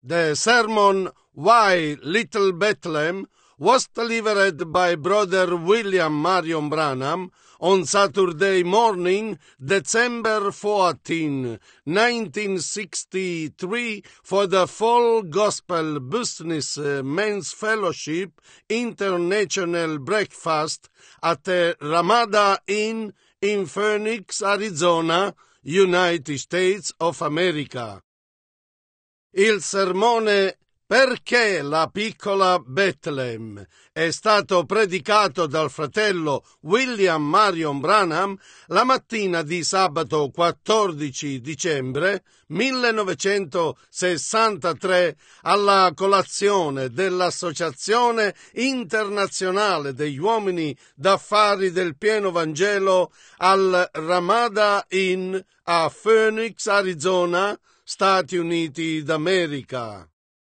The sermon Why Little Bethlehem was delivered by Brother William Marion Branham on Saturday morning, December 14, 1963, for the Fall Gospel Business Men's Fellowship International Breakfast at the Ramada Inn in Phoenix, Arizona, United States of America. Il sermone Perché la piccola Bethlehem è stato predicato dal fratello William Marion Branham la mattina di sabato 14 dicembre 1963 alla colazione dell'Associazione Internazionale degli Uomini d'Affari del Pieno Vangelo al Ramada Inn a Phoenix, Arizona, Stati Uniti d'America.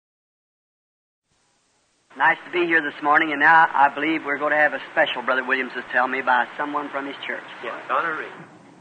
Nice to be here this morning, and now I believe we're going to have a special, Brother Williams has told me, by someone from his church. Yes, Donna Reed.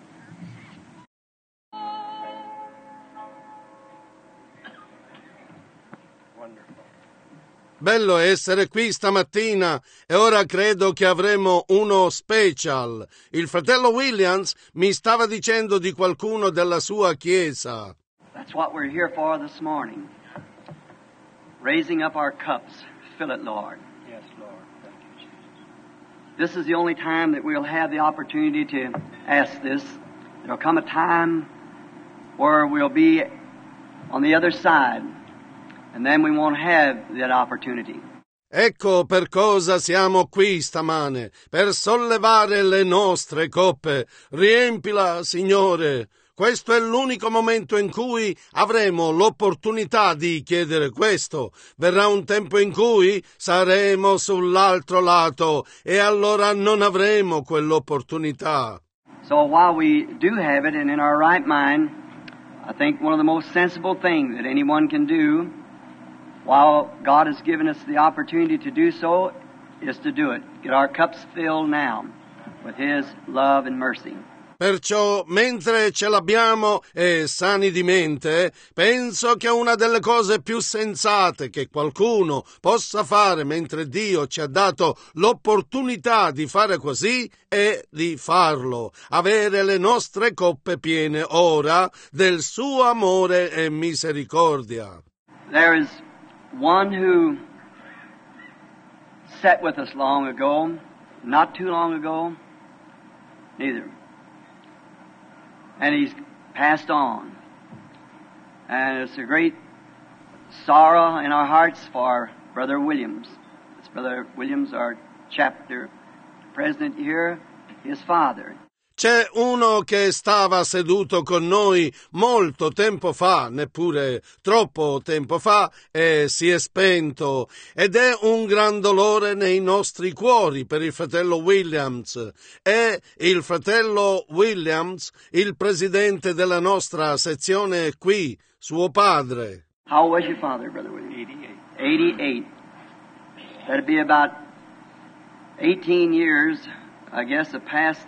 Wonderful. Bello essere qui stamattina e ora credo che avremo uno special. Il fratello Williams mi stava dicendo di qualcuno della sua chiesa. That's what we're here for this morning. Raising up our cups. Fill it, Lord. Yes, Lord. Thank you, Jesus. This is the only time that we'll have the opportunity to ask this. There'll come a time where we'll be on the other side, and then we won't have that opportunity. Ecco per cosa siamo qui stamane, per sollevare le nostre coppe. Riempila, Signore. Questo è l'unico momento in cui avremo l'opportunità di chiedere questo. Verrà un tempo in cui saremo sull'altro lato e allora non avremo quell'opportunità. So while we do have it and in our right mind, I think one of the most sensible things that anyone can do, while God has given us the opportunity to do so, is to do it. Get our cups filled now with His love and mercy. Perciò, mentre ce l'abbiamo e sani di mente, penso che una delle cose più sensate che qualcuno possa fare mentre Dio ci ha dato l'opportunità di fare così è di farlo, avere le nostre coppe piene ora del suo amore e misericordia. There is one who sat with us long ago, not too long ago, neither. And he's passed on. And it's a great sorrow in our hearts for Brother Williams. It's Brother Williams, our chapter president here, his father. C'è uno che stava seduto con noi molto tempo fa, neppure troppo tempo fa, e si è spento. Ed è un gran dolore nei nostri cuori per il fratello Williams. È il fratello Williams, il presidente della nostra sezione qui, suo padre. How was your father, Brother Williams? 88. That'd be about 18 years, I guess, to pass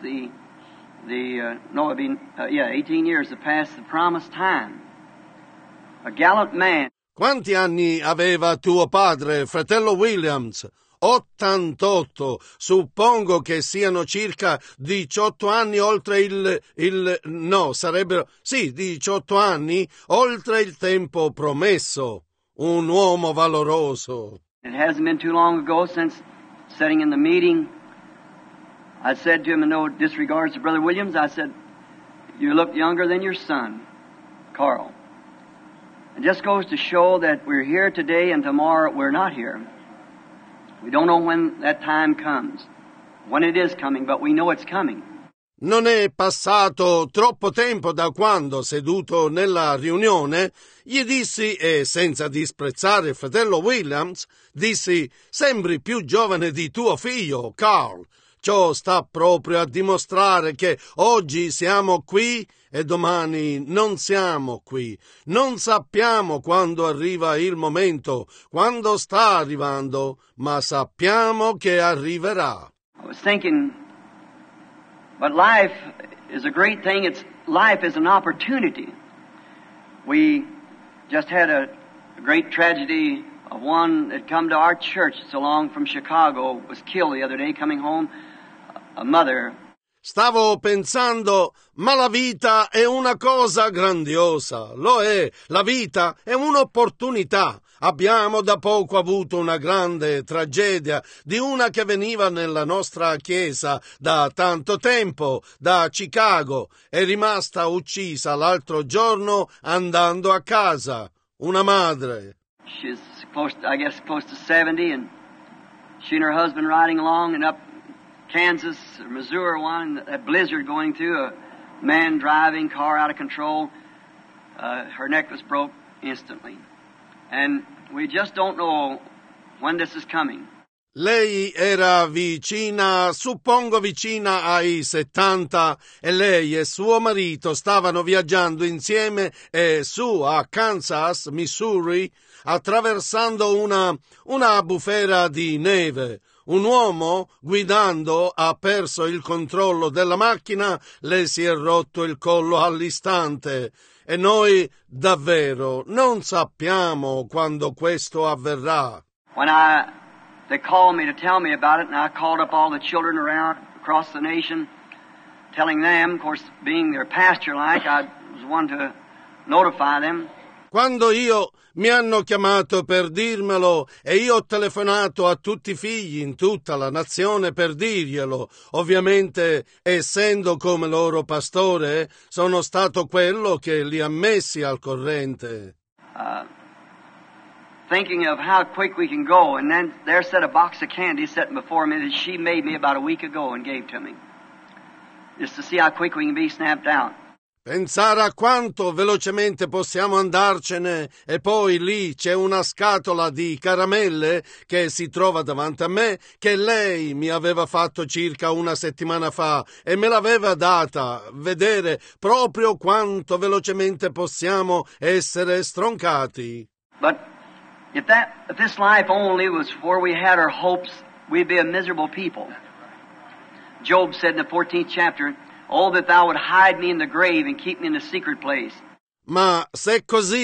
18 years to pass the promised time. A gallant man. Quanti anni aveva tuo padre, fratello Williams? 88. Suppongo che siano circa 18 anni oltre 18 anni oltre il tempo promesso. Un uomo valoroso. It hasn't been too long ago since sitting in the meeting, I said to him in no disregards to Brother Williams, I said, you look younger than your son, Carl. It just goes to show that we're here today and tomorrow we're not here. We don't know when that time comes, when it is coming, but we know it's coming. Non è passato troppo tempo da quando, seduto nella riunione, gli dissi, e senza disprezzare il fratello Williams, dissi, sembri più giovane di tuo figlio, Carl. Ciò sta proprio a dimostrare che oggi siamo qui e domani non siamo qui. Non sappiamo quando arriva il momento, quando sta arrivando, ma sappiamo che arriverà. I was thinking, but life is a great thing. Life is an opportunity. We just had a a great tragedy of one that come to our church so long from Chicago was killed the other day coming home, a mother. Stavo pensando, ma la vita è una cosa grandiosa, lo è, la vita è un'opportunità. Abbiamo da poco avuto una grande tragedia di una che veniva nella nostra chiesa da tanto tempo, da Chicago, è rimasta uccisa l'altro giorno andando a casa, una madre. She's close to 70, and she and her husband riding along and up Kansas, or Missouri, one, that blizzard going through, a man driving, car out of control. Her neck was broke instantly. And we just don't know when this is coming. Lei era vicina, suppongo vicina ai 70, e lei e suo marito stavano viaggiando insieme su a Kansas, Missouri, attraversando una bufera di neve. Un uomo guidando ha perso il controllo della macchina, le si è rotto il collo all'istante e noi davvero non sappiamo quando questo avverrà. They called me to tell me about it, and I called up all the children around across the nation, telling them, of course, being their pastor like, I was one to notify them. Quando mi hanno chiamato per dirmelo e io ho telefonato a tutti i figli in tutta la nazione per dirglielo, ovviamente essendo come loro pastore sono stato quello che li ha messi al corrente. Thinking of how quick we can go, and then there sat a box of candy sitting before me that she made me about a week ago and gave to me, just to see how quick we can be snapped out. Pensare a quanto velocemente possiamo andarcene, e poi lì c'è una scatola di caramelle che si trova davanti a me, che lei mi aveva fatto circa una settimana fa e me l'aveva data, vedere proprio quanto velocemente possiamo essere stroncati. But if this life only was where we had our hopes, we'd be a miserable people. Job said in the 14th chapter, "Oh, that thou would hide me in the grave and keep me in the secret place." Ma se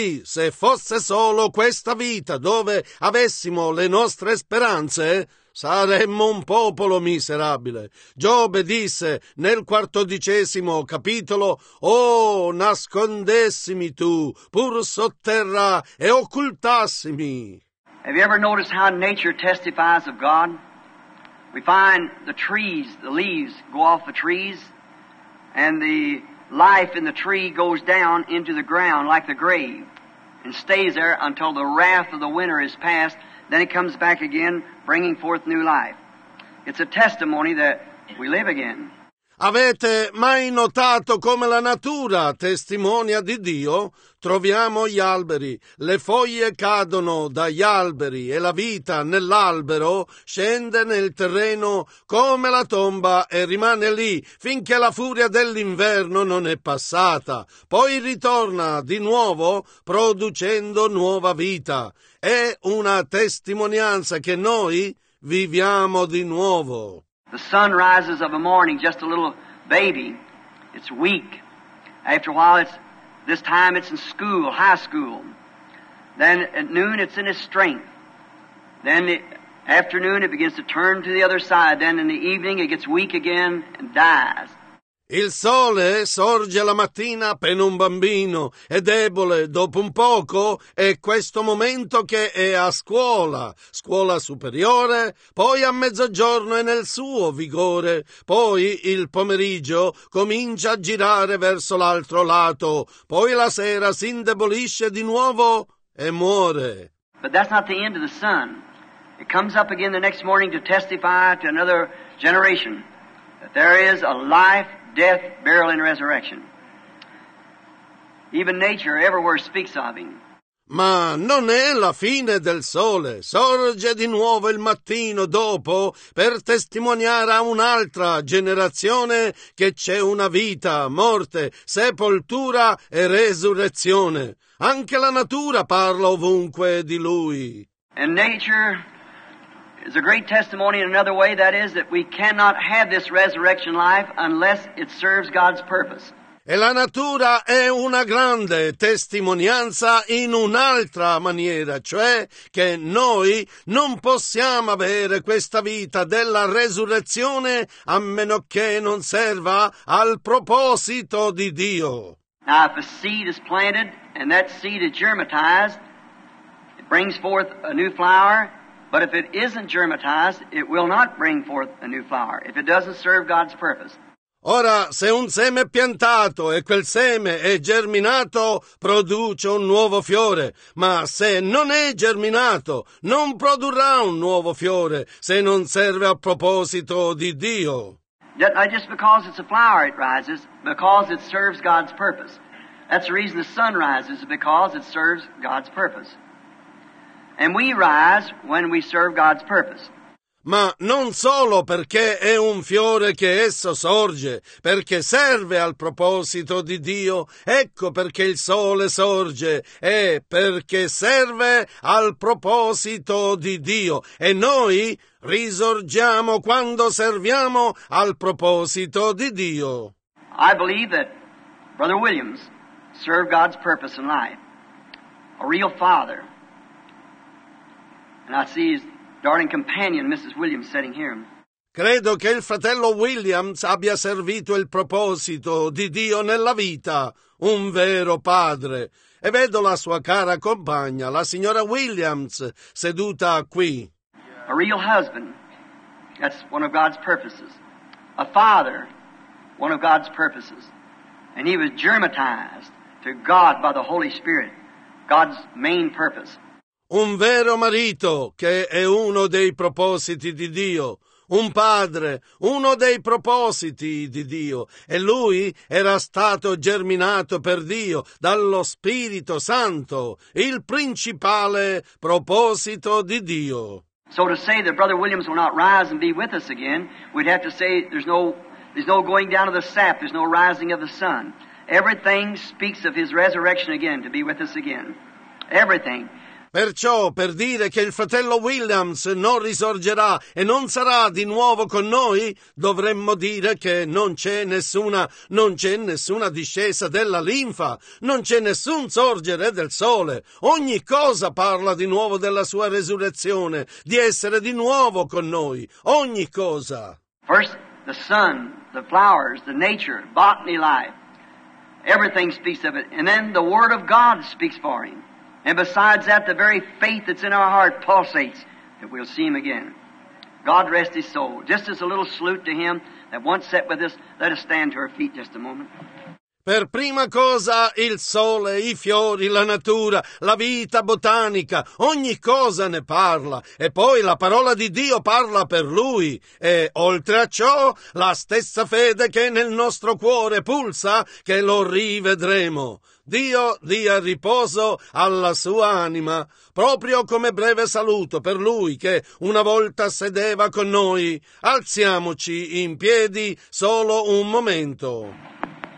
fosse solo questa vita dove avessimo le nostre speranze, saremmo un popolo miserabile. Giobbe disse nel 14° capitolo: «Oh, nascondessimi tu, pur sotterra, e occultassimi». Have you ever noticed how nature testifies of God? We find the trees, the leaves go off the trees, and the life in the tree goes down into the ground like the grave and stays there until the wrath of the winter is past. Then it comes back again, bringing forth new life. It's a testimony that we live again. Avete mai notato come la natura testimonia di Dio? Troviamo gli alberi, le foglie cadono dagli alberi e la vita nell'albero scende nel terreno come la tomba e rimane lì finché la furia dell'inverno non è passata. Poi ritorna di nuovo producendo nuova vita. È una testimonianza che noi viviamo di nuovo. The sun rises of a morning, just a little baby. It's weak. After a while, this time it's in school, high school. Then at noon, it's in its strength. Then the afternoon, it begins to turn to the other side. Then in the evening, it gets weak again and dies. Il sole sorge la mattina appena un bambino, è debole, dopo un poco è questo momento che è a scuola superiore, poi a mezzogiorno è nel suo vigore, poi il pomeriggio comincia a girare verso l'altro lato, poi la sera si indebolisce di nuovo e muore. But that's not the end of the sun. It comes up again the next morning to testify to another generation that there is a life, death, burial, and resurrection. Even nature everywhere speaks of him. Ma non è la fine del sole, sorge di nuovo il mattino dopo per testimoniare a un'altra generazione che c'è una vita, morte, sepoltura e resurrezione. Anche la natura parla ovunque di lui. And nature is a great testimony in another way, that is, that we cannot have this resurrection life unless it serves God's purpose. E la natura è una grande testimonianza in un'altra maniera, cioè che noi non possiamo avere questa vita della resurrezione a meno che non serva al proposito di Dio. Now, if a seed is planted and that seed is germatized, it brings forth a new flower. But if it isn't germatized, it will not bring forth a new flower if it doesn't serve God's purpose. Ora, se un seme è piantato e quel seme è germinato, produce un nuovo fiore, ma se non è germinato, non produrrà un nuovo fiore, se non serve al proposito di Dio. Not just because it's a flower it rises, because it serves God's purpose. That's the reason the sun rises, because it serves God's purpose. And we rise when we serve God's purpose. Ma non solo perché è un fiore che esso sorge, perché serve al proposito di Dio, ecco perché il sole sorge, è perché serve al proposito di Dio, e noi risorgiamo quando serviamo al proposito di Dio. I believe that Brother Williams served God's purpose in life, a real father. And I see his darling companion, Mrs. Williams, sitting here. Credo che il fratello Williams abbia servito il proposito di Dio nella vita, un vero padre. E vedo la sua cara compagna, la signora Williams, seduta qui. A real husband, that's one of God's purposes. A father, one of God's purposes. And he was germatized to God by the Holy Spirit, God's main purpose. Un vero marito, che è uno dei propositi di Dio, un padre, uno dei propositi di Dio, e lui era stato germinato per Dio dallo Spirito Santo, il principale proposito di Dio. So to say that Brother Williams will not rise and be with us again, we'd have to say there's no going down of the sap, there's no rising of the sun. Everything speaks of his resurrection again, to be with us again. Everything. Perciò, per dire che il fratello Williams non risorgerà e non sarà di nuovo con noi, dovremmo dire che non c'è nessuna discesa della linfa, non c'è nessun sorgere del sole. Ogni cosa parla di nuovo della sua resurrezione, di essere di nuovo con noi. Ogni cosa. First, the sun, the flowers, the nature, botany life. Everything speaks of it. And then the Word of God speaks for him. And besides that, the very faith that's in our heart pulsates that we'll see him again. God rest his soul. Just as a little salute to him that once sat with us, let us stand to our feet just a moment. Per prima cosa il sole, i fiori, la natura, la vita botanica, ogni cosa ne parla, e poi la parola di Dio parla per lui, e oltre a ciò la stessa fede che nel nostro cuore pulsa, che lo rivedremo. Dio dia riposo alla sua anima, proprio come breve saluto per lui che una volta sedeva con noi. Alziamoci in piedi solo un momento.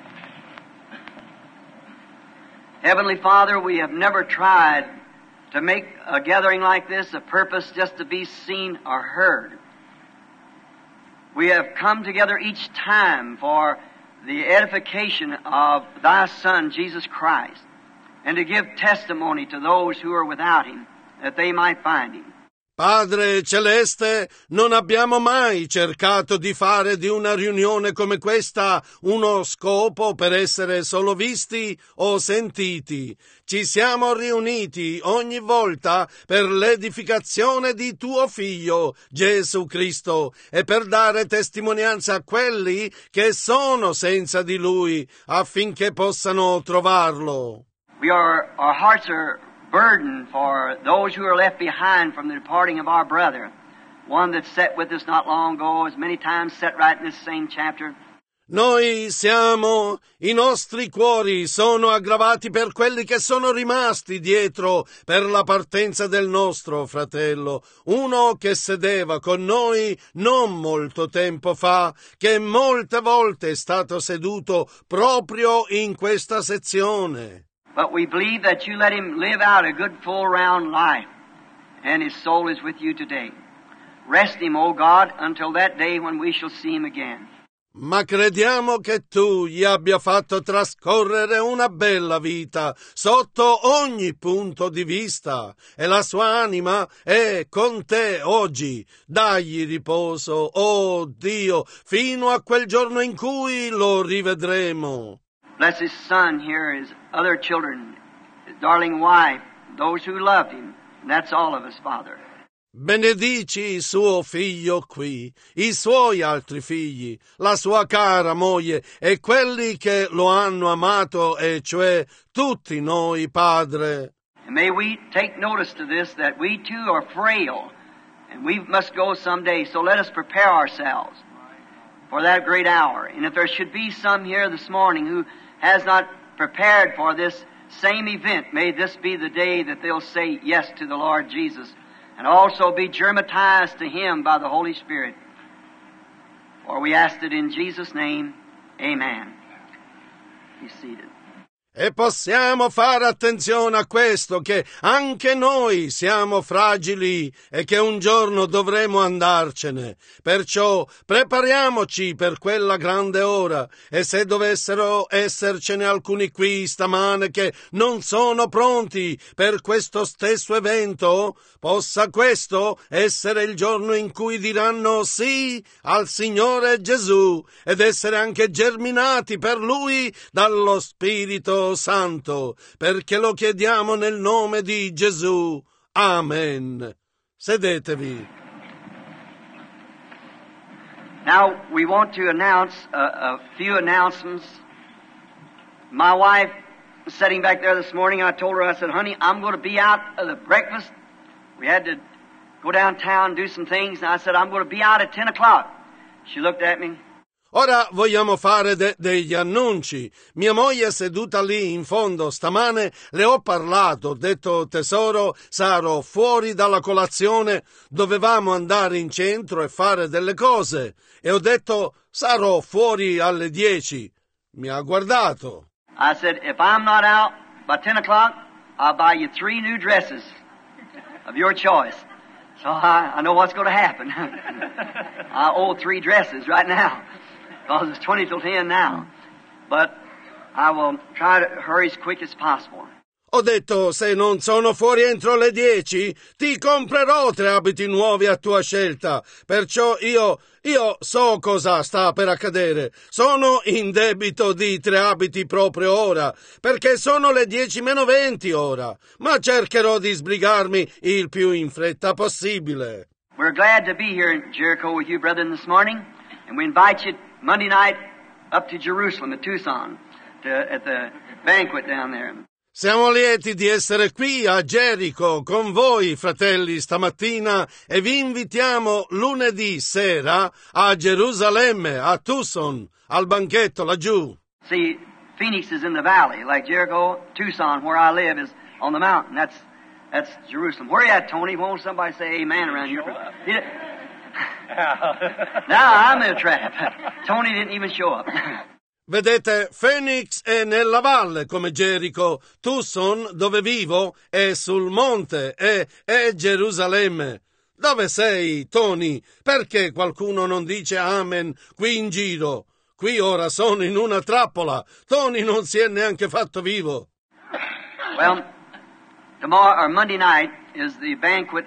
Heavenly Father, we have never tried to make a gathering like this a purpose just to be seen or heard. We have come together each time for the edification of Thy Son, Jesus Christ, and to give testimony to those who are without Him, that they might find Him. Padre Celeste, non abbiamo mai cercato di fare di una riunione come questa uno scopo per essere solo visti o sentiti. Ci siamo riuniti ogni volta per l'edificazione di Tuo Figlio, Gesù Cristo, e per dare testimonianza a quelli che sono senza di Lui, affinché possano trovarlo. Our hearts are burden for those who are left behind from the departing of our brother, one that sat with us not long ago, as many times sat right in this same chapter. I nostri cuori sono aggravati per quelli che sono rimasti dietro per la partenza del nostro fratello, uno che sedeva con noi non molto tempo fa, che molte volte è stato seduto proprio in questa sezione. But we believe that you let him live out a good full round life, and his soul is with you today. Rest him, O God, until that day when we shall see him again. Ma crediamo che tu gli abbia fatto trascorrere una bella vita sotto ogni punto di vista e la sua anima è con te oggi. Dagli riposo, oh Dio, fino a quel giorno in cui lo rivedremo. Bless his son here, his other children, his darling wife, those who loved him. And that's all of us, Father. Benedici suo figlio qui, i suoi altri figli, la sua cara moglie e quelli che lo hanno amato, e cioè tutti noi, Padre. And may we take notice to this, that we too are frail, and we must go someday, so let us prepare ourselves for that great hour. And if there should be some here this morning who has not prepared for this same event, may this be the day that they'll say yes to the Lord Jesus, and also be germatized to Him by the Holy Spirit. For we asked it in Jesus' name, amen. Be seated. E possiamo fare attenzione a questo, che anche noi siamo fragili e che un giorno dovremo andarcene. Perciò prepariamoci per quella grande ora, e se dovessero essercene alcuni qui stamane che non sono pronti per questo stesso evento, possa questo essere il giorno in cui diranno sì al Signore Gesù ed essere anche germinati per Lui dallo Spirito Santo, perché lo chiediamo nel nome di Gesù. Amen. Sedetevi. Now, we want to announce a few announcements. My wife was sitting back there this morning, and I told her, I said, honey, I'm going to be out of the breakfast. We had to go downtown and do some things, and I said, I'm going to be out at 10 o'clock. She looked at me. Ora vogliamo fare degli annunci. Mia moglie è seduta lì in fondo stamane, le ho parlato, ho detto tesoro, sarò fuori dalla colazione, dovevamo andare in centro e fare delle cose, e ho detto sarò fuori alle 10. Mi ha guardato. I said, if I'm not out by 10 o'clock, I'll buy you 3 new dresses of your choice. So I know what's going to happen. I owe 3 dresses right now. Because it's 20 till 10 now. But I will try to hurry as quick as possible. Ho detto, se non sono fuori entro le 10, ti comprerò 3 abiti nuovi a tua scelta. Perciò io so cosa sta per accadere. Sono in debito di 3 abiti proprio ora, perché sono le 10 meno 20 ora. Ma cercherò di sbrigarmi il più in fretta possibile. We're glad to be here in Jericho with you, brethren, this morning. And we invite you Monday night up to Jerusalem at Tucson at the banquet down there. Siamo lieti di essere qui a Gerico con voi, fratelli, stamattina, e vi invitiamo lunedì sera a Gerusalemme, a Tucson, al banchetto laggiù. See, Phoenix is in the valley, like Jericho. Tucson, where I live, is on the mountain. That's Jerusalem. Where are you at, Tony? Won't somebody say amen around here? Now I'm in a trap. Tony didn't even show up. Vedete, Phoenix è nella valle come Gerico, Tucson, dove vivo, è sul monte, è Gerusalemme. Dove sei, Tony? Perché qualcuno non dice amen qui in giro? Qui ora sono in una trappola. Tony non si è neanche fatto vivo. Well, tomorrow or Monday night is the banquet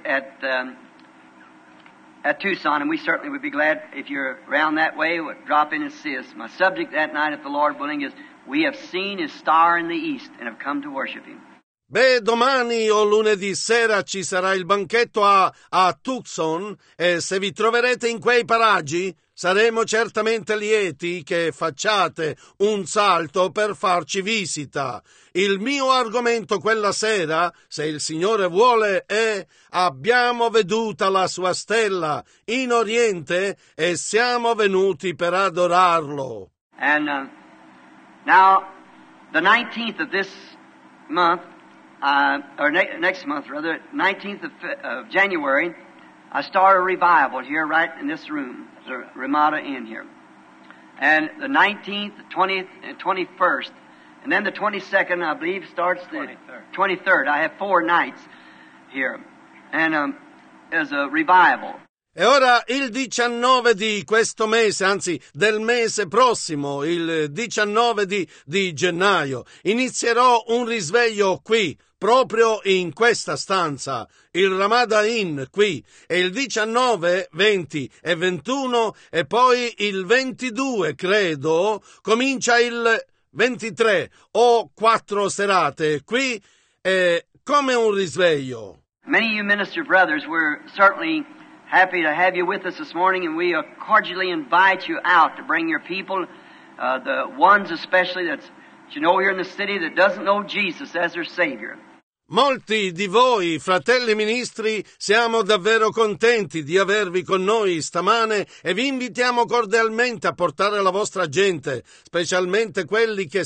at Tucson, and we certainly would be glad if you're around that way, would drop in and see us. My subject that night, if the Lord willing, is we have seen His star in the east and have come to worship Him. Beh, domani o lunedì sera ci sarà il banchetto a Tucson, e se vi troverete in quei paraggi saremo certamente lieti che facciate un salto per farci visita. Il mio argomento quella sera, se il Signore vuole, è abbiamo veduta la sua stella in Oriente e siamo venuti per adorarlo. And now, the 19th of this month, or next month rather, 19th of January, I start a revival here right in this room, the Ramada Inn here. And the 19th, the 20th, and 21st, and then the 22nd, I believe, starts the 23rd. I have 4 nights here, and as a revival. E ora il 19 di questo mese, anzi del mese prossimo, il 19 di gennaio, inizierò un risveglio qui, proprio in questa stanza, il Ramada Inn qui, e il 19, 20 e 21 e poi il 22, credo, comincia il 23 o 4 serate qui, come un risveglio. Many of you minister brothers, we're certainly happy to have you with us this morning, and we cordially invite you out to bring your people, the ones especially that you know here in the city that doesn't know Jesus as their Savior. Molti di voi, fratelli ministri, siamo davvero contenti di avervi con noi stamane e vi invitiamo cordialmente a portare la vostra gente, specialmente quelli che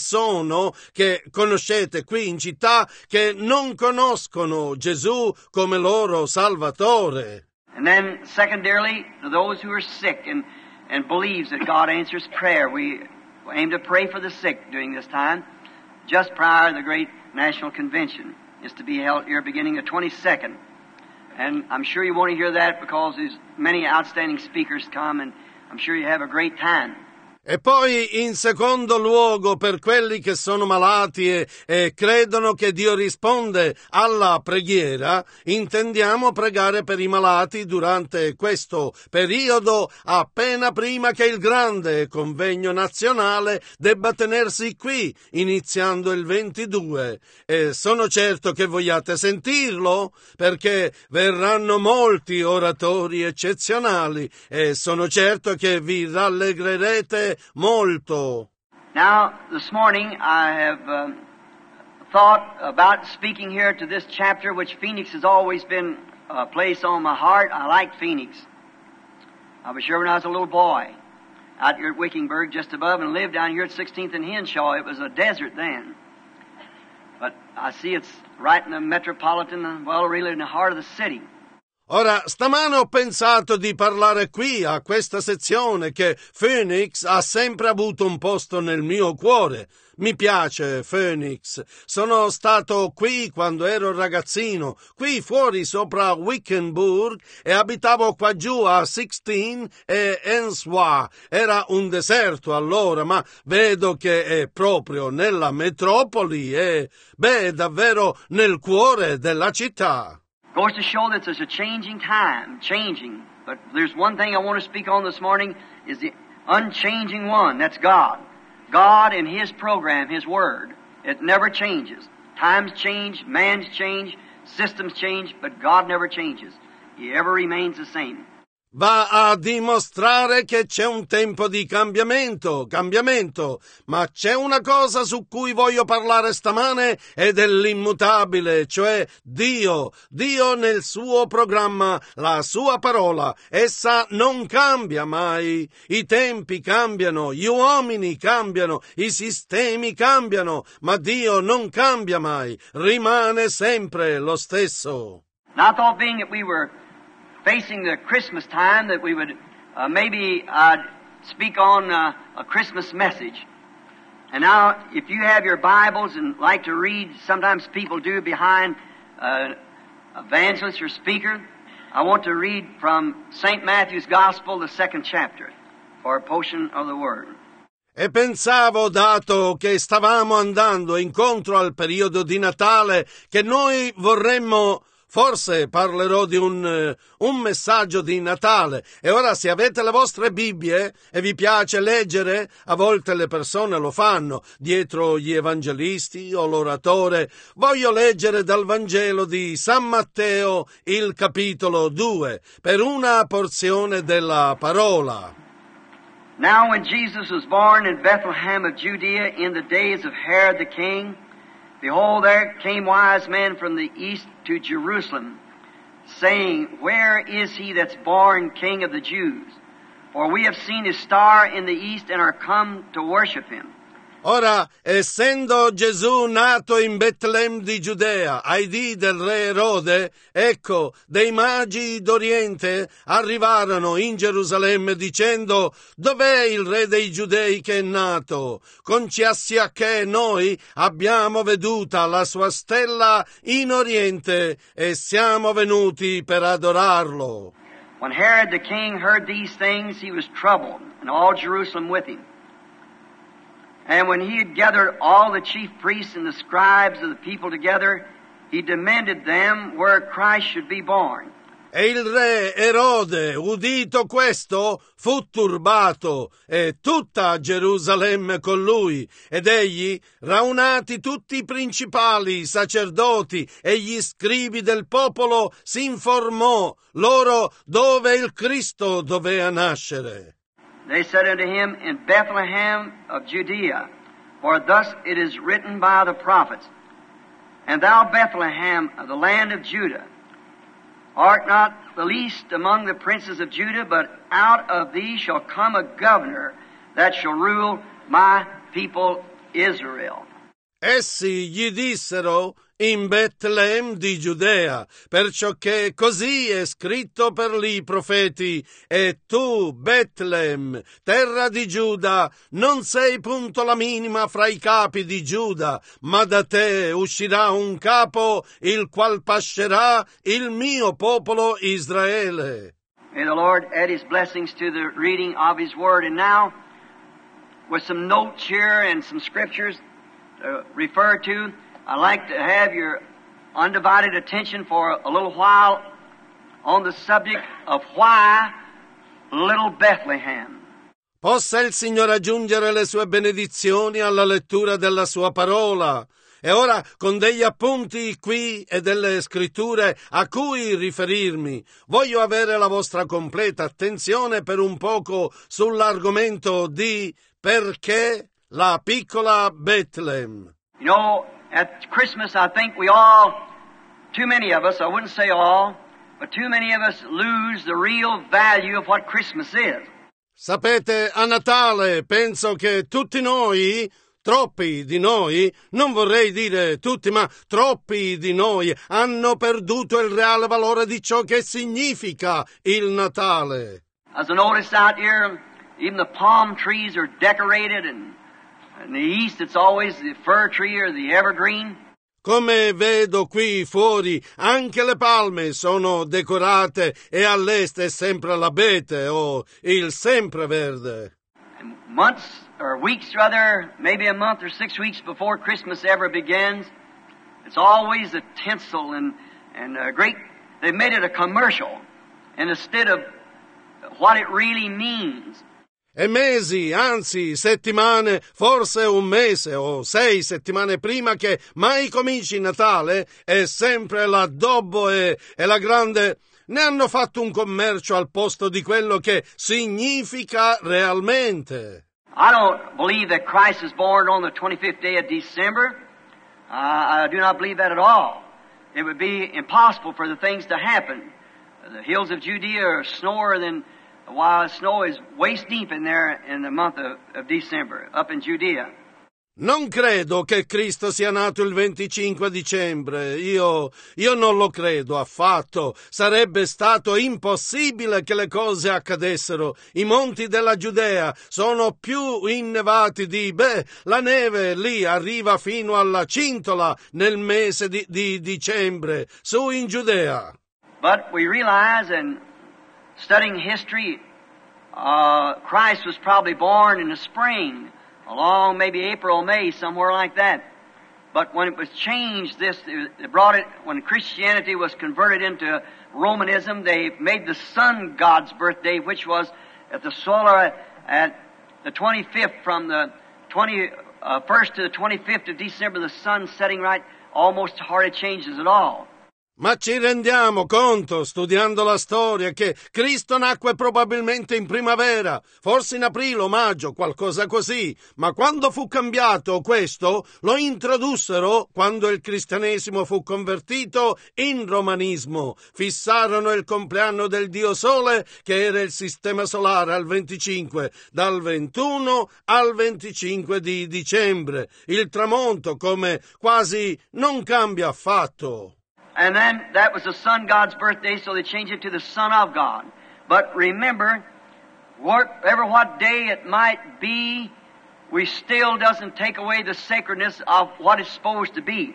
conoscete qui in città, che non conoscono Gesù come loro Salvatore. And then, secondarily, to those who are sick and believes that God answers prayer. We aim to pray for the sick during this time, just prior to the great national convention. Is to be held here beginning the 22nd. And I'm sure you want to hear that because there's many outstanding speakers come, and I'm sure you have a great time. E poi, in secondo luogo, per quelli che sono malati e credono che Dio risponde alla preghiera, intendiamo pregare per i malati durante questo periodo, appena prima che il grande convegno nazionale debba tenersi qui, iniziando il 22. E sono certo che vogliate sentirlo, perché verranno molti oratori eccezionali e sono certo che vi rallegrerete molto. Now, this morning I have thought about speaking here to this chapter, which Phoenix has always been a place on my heart. I like Phoenix. I was here when I was a little boy, out here at Wickenburg, just above, and lived down here at 16th and Henshaw. It was a desert then. But I see it's right in the metropolitan, well, really in the heart of the city. Ora, stamane ho pensato di parlare qui, a questa sezione, che Phoenix ha sempre avuto un posto nel mio cuore. Mi piace Phoenix. Sono stato qui quando ero ragazzino, qui fuori sopra Wickenburg, e abitavo qua giù a 16 e Henshaw. Era un deserto allora, ma vedo che è proprio nella metropoli e, davvero nel cuore della città. Goes to show that there's a changing time, changing. But there's one thing I want to speak on this morning, is the unchanging one. That's God. God and His program, His Word. It never changes. Times change, man's change, systems change, but God never changes. He ever remains the same. Va a dimostrare che c'è un tempo di cambiamento, ma c'è una cosa su cui voglio parlare stamane ed è l'immutabile, cioè Dio nel suo programma, la sua parola, essa non cambia mai. I tempi cambiano, gli uomini cambiano, i sistemi cambiano, ma Dio non cambia mai, rimane sempre lo stesso. Now I thought, being that we were facing the Christmas time, that we would maybe speak on a Christmas message. And now, if you have your Bibles and like to read, sometimes people do behind evangelist or speaker, I want to read from St. Matthew's Gospel, the 2nd chapter, for a portion of the Word. E pensavo, dato che stavamo andando incontro al periodo di Natale, che noi vorremmo. Forse parlerò di un messaggio di Natale. E ora, se avete le vostre Bibbie e vi piace leggere, a volte le persone lo fanno, dietro gli evangelisti o l'oratore, voglio leggere dal Vangelo di San Matteo il capitolo 2, per una porzione della parola. Now when Jesus was born in Bethlehem of Judea in the days of Herod the king, behold, there came wise men from the east to Jerusalem, saying, Where is he that's born King of the Jews? For we have seen his star in the east and are come to worship him. Ora, essendo Gesù nato in Betlemme di Giudea, ai dì del re Erode, ecco, dei magi d'Oriente arrivarono in Gerusalemme dicendo: Dov'è il re dei Giudei che è nato? Conciassi a che noi abbiamo veduta la sua stella in Oriente e siamo venuti per adorarlo. When Herod the king heard these things, he was troubled, and all Jerusalem with him. And when he had gathered all the chief priests and the scribes of the people together, he demanded them where Christ should be born. E il re Erode, udito questo, fu turbato, e tutta Gerusalemme con lui, ed egli, raunati tutti i principali, i sacerdoti e gli scribi del popolo, si informò loro dove il Cristo doveva nascere. They said unto him, In Bethlehem of Judea, for thus it is written by the prophets, And thou, Bethlehem, of the land of Judah, art not the least among the princes of Judah, but out of thee shall come a governor that shall rule my people Israel. Essi gli dissero in Betlem di Giudea, perciò che così è scritto per li profeti, e tu, Betlem, terra di Giuda, non sei punto la minima fra i capi di Giuda, ma da te uscirà un capo, il qual pascerà il mio popolo Israele. May the Lord add His blessings to the reading of His Word. And now, with some notes here and some scriptures to refer to, I'd like to have your undivided attention for a little while on the subject of why little Bethlehem. Possa il Signore aggiungere le sue benedizioni alla lettura della sua parola. E ora, con degli appunti qui e delle scritture a cui riferirmi, voglio avere la vostra completa attenzione per un poco sull'argomento di perché la piccola Betlem. You know, at Christmas, I think we all, too many of us, I wouldn't say all, but too many of us lose the real value of what Christmas is. Sapete, a Natale penso che tutti noi, troppi di noi, non vorrei dire tutti, ma troppi di noi, hanno perduto il reale valore di ciò che significa il Natale. As I noticed out here, even the palm trees are decorated, and in the east it's always the fir tree or the evergreen. Come vedo qui fuori, anche le palme sono decorate e all'est è sempre l'abete o il sempreverde. And months or weeks rather, maybe a month or 6 weeks before Christmas ever begins, it's always a tinsel and a great, they've made it a commercial instead of what it really means. E mesi, anzi settimane, forse un mese o 6 settimane prima che mai cominci Natale, è sempre l'addobbo e la grande... Ne hanno fatto un commercio al posto di quello che significa realmente. I don't believe that Christ was born on the 25th day of December. I do not believe that at all. It would be impossible for the things to happen. The hills of Judea are snowier than... while snow is waist deep in there in the month of December, up in Judea. Non credo che Cristo sia nato il 25 dicembre. Io non lo credo affatto. Sarebbe stato impossibile che le cose accadessero. I monti della Giudea sono più innevati la neve lì arriva fino alla cintola nel mese di dicembre, su in Giudea. But we realize, and studying history, Christ was probably born in the spring, along maybe April or May, somewhere like that. But when it was changed, they brought it, when Christianity was converted into Romanism, they made the sun god's birthday, which was at the solar, at the 25th, from the 21st to the 25th of December, the sun setting right, almost hardly changes at all. Ma ci rendiamo conto, studiando la storia, che Cristo nacque probabilmente in primavera, forse in aprile o maggio, qualcosa così, ma quando fu cambiato questo, lo introdussero quando il cristianesimo fu convertito in romanismo. Fissarono il compleanno del Dio Sole, che era il sistema solare, al 25, dal 21 al 25 di dicembre. Il tramonto come quasi non cambia affatto. And then that was the sun god's birthday, so they changed it to the Son of God. But remember, whatever what day it might be, we still doesn't take away the sacredness of what it's supposed to be.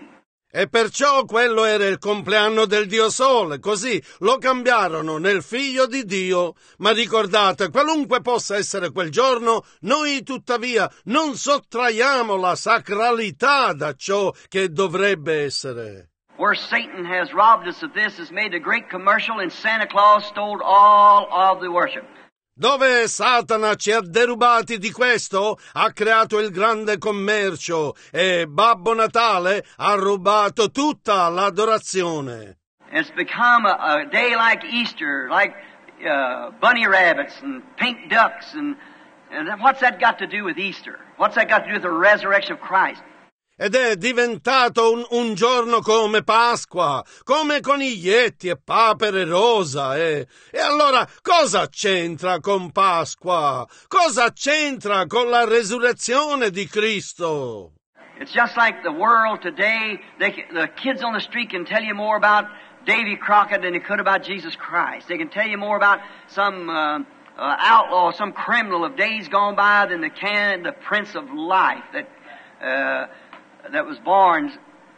E perciò quello era il compleanno del Dio Sole, così lo cambiarono nel Figlio di Dio. Ma ricordate, qualunque possa essere quel giorno, noi tuttavia non sottraiamo la sacralità da ciò che dovrebbe essere. Where Satan has robbed us of this, has made a great commercial, and Santa Claus stole all of the worship. Dove Satana ci ha derubati di questo, ha creato il grande commercio e Babbo Natale ha rubato tutta l'adorazione. It's become a day like Easter, like bunny rabbits and pink ducks, and what's that got to do with Easter? What's that got to do with the resurrection of Christ? Ed è diventato un giorno come Pasqua, come coniglietti e papere rosa. E allora cosa c'entra con Pasqua? Cosa c'entra con la resurrezione di Cristo? It's just like the world today. The kids on the street can tell you more about Davy Crockett than they could about Jesus Christ. They can tell you more about some outlaw, some criminal of days gone by than they can the Prince of Life that was born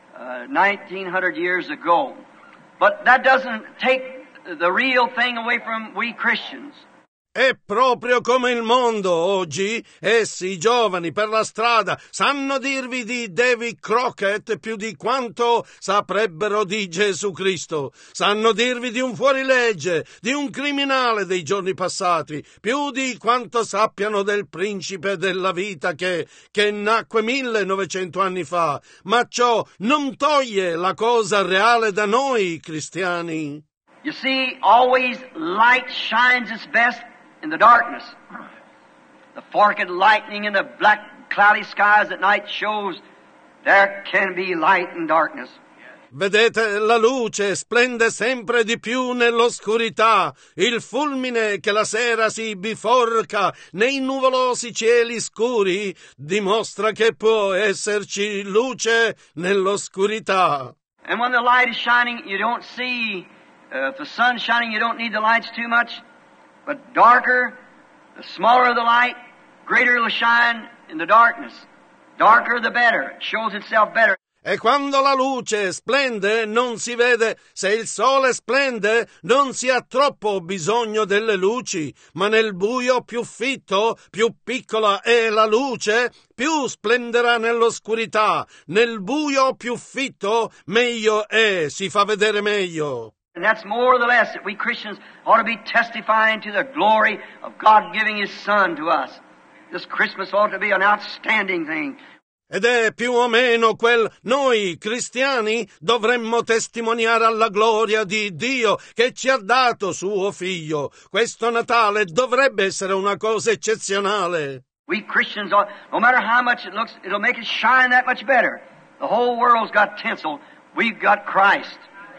1900 years ago. But that doesn't take the real thing away from we Christians. È proprio come il mondo oggi. Essi, i giovani per la strada, sanno dirvi di Davy Crockett più di quanto saprebbero di Gesù Cristo. Sanno dirvi di un fuorilegge, di un criminale dei giorni passati, più di quanto sappiano del principe della vita che nacque 1900 anni fa. Ma ciò non toglie la cosa reale da noi cristiani. You see, always light shines its best in the darkness. The forked lightning in the black cloudy skies at night shows there can be light and darkness. Vedete, la luce splende sempre di più nell'oscurità. Il fulmine che la sera si biforca nei nuvolosi cieli scuri dimostra che può esserci luce nell'oscurità. And when the light is shining, you don't see, if the sun's shining, you don't need the lights too much. But darker, the smaller the light, greater it'll shine in the darkness. Darker the better. It shows itself better. E quando la luce splende non si vede, se il sole splende non si ha troppo bisogno delle luci, ma nel buio più fitto, più piccola è la luce, più splenderà nell'oscurità. Nel buio più fitto meglio è, si fa vedere meglio. And that's more or less that we Christians ought to be testifying to the glory of God giving His Son to us. This Christmas ought to be an outstanding thing. Ed è più o meno quel noi cristiani dovremmo testimoniare alla gloria di Dio che ci ha dato suo figlio. Questo Natale dovrebbe essere una cosa eccezionale. We Christians ought, no matter how much it looks, it'll make it shine that much better. The whole world's got tinsel. We've got Christ.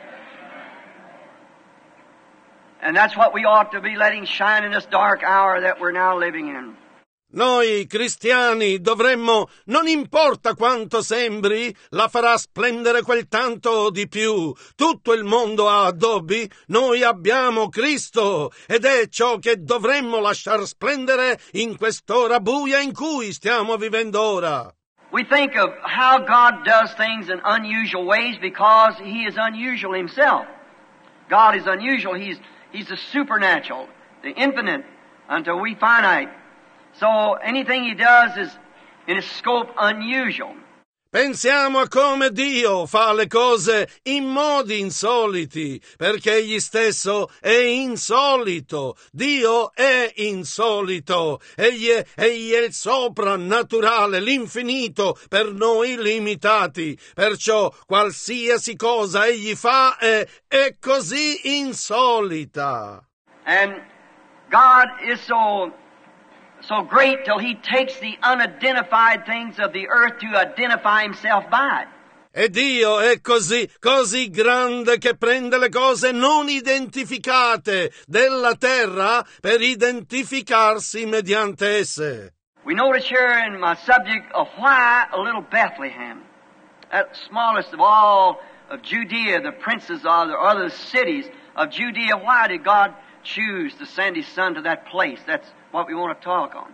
And that's what we ought to be letting shine in this dark hour that we're now living in. Noi cristiani dovremmo, non importa quanto sembri, la farà splendere quel tanto di più. Tutto il mondo ha addobbi, noi abbiamo Cristo ed è ciò che dovremmo lasciar splendere in quest'ora buia in cui stiamo vivendo ora. We think of how God does things in unusual ways because He is unusual Himself. God is unusual. He's the supernatural, the infinite, until we finite. So anything He does is in His scope unusual. Pensiamo a come Dio fa le cose in modi insoliti, perché Egli stesso è insolito. Dio è insolito. Egli è il soprannaturale, l'infinito, per noi limitati. Perciò qualsiasi cosa Egli fa è così insolita. And God is so great till He takes the unidentified things of the earth to identify Himself by. E Dio è così grande che prende le cose non identificate della terra per identificarsi mediante esse. We notice here in my subject of why a little Bethlehem, that smallest of all of Judea, the princes of the other cities of Judea, why did God choose to send His Son to that place? That's what we want to talk on.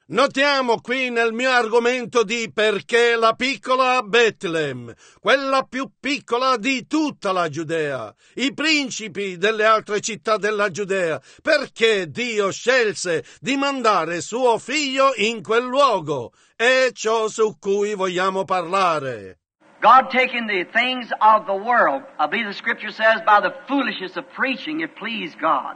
Notiamo qui nel mio argomento di perché la piccola Betlem, quella più piccola di tutta la Giudea, i principi delle altre città della Giudea, perché Dio scelse di mandare suo figlio in quel luogo, è ciò su cui vogliamo parlare. God taking the things of the world, I believe the scripture says, by the foolishness of preaching, it pleased God.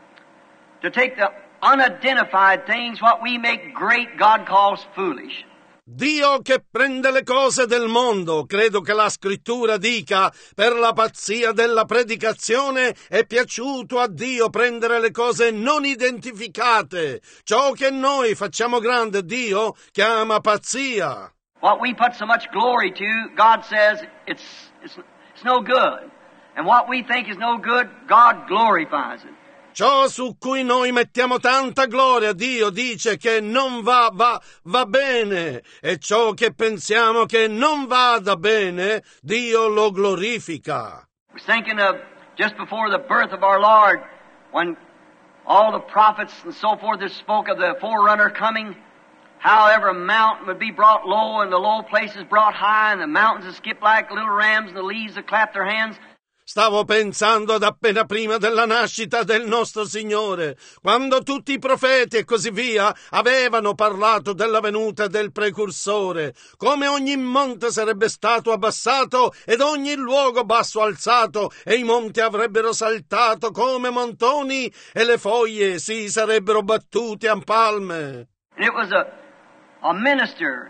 To take the unidentified things, what we make great, God calls foolish. Dio che prende le cose del mondo, credo che la scrittura dica, per la pazzia della predicazione è piaciuto a Dio prendere le cose non identificate. Ciò che noi facciamo grande, Dio chiama pazzia. What we put so much glory to, God says it's no good. And what we think is no good, God glorifies it. Ciò su cui noi mettiamo tanta gloria, Dio dice che non va bene, e ciò che pensiamo che non vada bene, Dio lo glorifica. We're thinking of just before the birth of our Lord, when all the prophets and so forth that spoke of the forerunner coming, how every mountain would be brought low and the low places brought high and the mountains would skip like little rams and the leaves would clap their hands. Stavo pensando ad appena prima della nascita del nostro Signore, quando tutti i profeti e così via avevano parlato della venuta del precursore, come ogni monte sarebbe stato abbassato ed ogni luogo basso alzato, e i monti avrebbero saltato come montoni e le foglie si sarebbero battute a palme. And it was a minister,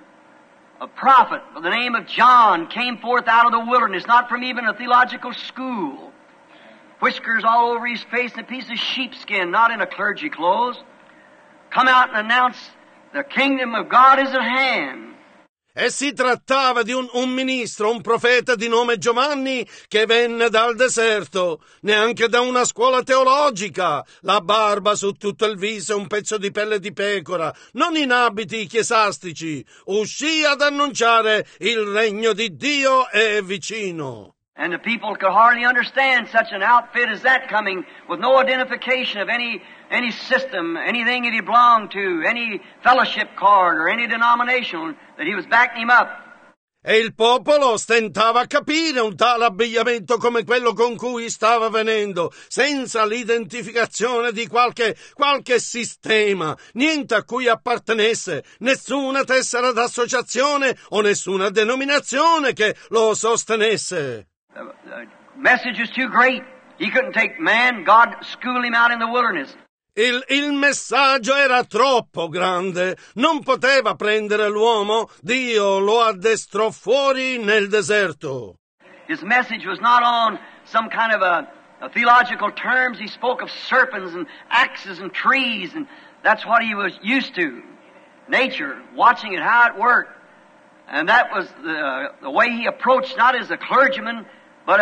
a prophet by the name of John came forth out of the wilderness, not from even a theological school. Whiskers all over his face and a piece of sheepskin, not in a clergy clothes. Come out and announce the kingdom of God is at hand. E si trattava di un ministro, un profeta di nome Giovanni, che venne dal deserto, neanche da una scuola teologica, la barba su tutto il viso e un pezzo di pelle di pecora, non in abiti chiesastici, uscì ad annunciare il regno di Dio è vicino. And the people could hardly understand such an outfit as that coming with no identification of any system, anything that he belonged to, any fellowship card or any denomination that he was backing him up. E il popolo stentava a capire un tale abbigliamento come quello con cui stava venendo, senza l'identificazione di qualche sistema, niente a cui appartenesse, nessuna tessera d'associazione o nessuna denominazione che lo sostenesse. The message was too great. He couldn't take man. God schooled him out in the wilderness. Il messaggio era troppo grande, non poteva prendere l'uomo, Dio lo addestrò fuori nel deserto. His message was not on some kind of a theological terms. He spoke of serpents and axes and trees, and that's what he was used to. Nature, watching it, how it worked. And that was the way he approached, not as a clergyman, but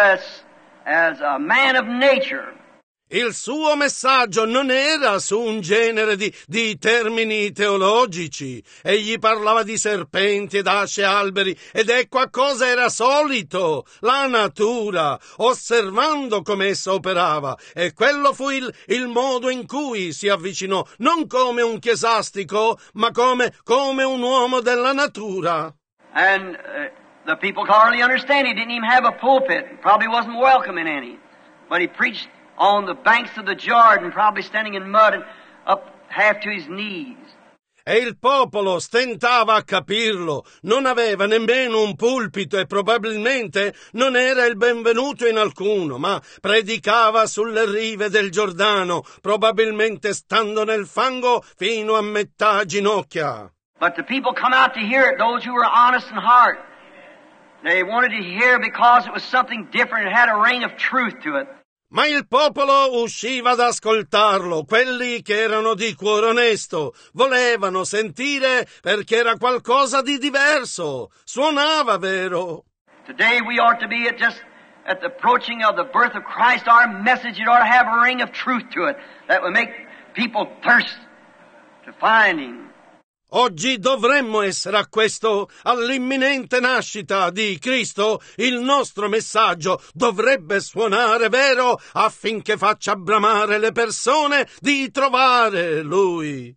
as a man of nature. Il suo messaggio non era su un genere di termini teologici. Egli parlava di serpenti ed asce e alberi, ed ecco a cosa era solito: la natura, osservando come essa operava. E quello fu il modo in cui si avvicinò, non come un chiesastico, ma come un uomo della natura. And the people could hardly understand. He didn't even have a pulpit. Probably wasn't welcome in any. But he preached on the banks of the Jordan, probably standing in mud and up half to his knees. E il popolo stentava a capirlo, non aveva nemmeno un pulpito e probabilmente non era il benvenuto in alcuno, ma predicava sulle rive del Giordano, probabilmente stando nel fango fino a metà ginocchia. But the people come out to hear it, those who were honest in heart. They wanted to hear because it was something different, it had a ring of truth to it. Ma il popolo usciva ad ascoltarlo, quelli che erano di cuore onesto, volevano sentire perché era qualcosa di diverso, suonava vero. Today we ought to be at the approaching of the birth of Christ, our message, it ought to have a ring of truth to it that would make people thirst to find Him. Oggi dovremmo essere a questo, all'imminente nascita di Cristo. Il nostro messaggio dovrebbe suonare vero affinché faccia bramare le persone di trovare Lui.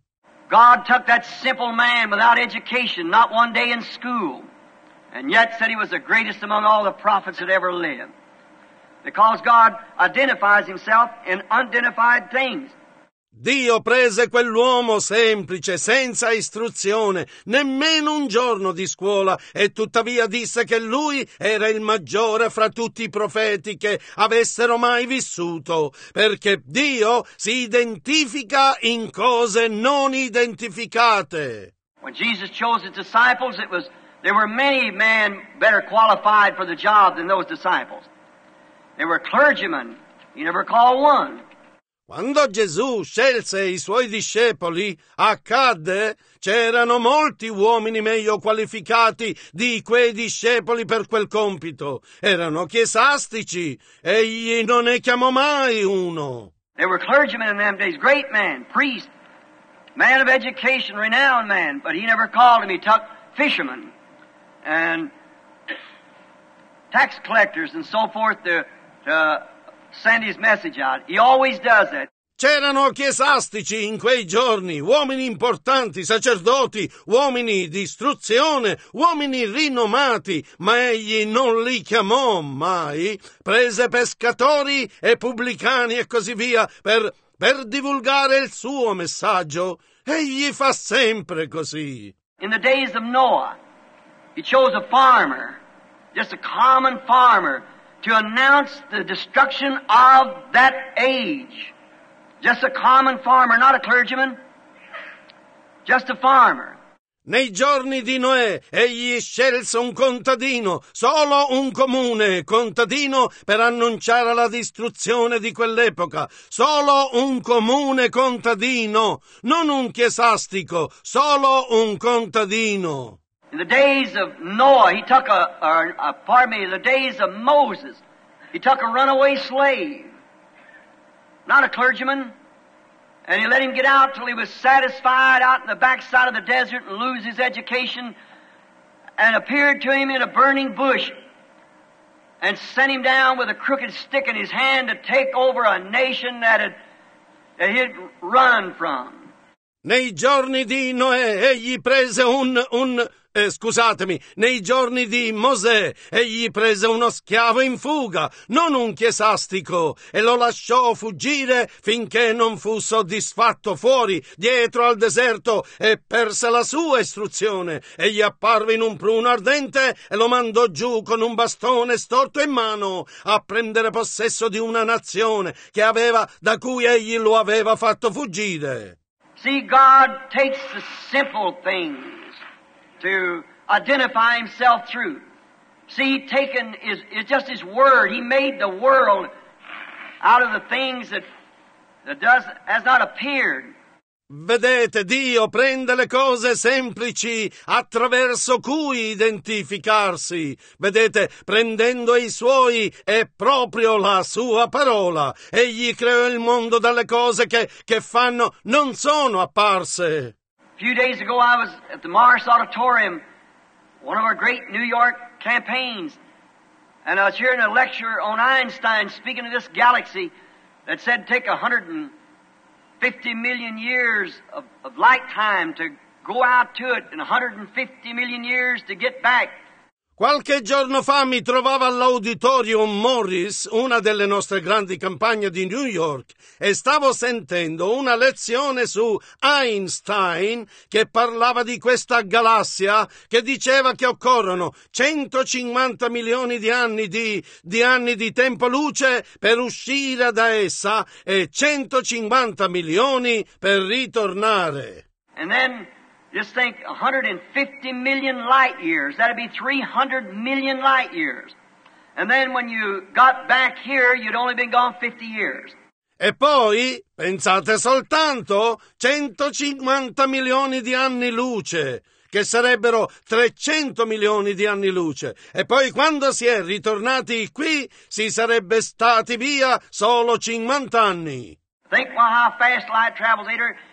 God took that simple man without education, not one day in school, and yet said he was the greatest among all the prophets that ever lived. Because God identifies himself in unidentified things. Dio prese quell'uomo semplice, senza istruzione, nemmeno un giorno di scuola, e tuttavia disse che lui era il maggiore fra tutti i profeti che avessero mai vissuto, perché Dio si identifica in cose non identificate. When Jesus chose his disciples, there were many men better qualified for the job than those disciples. They were clergymen. He never called one. Quando Gesù scelse i suoi discepoli, accadde, c'erano molti uomini meglio qualificati di quei discepoli per quel compito. Erano chiesastici, egli non ne chiamò mai uno. There were clergymen in them days, great men, priest, man of education, renowned man, but he never called him. He took fishermen and tax collectors and so forth to send his message out. He always does that. C'erano chiesastici in quei giorni, uomini importanti, sacerdoti, uomini di istruzione, uomini rinomati, ma egli non li chiamò mai. Prese pescatori e pubblicani e così via per divulgare il suo messaggio. Egli fa sempre così. In the days of Noah, he chose a farmer, just a common farmer, to announce the destruction of that age. Just a common farmer, not a clergyman. Just a farmer. Nei giorni di Noè, egli scelse un contadino, solo un comune contadino per annunciare la distruzione di quell'epoca. Solo un comune contadino, non un chiesastico, solo un contadino. In the days of Noah, he took the days of Moses, he took a runaway slave, not a clergyman, and he let him get out till he was satisfied out in the backside of the desert and lose his education, and appeared to him in a burning bush, and sent him down with a crooked stick in his hand to take over a nation that he'd run from. Nei giorni di Noè, egli prese nei giorni di Mosè, egli prese uno schiavo in fuga, non un chiesastico, e lo lasciò fuggire finché non fu soddisfatto fuori, dietro al deserto, e perse la sua istruzione. Egli apparve in un pruno ardente e lo mandò giù con un bastone storto in mano a prendere possesso di una nazione da cui egli lo aveva fatto fuggire. See, God takes the simple things to identify himself through. See, taken is just his word. He made the world out of the things that has not appeared. Vedete, Dio prende le cose semplici attraverso cui identificarsi. Vedete, prendendo i suoi è proprio la sua parola. Egli creò il mondo dalle cose che non sono apparse. A few days ago I was at the Morris Auditorium, one of our great New York campaigns, and I was hearing a lecture on Einstein speaking of this galaxy that said take 150 million years of light time to go out to it and 150 million years to get back. Qualche giorno fa mi trovavo all'Auditorium Morris, una delle nostre grandi campagne di New York, e stavo sentendo una lezione su Einstein che parlava di questa galassia, che diceva che occorrono 150 milioni di anni di tempo luce per uscire da essa e 150 milioni per ritornare. And then just think, 150 million light years. That'd be 300 million light years. And then when you got back here, you'd only been gone 50 years. E poi, pensate soltanto, 150 milioni di anni luce, che sarebbero 300 milioni di anni luce. E poi quando si è ritornati qui, si sarebbe stati via solo 50 anni. Think how fast light travels,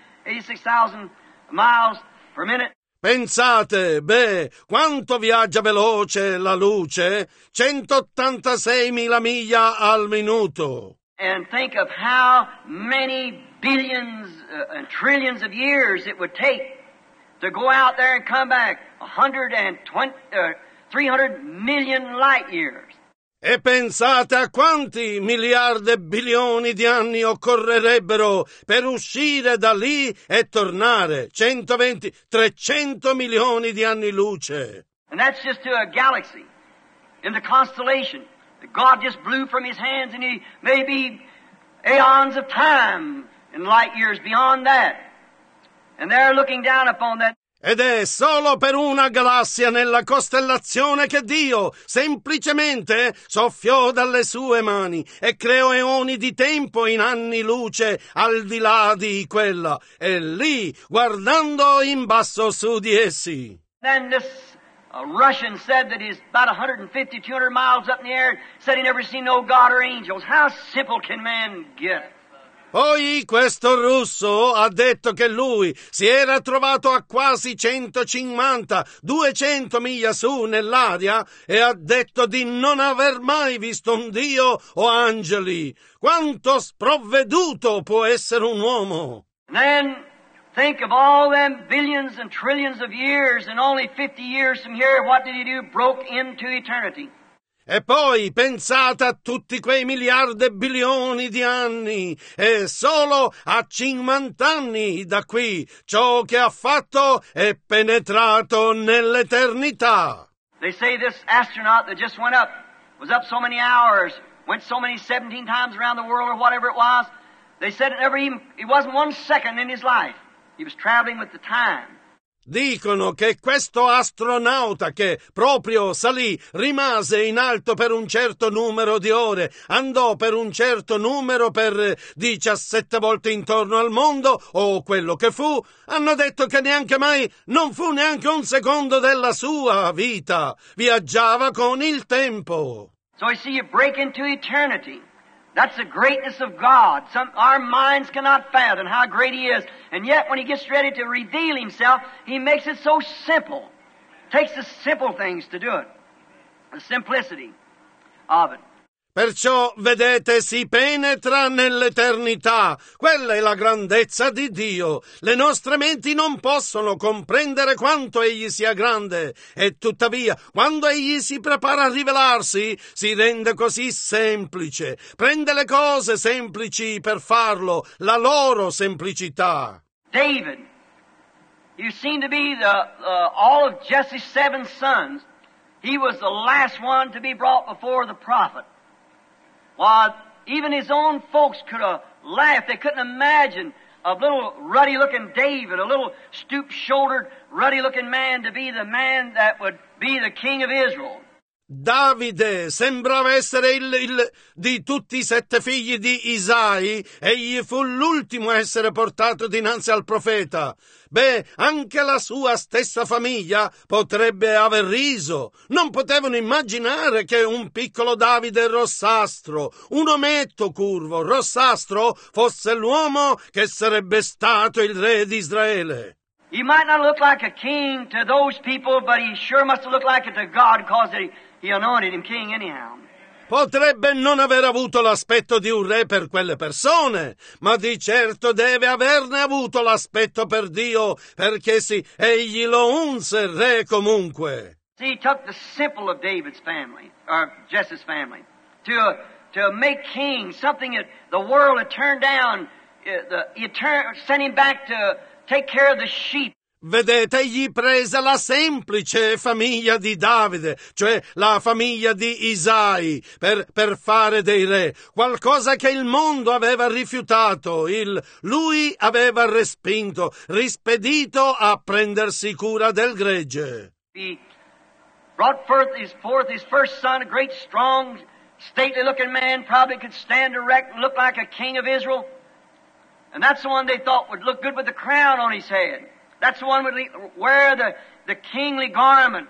86,000 miles per minute. Pensate, quanto viaggia veloce la luce? 186.000 miglia al minuto. And think of how many billions and trillions of years it would take to go out there and come back. 300 million light years. E pensate a quanti miliardi e bilioni di anni occorrerebbero per uscire da lì e tornare. 120, 300 milioni di anni luce. And that's just to a galaxy in the constellation that God just blew from His hands, and He may be aeons of time in light years beyond that. And they're looking down upon that. Ed è solo per una galassia nella costellazione che Dio semplicemente soffiò dalle sue mani e creò eoni di tempo in anni luce al di là di quella, e lì, guardando in basso su di essi. Then this Russian said that he's about 150, 200 miles up in the air, said he never seen no God or angels. How simple can man get? Poi questo russo ha detto che lui si era trovato a quasi 150, 200 miglia su nell'aria e ha detto di non aver mai visto un Dio o angeli. Quanto sprovveduto può essere un uomo! And then think of all them billions and trillions of years, and only 50 years from here, what did He do? Broke into eternity. E poi pensate a tutti quei miliardi e bilioni di anni, e solo a 50 anni da qui ciò che ha fatto è penetrato nell'eternità. They say this astronaut that just went up, was up so many hours, went so many 17 times around the world or whatever it was, they said it wasn't 1 second in his life. He was traveling with the time. Dicono che questo astronauta che proprio salì, rimase in alto per un certo numero di ore, andò per un certo numero per 17 volte intorno al mondo, o quello che fu, hanno detto che non fu neanche un secondo della sua vita. Viaggiava con il tempo. So you see, you break into eternity. That's the greatness of God. Our minds cannot fathom how great He is. And yet, when He gets ready to reveal Himself, He makes it so simple. Takes the simple things to do it. The simplicity of it. Perciò, vedete, si penetra nell'eternità. Quella è la grandezza di Dio. Le nostre menti non possono comprendere quanto Egli sia grande. E tuttavia, quando Egli si prepara a rivelarsi, si rende così semplice. Prende le cose semplici per farlo, la loro semplicità. David, you seem to be all of Jesse's 7 sons. He was the last one to be brought before the prophet. While even his own folks could have laughed. They couldn't imagine a little ruddy-looking David, a little stoop-shouldered, ruddy-looking man to be the man that would be the king of Israel. Davide sembrava essere il di tutti i 7 figli di Isai, egli fu l'ultimo a essere portato dinanzi al profeta. Beh, anche la sua stessa famiglia potrebbe aver riso. Non potevano immaginare che un piccolo Davide rossastro, un ometto curvo, rossastro, fosse l'uomo che sarebbe stato il re di Israele. He might not look like a king to those people, but he sure must have looked like it to God, because He anointed him king anyhow. Potrebbe non aver avuto l'aspetto di un re per quelle persone, ma di certo deve averne avuto l'aspetto per Dio, perché sì, egli lo unse re comunque. See, he took the simple of David's family, or Jesse's family, to make king, something that the world had turned down. Sent him back to take care of the sheep. Vedete, egli prese la semplice famiglia di Davide, cioè la famiglia di Isai, per fare dei re, qualcosa che il mondo aveva rifiutato, lui aveva respinto, rispedito a prendersi cura del gregge. He brought forth his first son, a great, strong, stately-looking man, probably could stand erect and look like a king of Israel. And that's the one they thought would look good with the crown on his head. That's the one would wear the kingly garment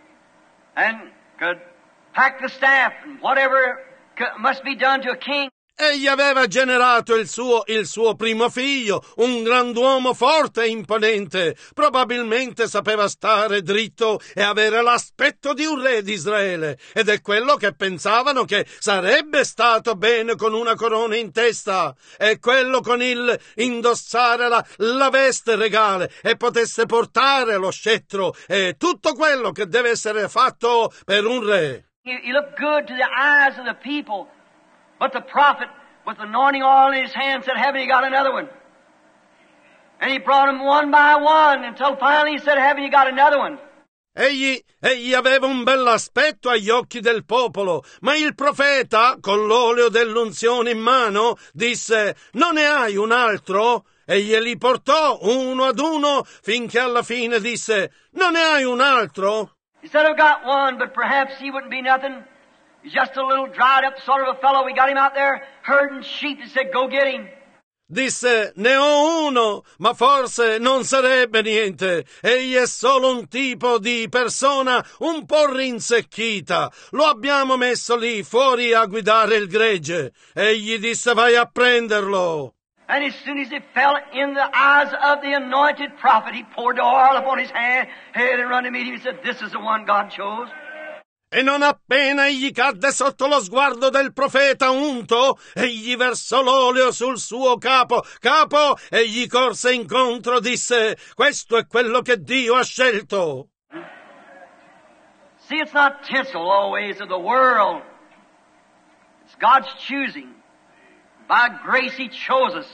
and could pack the staff and whatever must be done to a king. Egli aveva generato il suo primo figlio, un grand'uomo forte e imponente. Probabilmente sapeva stare dritto e avere l'aspetto di un re di Israele. Ed è quello che pensavano che sarebbe stato bene con una corona in testa. E quello con il indossare la veste regale e potesse portare lo scettro. E tutto quello che deve essere fatto per un re. He looked good to the eyes of the people. But the prophet, with the anointing oil in his hand, said, haven't you got another one? And he brought them one by one until finally he said, haven't you got another one? Egli aveva un bell'aspetto agli occhi del popolo, ma il profeta, con l'olio dell'unzione in mano, disse, non ne hai un altro? E glieli portò uno ad uno finché alla fine disse, non ne hai un altro? He said, I've got one, but perhaps he wouldn't be nothing. He's just a little dried up sort of a fellow. We got him out there herding sheep. He said, go get him. Disse, ne ho uno, ma forse non sarebbe niente. Egli è solo un tipo di persona un po' rinsecchita. Lo abbiamo messo lì fuori a guidare il gregge. Egli disse, vai a prenderlo. And as soon as it fell in the eyes of the anointed prophet, he poured the oil upon his head and run to meet him. He said, this is the one God chose. E non appena egli cadde sotto lo sguardo del profeta unto, egli versò l'olio sul suo capo, e gli corse incontro, disse, questo è quello che Dio ha scelto. See, it's not tinsel always of the world. It's God's choosing. By grace He chose us.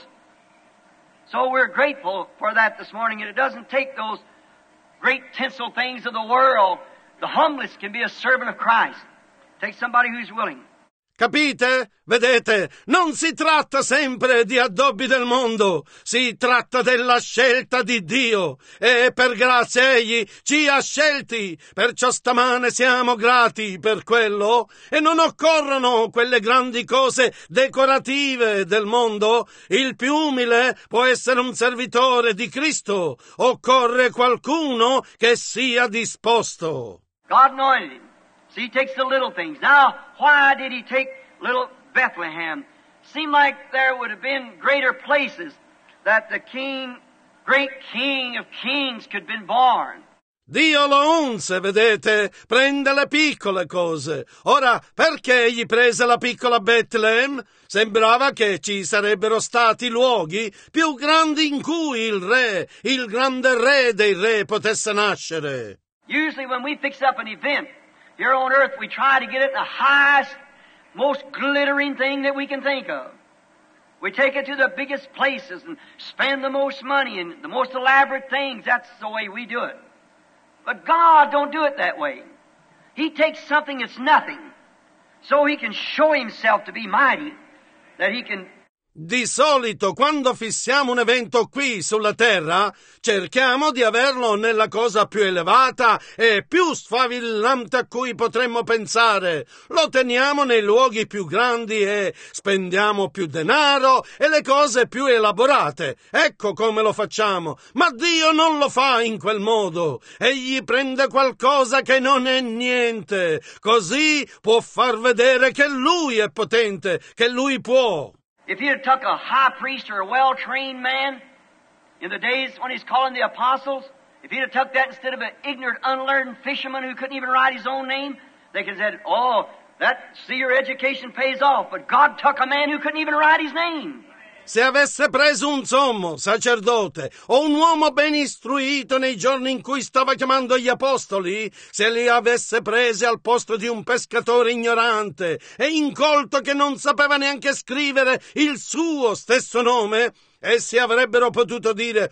So we're grateful for that this morning, and it doesn't take those great tinsel things of the world. The humblest can be a servant of Christ. Take somebody who's willing. Capite? Vedete? Non si tratta sempre di addobbi del mondo, si tratta della scelta di Dio. E per grazia Egli ci ha scelti, perciò stamane siamo grati per quello. E non occorrono quelle grandi cose decorative del mondo. Il più umile può essere un servitore di Cristo. Occorre qualcuno che sia disposto. God anointed him. So He takes the little things. Now, why did He take little Bethlehem? Seemed like there would have been greater places that the great King of Kings could have been born. Dio lo unse, vedete, prende le piccole cose. Ora, perché egli prese la piccola Bethlehem? Sembrava che ci sarebbero stati luoghi più grandi in cui il grande re dei re potesse nascere. Usually when we fix up an event here on earth, we try to get it the highest, most glittering thing that we can think of. We take it to the biggest places and spend the most money and the most elaborate things. That's the way we do it. But God don't do it that way. He takes something that's nothing so He can show Himself to be mighty, that He can. Di solito, quando fissiamo un evento qui sulla terra, cerchiamo di averlo nella cosa più elevata e più sfavillante a cui potremmo pensare. Lo teniamo nei luoghi più grandi e spendiamo più denaro e le cose più elaborate. Ecco come lo facciamo. Ma Dio non lo fa in quel modo. Egli prende qualcosa che non è niente. Così può far vedere che Lui è potente, che Lui può. If He had took a high priest or a well-trained man in the days when He's calling the apostles, if He'd have took that instead of an ignorant, unlearned fisherman who couldn't even write his own name, they could have said, see, your education pays off. But God took a man who couldn't even write his name. Se avesse preso un sommo sacerdote o un uomo ben istruito nei giorni in cui stava chiamando gli apostoli, se li avesse presi al posto di un pescatore ignorante e incolto che non sapeva neanche scrivere il suo stesso nome, essi avrebbero potuto dire,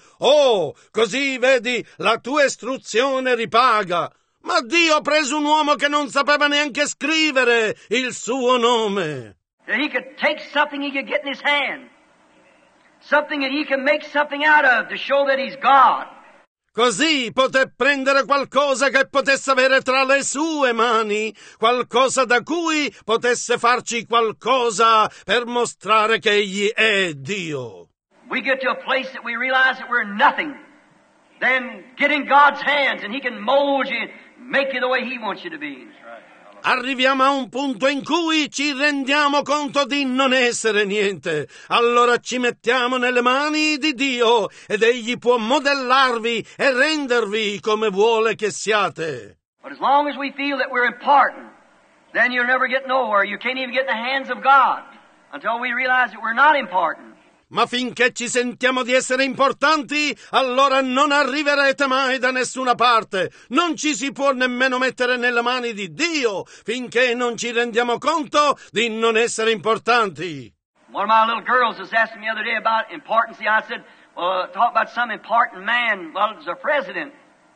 così vedi, la tua istruzione ripaga. Ma Dio ha preso un uomo che non sapeva neanche scrivere il suo nome. That He could take something He could get in His hand. Something that He can make something out of to show that He's God. Così poté prendere qualcosa che potesse avere tra le sue mani, qualcosa da cui potesse farci qualcosa per mostrare che Egli è Dio. We get to a place that we realize that we're nothing. Then get in God's hands and He can mold you and make you the way He wants you to be. Arriviamo a un punto in cui ci rendiamo conto di non essere niente. Allora ci mettiamo nelle mani di Dio ed Egli può modellarvi e rendervi come vuole che siate. But as long as we feel that we're important, then you'll never get nowhere. You can't even get in the hands of God until we realize that we're not important. Ma finché ci sentiamo di essere importanti, allora non arriverete mai da nessuna parte. Non ci si può nemmeno mettere nelle mani di Dio finché non ci rendiamo conto di non essere importanti. One of my little girls was asking me the other day about importance. I said, well, talk about some important man. Well, it was a president.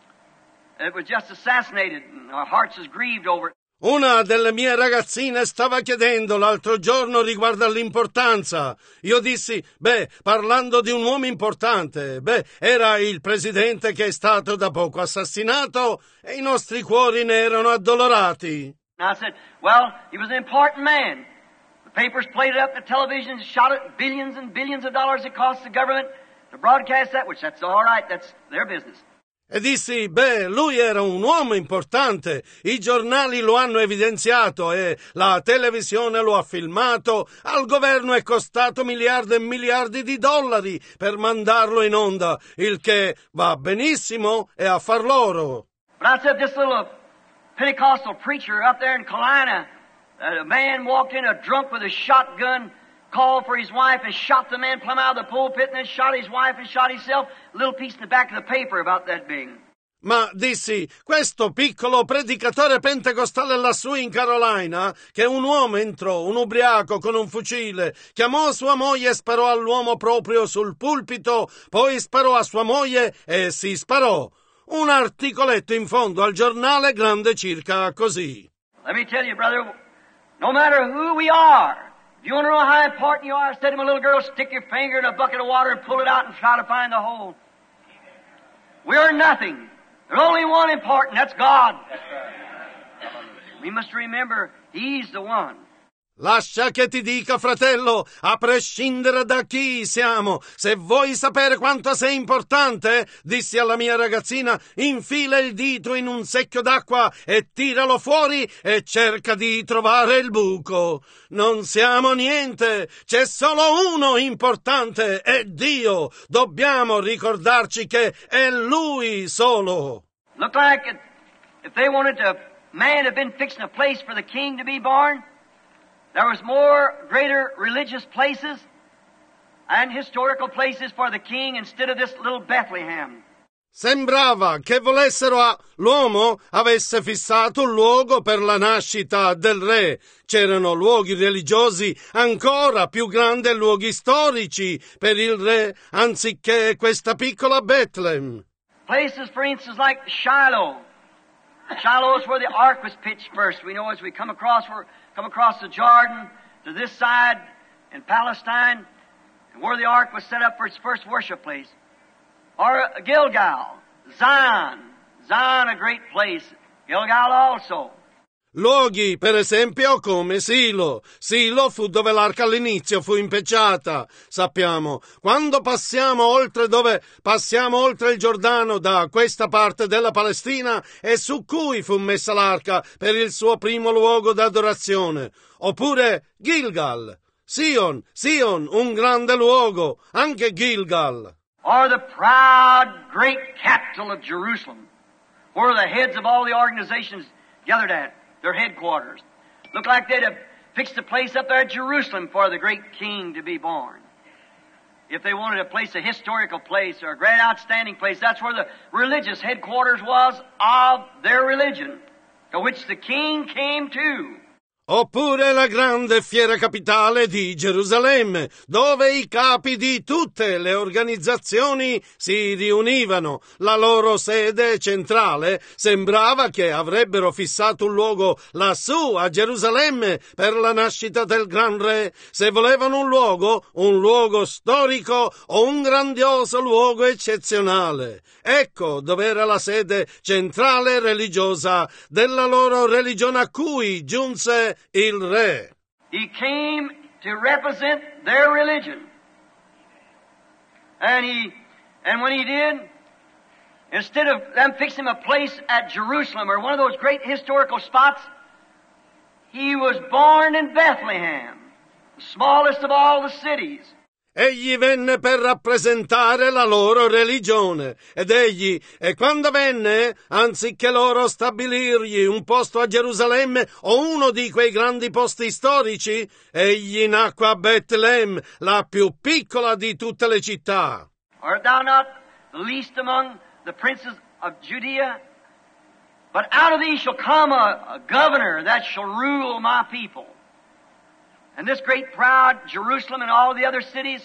It was just assassinated, and our hearts is grieved over it. Una delle mie ragazzine stava chiedendo l'altro giorno riguardo all'importanza. Io dissi, parlando di un uomo importante, era il presidente che è stato da poco assassinato e i nostri cuori ne erano addolorati. And I said, well, he was an important man. The papers played it up, the television shot it, billions and billions of dollars it cost the government to broadcast that, which that's all right, that's their business. E dissi, lui era un uomo importante, i giornali lo hanno evidenziato e la televisione lo ha filmato, al governo è costato miliardi e miliardi di dollari per mandarlo in onda, il che va benissimo e a far loro. But I said, this little Pentecostal preacher up there in Carolina, a man walked in a drunk with a shotgun, called for his wife and shot the man plumb out of the pulpit and then shot his wife and shot himself. A little piece in the back of the paper about that big. Ma dissi, questo piccolo predicatore pentecostale lassù in Carolina, che un uomo entrò, un ubriaco con un fucile, chiamò sua moglie e sparò all'uomo proprio sul pulpito, poi sparò a sua moglie e si sparò. Un articoletto in fondo al giornale grande circa così. Let me tell you, brother, no matter who we are, if you want to know how important you are, said to my little girl, stick your finger in a bucket of water and pull it out and try to find the hole. We are nothing. There's only one important, that's God. We must remember, He's the one. Lascia che ti dica, fratello, a prescindere da chi siamo, se vuoi sapere quanto sei importante, dissi alla mia ragazzina, infila il dito in un secchio d'acqua e tiralo fuori e cerca di trovare il buco. Non siamo niente, c'è solo uno importante, è Dio. Dobbiamo ricordarci che è Lui solo. Look like if they wanted to, man had been fixing a place for the king to be born, there was more greater religious places and historical places for the king instead of this little Bethlehem. Sembrava che l'uomo avesse fissato un luogo per la nascita del re. C'erano luoghi religiosi ancora più grandi e luoghi storici per il re, anziché questa piccola Bethlehem. Places, for instance, like Shiloh. Shiloh is where the ark was pitched first. We know as we come across the Jordan to this side in Palestine, and where the ark was set up for its first worship place. Or Gilgal, Zion, a great place. Gilgal also. Luoghi, per esempio, come Silo. Silo fu dove l'arca all'inizio fu impecciata. Sappiamo, quando passiamo oltre il Giordano da questa parte della Palestina, è su cui fu messa l'arca per il suo primo luogo d'adorazione. Oppure Gilgal. Sion, un grande luogo, anche Gilgal. Or the proud, great capital of Jerusalem, where the heads of all the organizations gathered at. Their headquarters. Looked like they'd have fixed a place up there at Jerusalem for the great king to be born. If they wanted a historical place or a great outstanding place, that's where the religious headquarters was of their religion, to which the king came to. Oppure la grande fiera capitale di Gerusalemme, dove i capi di tutte le organizzazioni si riunivano. La loro sede centrale sembrava che avrebbero fissato un luogo lassù a Gerusalemme per la nascita del gran re. Se volevano un luogo storico o un grandioso luogo eccezionale. Ecco dove era la sede centrale religiosa della loro religione a cui giunse il re. He came to represent their religion. And when he did, instead of them fixing a place at Jerusalem or one of those great historical spots, He was born in Bethlehem, the smallest of all the cities. Egli venne per rappresentare la loro religione, ed egli, e quando venne, anziché loro stabilirgli un posto a Gerusalemme o uno di quei grandi posti storici, egli nacque a Betlemme, la più piccola di tutte le città. Art thou not the least among the princes of Judea? But out of thee shall come a governor that shall rule my people. And this great proud Jerusalem and all the other cities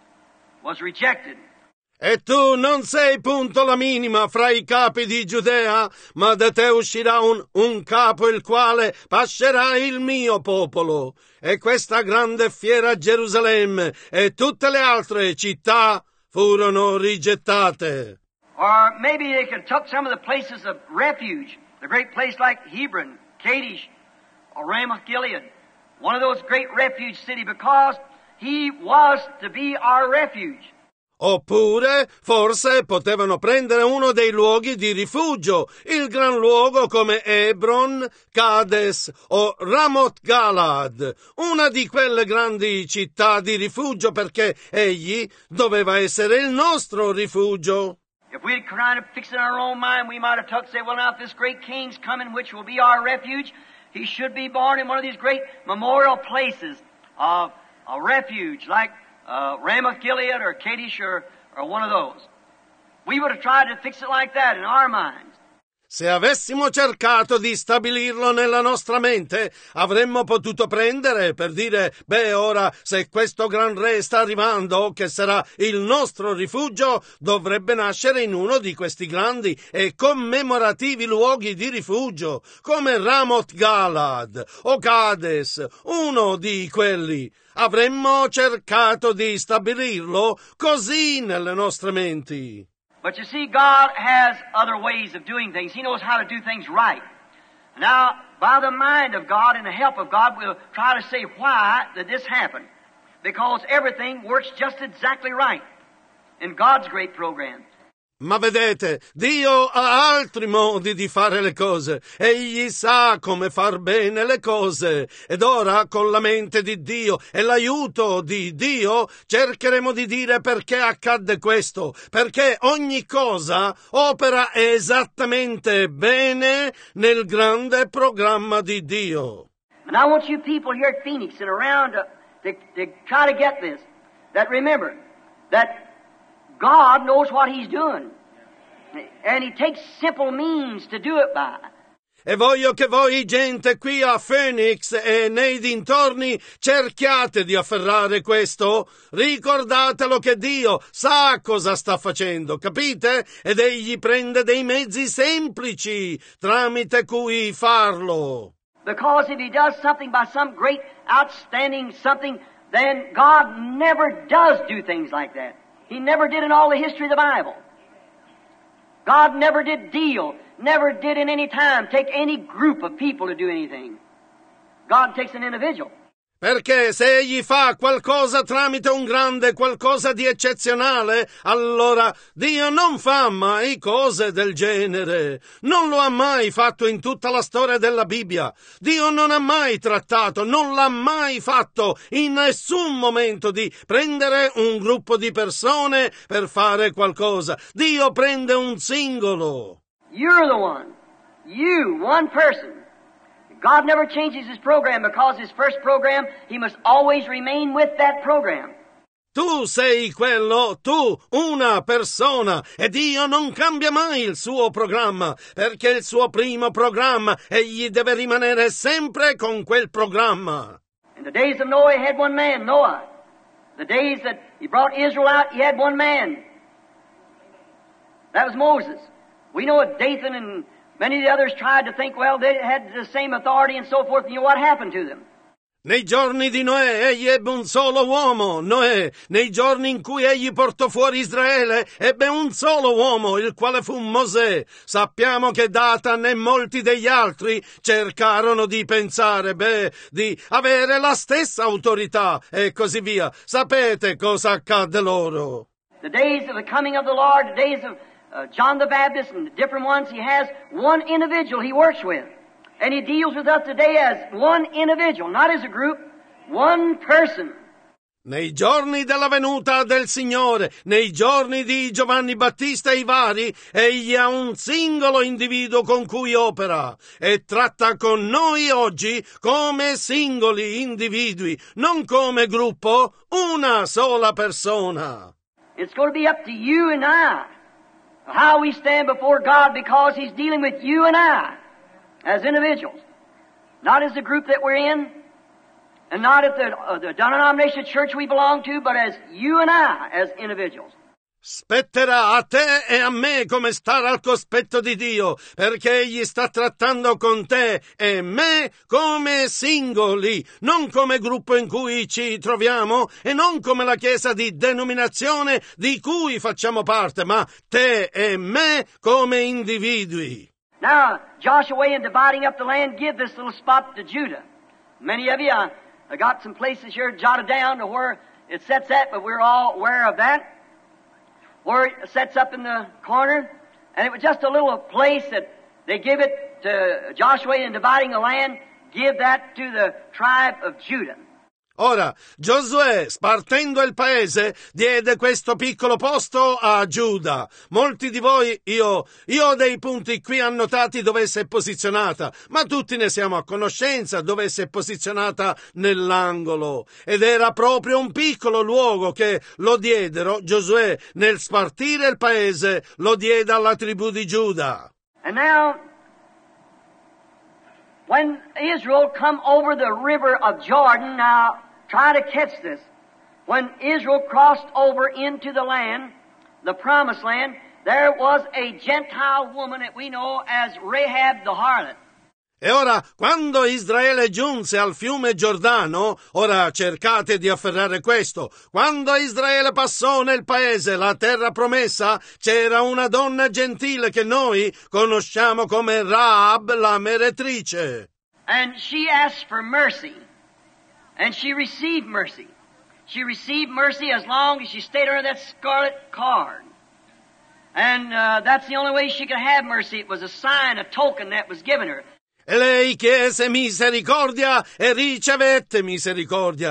was rejected. E tu non sei punto la minima fra i capi di Giudea, ma da te uscirà un capo il quale pascerà il mio popolo. E questa grande e fiera Gerusalemme e tutte le altre città furono rigettate. Or maybe they could took some of the places of refuge, the great place like Hebron, Kadesh, or Ramoth Gilead. One of those great refuge cities, because he was to be our refuge. Oppure, forse, potevano prendere uno dei luoghi di rifugio, il gran luogo come Hebron, Cades o Ramoth Galad, una di quelle grandi città di rifugio, perché egli doveva essere il nostro rifugio. If we'd tried to fix it in our own mind, we might have took and said, well, now if this great king's coming, which will be our refuge, he should be born in one of these great memorial places of a refuge, like Ramoth Gilead or Kadesh or one of those. We would have tried to fix it like that in our minds. Se avessimo cercato di stabilirlo nella nostra mente, avremmo potuto prendere per dire, ora, se questo gran re sta arrivando, che sarà il nostro rifugio, dovrebbe nascere in uno di questi grandi e commemorativi luoghi di rifugio, come Ramoth Galad o Cades, uno di quelli. Avremmo cercato di stabilirlo così nelle nostre menti. But you see, God has other ways of doing things. He knows how to do things right. Now, by the mind of God and the help of God, we'll try to say why did this happen. Because everything works just exactly right in God's great program. Ma vedete, Dio ha altri modi di fare le cose. Egli sa come far bene le cose. Ed ora, con la mente di Dio e l'aiuto di Dio, cercheremo di dire perché accadde questo. Perché ogni cosa opera esattamente bene nel grande programma di Dio. And I want you people here at Phoenix and around to try to get this. That remember, that God knows what He's doing. And He takes simple means to do it by. E voglio che voi, gente qui a Phoenix e nei dintorni, cerchiate di afferrare questo. Ricordatelo che Dio sa cosa sta facendo, capite? Ed Egli prende dei mezzi semplici tramite cui farlo. Because if He does something by some great, outstanding something, then God never does do things like that. He never did in all the history of the Bible. God never did never did in any time take any group of people to do anything. God takes an individual. Perché se egli fa qualcosa tramite un grande, qualcosa di eccezionale, allora Dio non fa mai cose del genere. Non lo ha mai fatto in tutta la storia della Bibbia. Dio non ha mai trattato, non l'ha mai fatto in nessun momento di prendere un gruppo di persone per fare qualcosa. Dio prende un singolo. You're the one. You, one person. God never changes His program because His first program, He must always remain with that program. Tu sei quello, tu, una persona, e Dio non cambia mai il suo programma, perché il suo primo programma, egli deve rimanere sempre con quel programma. In the days of Noah, He had one man, Noah. The days that He brought Israel out, He had one man. That was Moses. We know that Dathan and many of the others tried to think, well, they had the same authority and so forth, and you know what happened to them? Nei giorni di Noè egli ebbe un solo uomo, Noè. Nei giorni in cui egli portò fuori Israele ebbe un solo uomo, il quale fu Mosè. Sappiamo che Datan e molti degli altri cercarono di pensare, di avere la stessa autorità e così via. Sapete cosa accadde loro? The days of the coming of the Lord, the days of John the Baptist and the different ones, He has one individual He works with. And He deals with us today as one individual, not as a group, one person. Nei giorni della venuta del Signore, nei giorni di Giovanni Battista e i vari, egli ha un singolo individuo con cui opera e tratta con noi oggi come singoli individui, non come gruppo, una sola persona. It's going to be up to you and I how we stand before God, because He's dealing with you and I as individuals, not as the group that we're in, and not at the denomination church we belong to, but as you and I as individuals. Spetterà a te e a me come stare al cospetto di Dio, perché Egli sta trattando con te e me come singoli, non come gruppo in cui ci troviamo e non come la chiesa di denominazione di cui facciamo parte, ma te e me come individui. Now, Joshua, in dividing up the land, give this little spot to Judah. Many of you, I got some places here jotted down to where it sets at, but we're all aware of that. Where it sets up in the corner, and it was just a little place that they give it to Joshua in dividing the land, give that to the tribe of Judah. Ora, Giosuè, spartendo il paese, diede questo piccolo posto a Giuda. Molti di voi, io ho dei punti qui annotati dove si è posizionata, ma tutti ne siamo a conoscenza dove si è posizionata nell'angolo. Ed era proprio un piccolo luogo che lo diedero, Giosuè, nel spartire il paese, lo diede alla tribù di Giuda. And now, when Israel come over the river of Jordan, now try to catch this. When Israel crossed over into the land, the promised land, there was a Gentile woman that we know as Rahab the harlot. E ora, quando Israele giunse al fiume Giordano, ora cercate di afferrare questo, quando Israele passò nel paese, la terra promessa, c'era una donna gentile che noi conosciamo come Rahab la meretrice. And she asked for mercy. And she received mercy. She received mercy as long as she stayed under that scarlet cord. And that's the only way she could have mercy. It was a sign, a token that was given her. E lei chiese misericordia e ricevette misericordia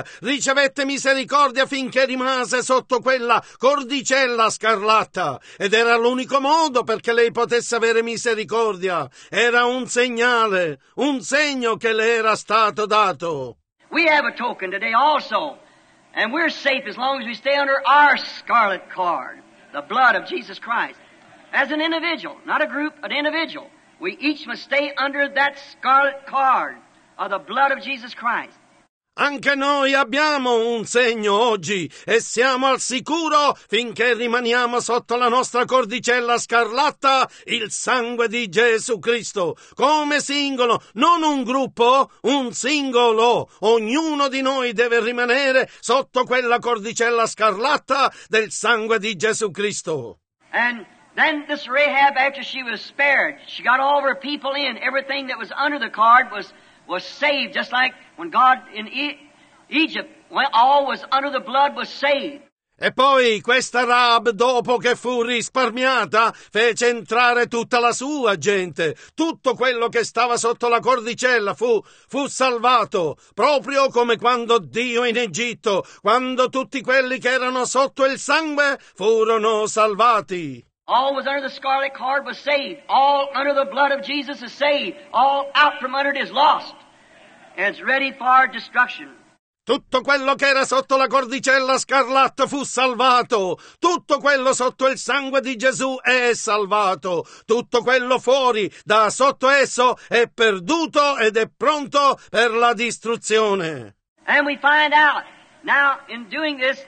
finché rimase sotto quella cordicella scarlatta. Ed era l'unico modo perché lei potesse avere misericordia. Era un segnale, un segno che le era stato dato. We have a token today also, and we're safe as long as we stay under our scarlet cord, the blood of Jesus Christ. As an individual, not a group, an individual, we each must stay under that scarlet cord of the blood of Jesus Christ. Anche noi abbiamo un segno oggi e siamo al sicuro finché rimaniamo sotto la nostra cordicella scarlatta, il sangue di Gesù Cristo, come singolo, non un gruppo, un singolo. Ognuno di noi deve rimanere sotto quella cordicella scarlatta del sangue di Gesù Cristo. And then this Rahab, after she was spared, she got all of her people in. Everything that was under the cord was saved, just like when God in Egypt, when all was under the blood, was saved. E poi questa Rahab, dopo che fu risparmiata, fece entrare tutta la sua gente. Tutto quello che stava sotto la cordicella fu salvato, proprio come quando Dio in Egitto, quando tutti quelli che erano sotto il sangue furono salvati. All was under the scarlet cord was saved. All under the blood of Jesus is saved. All out from under it is lost. And it's ready for destruction. Tutto quello che era sotto la cordicella scarlatta fu salvato. Tutto quello sotto il sangue di Gesù è salvato. Tutto quello fuori da sotto esso è perduto ed è pronto per la distruzione. And we find out, now in doing this,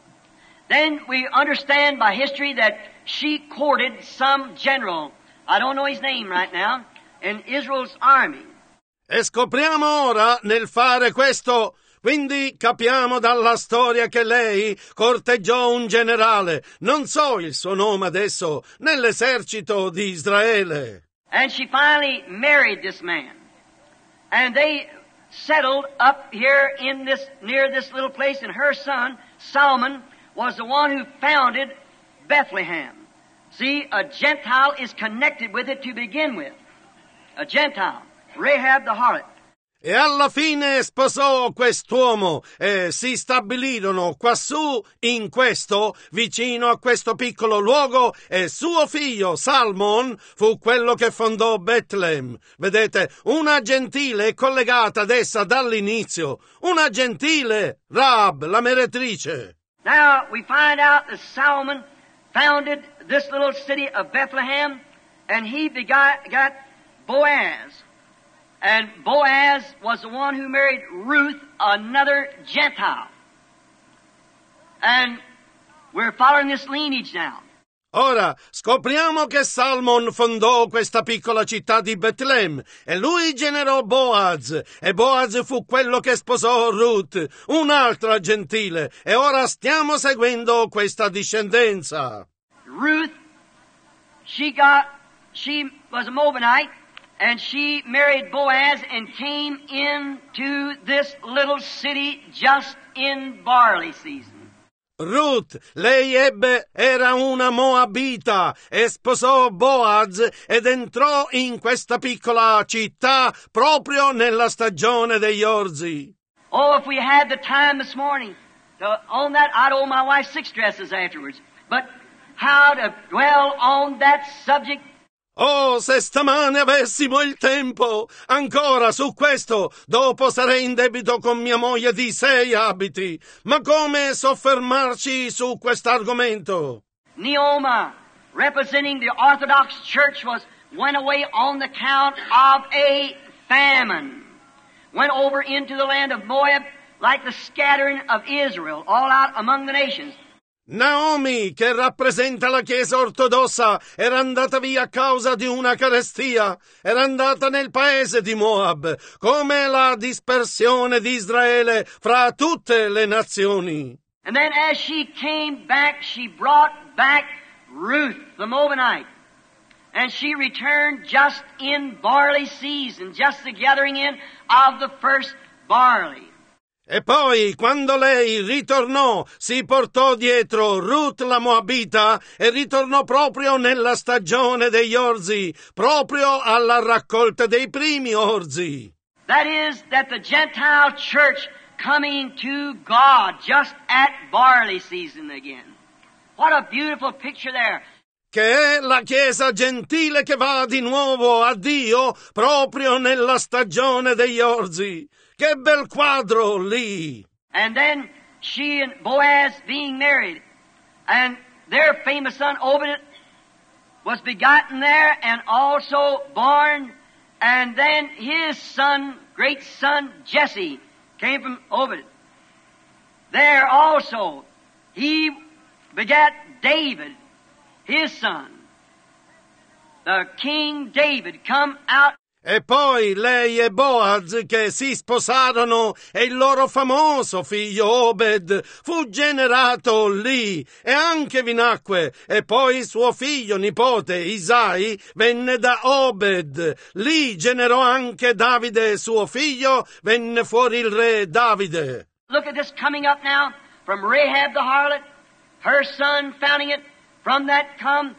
then we understand by history that she courted some general, I don't know his name right now, in Israel's army. E scopriamo ora nel fare questo, quindi capiamo dalla storia che lei corteggiò un generale, non so il suo nome adesso, nell'esercito di Israele. And she finally married this man. And they settled up here in this, near this little place, and her son, Solomon, was the one who founded Bethlehem. See, a Gentile is connected with it to begin with. A Gentile. Rahab the harlot. E alla fine sposò quest'uomo e si stabilirono quassù in questo, vicino a questo piccolo luogo, e suo figlio Salmon fu quello che fondò Betlem. Vedete, una gentile collegata ad essa dall'inizio, una gentile, Rahab, la meretrice. Now we find out that Solomon founded this little city of Bethlehem, and he got Boaz. And Boaz was the one who married Ruth, another Gentile. And we're following this lineage now. Ora, scopriamo che Salmon fondò questa piccola città di Betlem e lui generò Boaz, e Boaz fu quello che sposò Ruth, un'altra gentile, e ora stiamo seguendo questa discendenza. Ruth, she was a Moabite, and she married Boaz and came into this little city just in barley season. Ruth, lei era una Moabita e sposò Boaz ed entrò in questa piccola città proprio nella stagione degli orzi. Oh, if we had the time this morning on that, I'd owe my wife 6 dresses afterwards. But how to dwell on that subject? Oh, se stamane avessimo il tempo, ancora su questo, dopo sarei in debito con mia moglie di 6 abiti. Ma come soffermarci su quest'argomento? Naomi, representing the Orthodox Church, went away on the count of a famine. Went over into the land of Moab like the scattering of Israel, all out among the nations. Naomi, che rappresenta la Chiesa ortodossa, era andata via a causa di una carestia, era andata nel paese di Moab, come la dispersione di Israele fra tutte le nazioni. And then as she came back, she brought back Ruth, the Moabite. And she returned just in barley season, just the gathering in of the first barley. E poi, quando lei ritornò, si portò dietro Ruth la Moabita e ritornò proprio nella stagione degli orzi, proprio alla raccolta dei primi orzi. That is, that the Gentile church coming to God just at barley season again. What a beautiful picture there. Che è la Chiesa gentile che va di nuovo a Dio proprio nella stagione degli orzi. Che bel quadro lì! And then she and Boaz being married, and their famous son Obed was begotten there and also born, and then his son, great son Jesse, came from Obed. There also he begat David, his son. The King David come out. E poi lei e Boaz che si sposarono e il loro famoso figlio Obed fu generato lì e anche vi nacque, e poi suo figlio nipote Isai venne da Obed. Lì generò anche Davide suo figlio, venne fuori il re Davide. Look at this coming up now from Rahab the harlot, her son founding it. From that come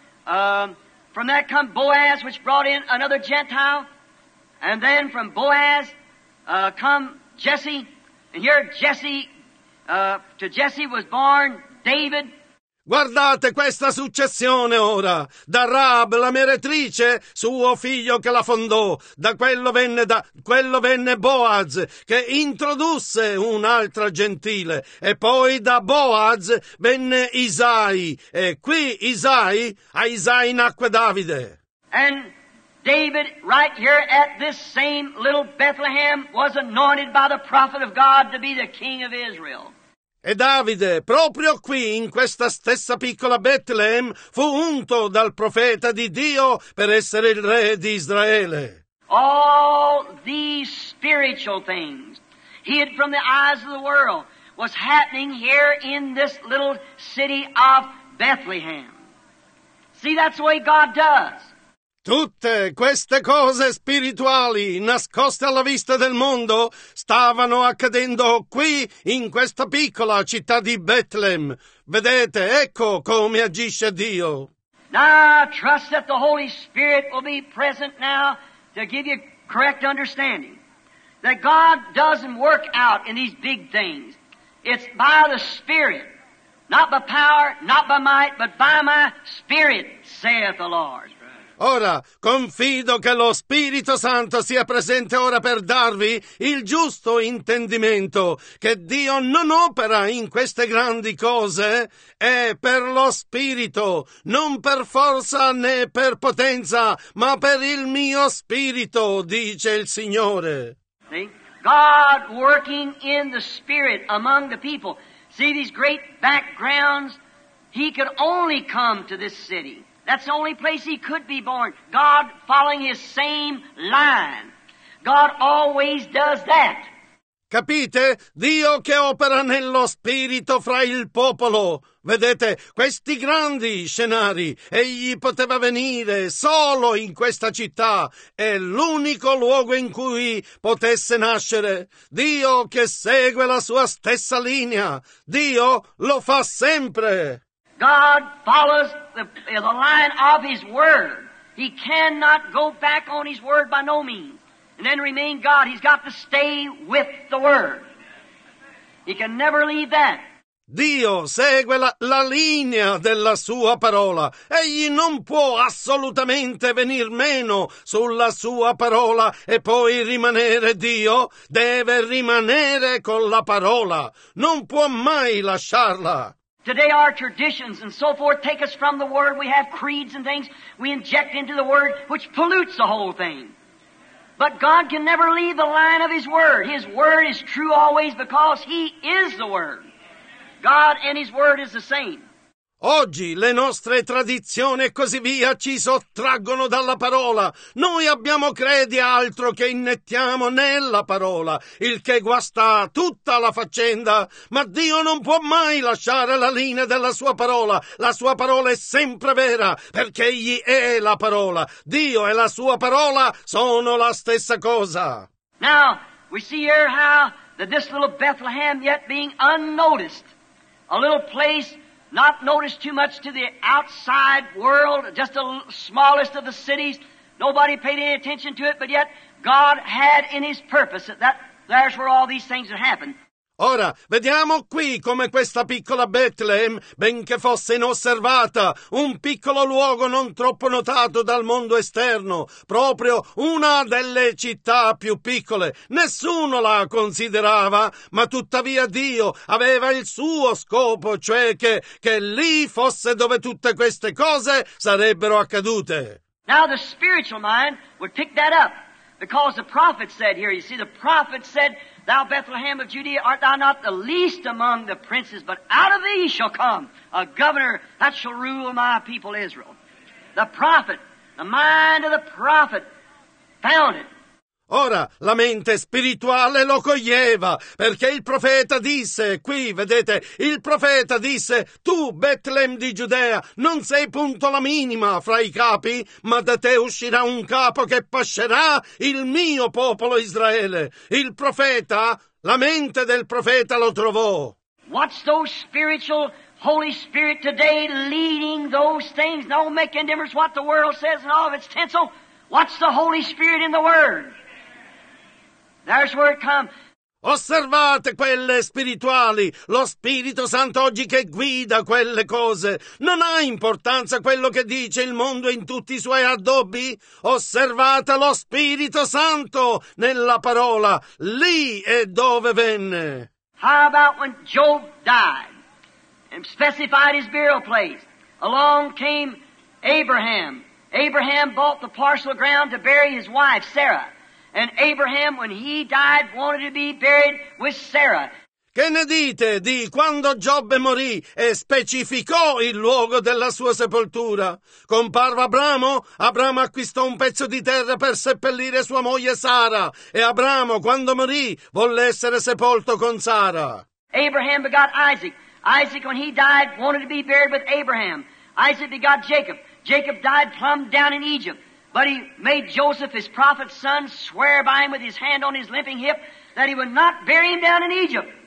Boaz, which brought in another Gentile. And then from Boaz come Jesse, and here to Jesse was born David. Guardate questa successione ora, da Rahab la meretrice, suo figlio che la fondò, da quello venne Boaz, che introdusse un'altra gentile, e poi da Boaz venne Isai, e qui a Isai nacque Davide. And David, right here at this same little Bethlehem, was anointed by the prophet of God to be the king of Israel. E Davide, proprio qui, in questa stessa piccola Betlem, fu unto dal profeta di Dio per essere il re di Israele. All these spiritual things, hid from the eyes of the world, was happening here in this little city of Bethlehem. See, that's the way God does. Tutte queste cose spirituali nascoste alla vista del mondo stavano accadendo qui in questa piccola città di Betlem. Vedete, ecco come agisce Dio. Now I trust that the Holy Spirit will be present now to give you correct understanding that God doesn't work out in these big things. It's by the Spirit, not by power, not by might, but by my Spirit, saith the Lord. Ora, confido che lo Spirito Santo sia presente ora per darvi il giusto intendimento che Dio non opera in queste grandi cose, è per lo Spirito, non per forza né per potenza, ma per il mio Spirito, dice il Signore. See? God working in the Spirit among the people. See these great backgrounds? He could only come to this city. That's the only place he could be born. God following his same line. God always does that. Capite? Dio che opera nello spirito fra il popolo. Vedete, questi grandi scenari, egli poteva venire solo in questa città, è l'unico luogo in cui potesse nascere. Dio che segue la sua stessa linea. Dio lo fa sempre. God follows the line of His Word. He cannot go back on His Word by no means and then remain God. He's got to stay with the Word. He can never leave that. Dio segue la linea della sua parola. Egli non può assolutamente venir meno sulla sua parola e poi rimanere Dio. Deve rimanere con la parola. Non può mai lasciarla. Today our traditions and so forth take us from the Word. We have creeds and things we inject into the Word which pollutes the whole thing. But God can never leave the line of His Word. His Word is true always because He is the Word. God and His Word is the same. Oggi le nostre tradizioni e così via ci sottraggono dalla parola. Noi abbiamo credi altro che innettiamo nella parola, il che guasta tutta la faccenda. Ma Dio non può mai lasciare la linea della sua parola. La sua parola è sempre vera, perché Egli è la parola. Dio e la sua parola sono la stessa cosa. Now, we see here how that this little Bethlehem yet being unnoticed, a little place not noticed too much to the outside world, just the smallest of the cities. Nobody paid any attention to it, but yet God had in His purpose that there's where all these things had happened. Ora, vediamo qui come questa piccola Bethlehem, benché fosse inosservata, un piccolo luogo non troppo notato dal mondo esterno, proprio una delle città più piccole. Nessuno la considerava, ma tuttavia Dio aveva il suo scopo, cioè che lì fosse dove tutte queste cose sarebbero accadute. Now the spiritual mind would pick that up, because the prophet said here, you see, the prophet said, Thou Bethlehem of Judea, art thou not the least among the princes, but out of thee shall come a governor that shall rule my people Israel. The prophet, the mind of the prophet, found it. Ora, la mente spirituale lo coglieva, perché il profeta disse, qui vedete, il profeta disse, tu, Betlem di Giudea, non sei punto la minima fra i capi, ma da te uscirà un capo che pascerà il mio popolo Israele. Il profeta, la mente del profeta lo trovò. Watch those spiritual, Holy Spirit today leading those things. Don't make any difference what the world says and all of its tinsel. Watch the Holy Spirit in the Word. There's where it comes. Osservate quelle spirituali, lo Spirito Santo oggi che guida quelle cose. Non ha importanza quello che dice il mondo in tutti i suoi addobbi. Osservate lo Spirito Santo nella parola. Lì è dove venne. How about when Job died and specified his burial place? Along came Abraham. Abraham bought the parcel of ground to bury his wife, Sarah. And Abraham, when he died, wanted to be buried with Sarah. Che ne dite di quando Giobbe morì e specificò il luogo della sua sepoltura? Comparve Abramo? Abramo acquistò un pezzo di terra per seppellire sua moglie Sara, e Abramo, quando morì, volle essere sepolto con Sara. Abraham begot Isaac. Isaac, when he died, wanted to be buried with Abraham. Isaac begot Jacob. Jacob died plumb down in Egypt. But he made Joseph, his prophet's son, swear by him with his hand on his limping hip that he would not bury him down in Egypt.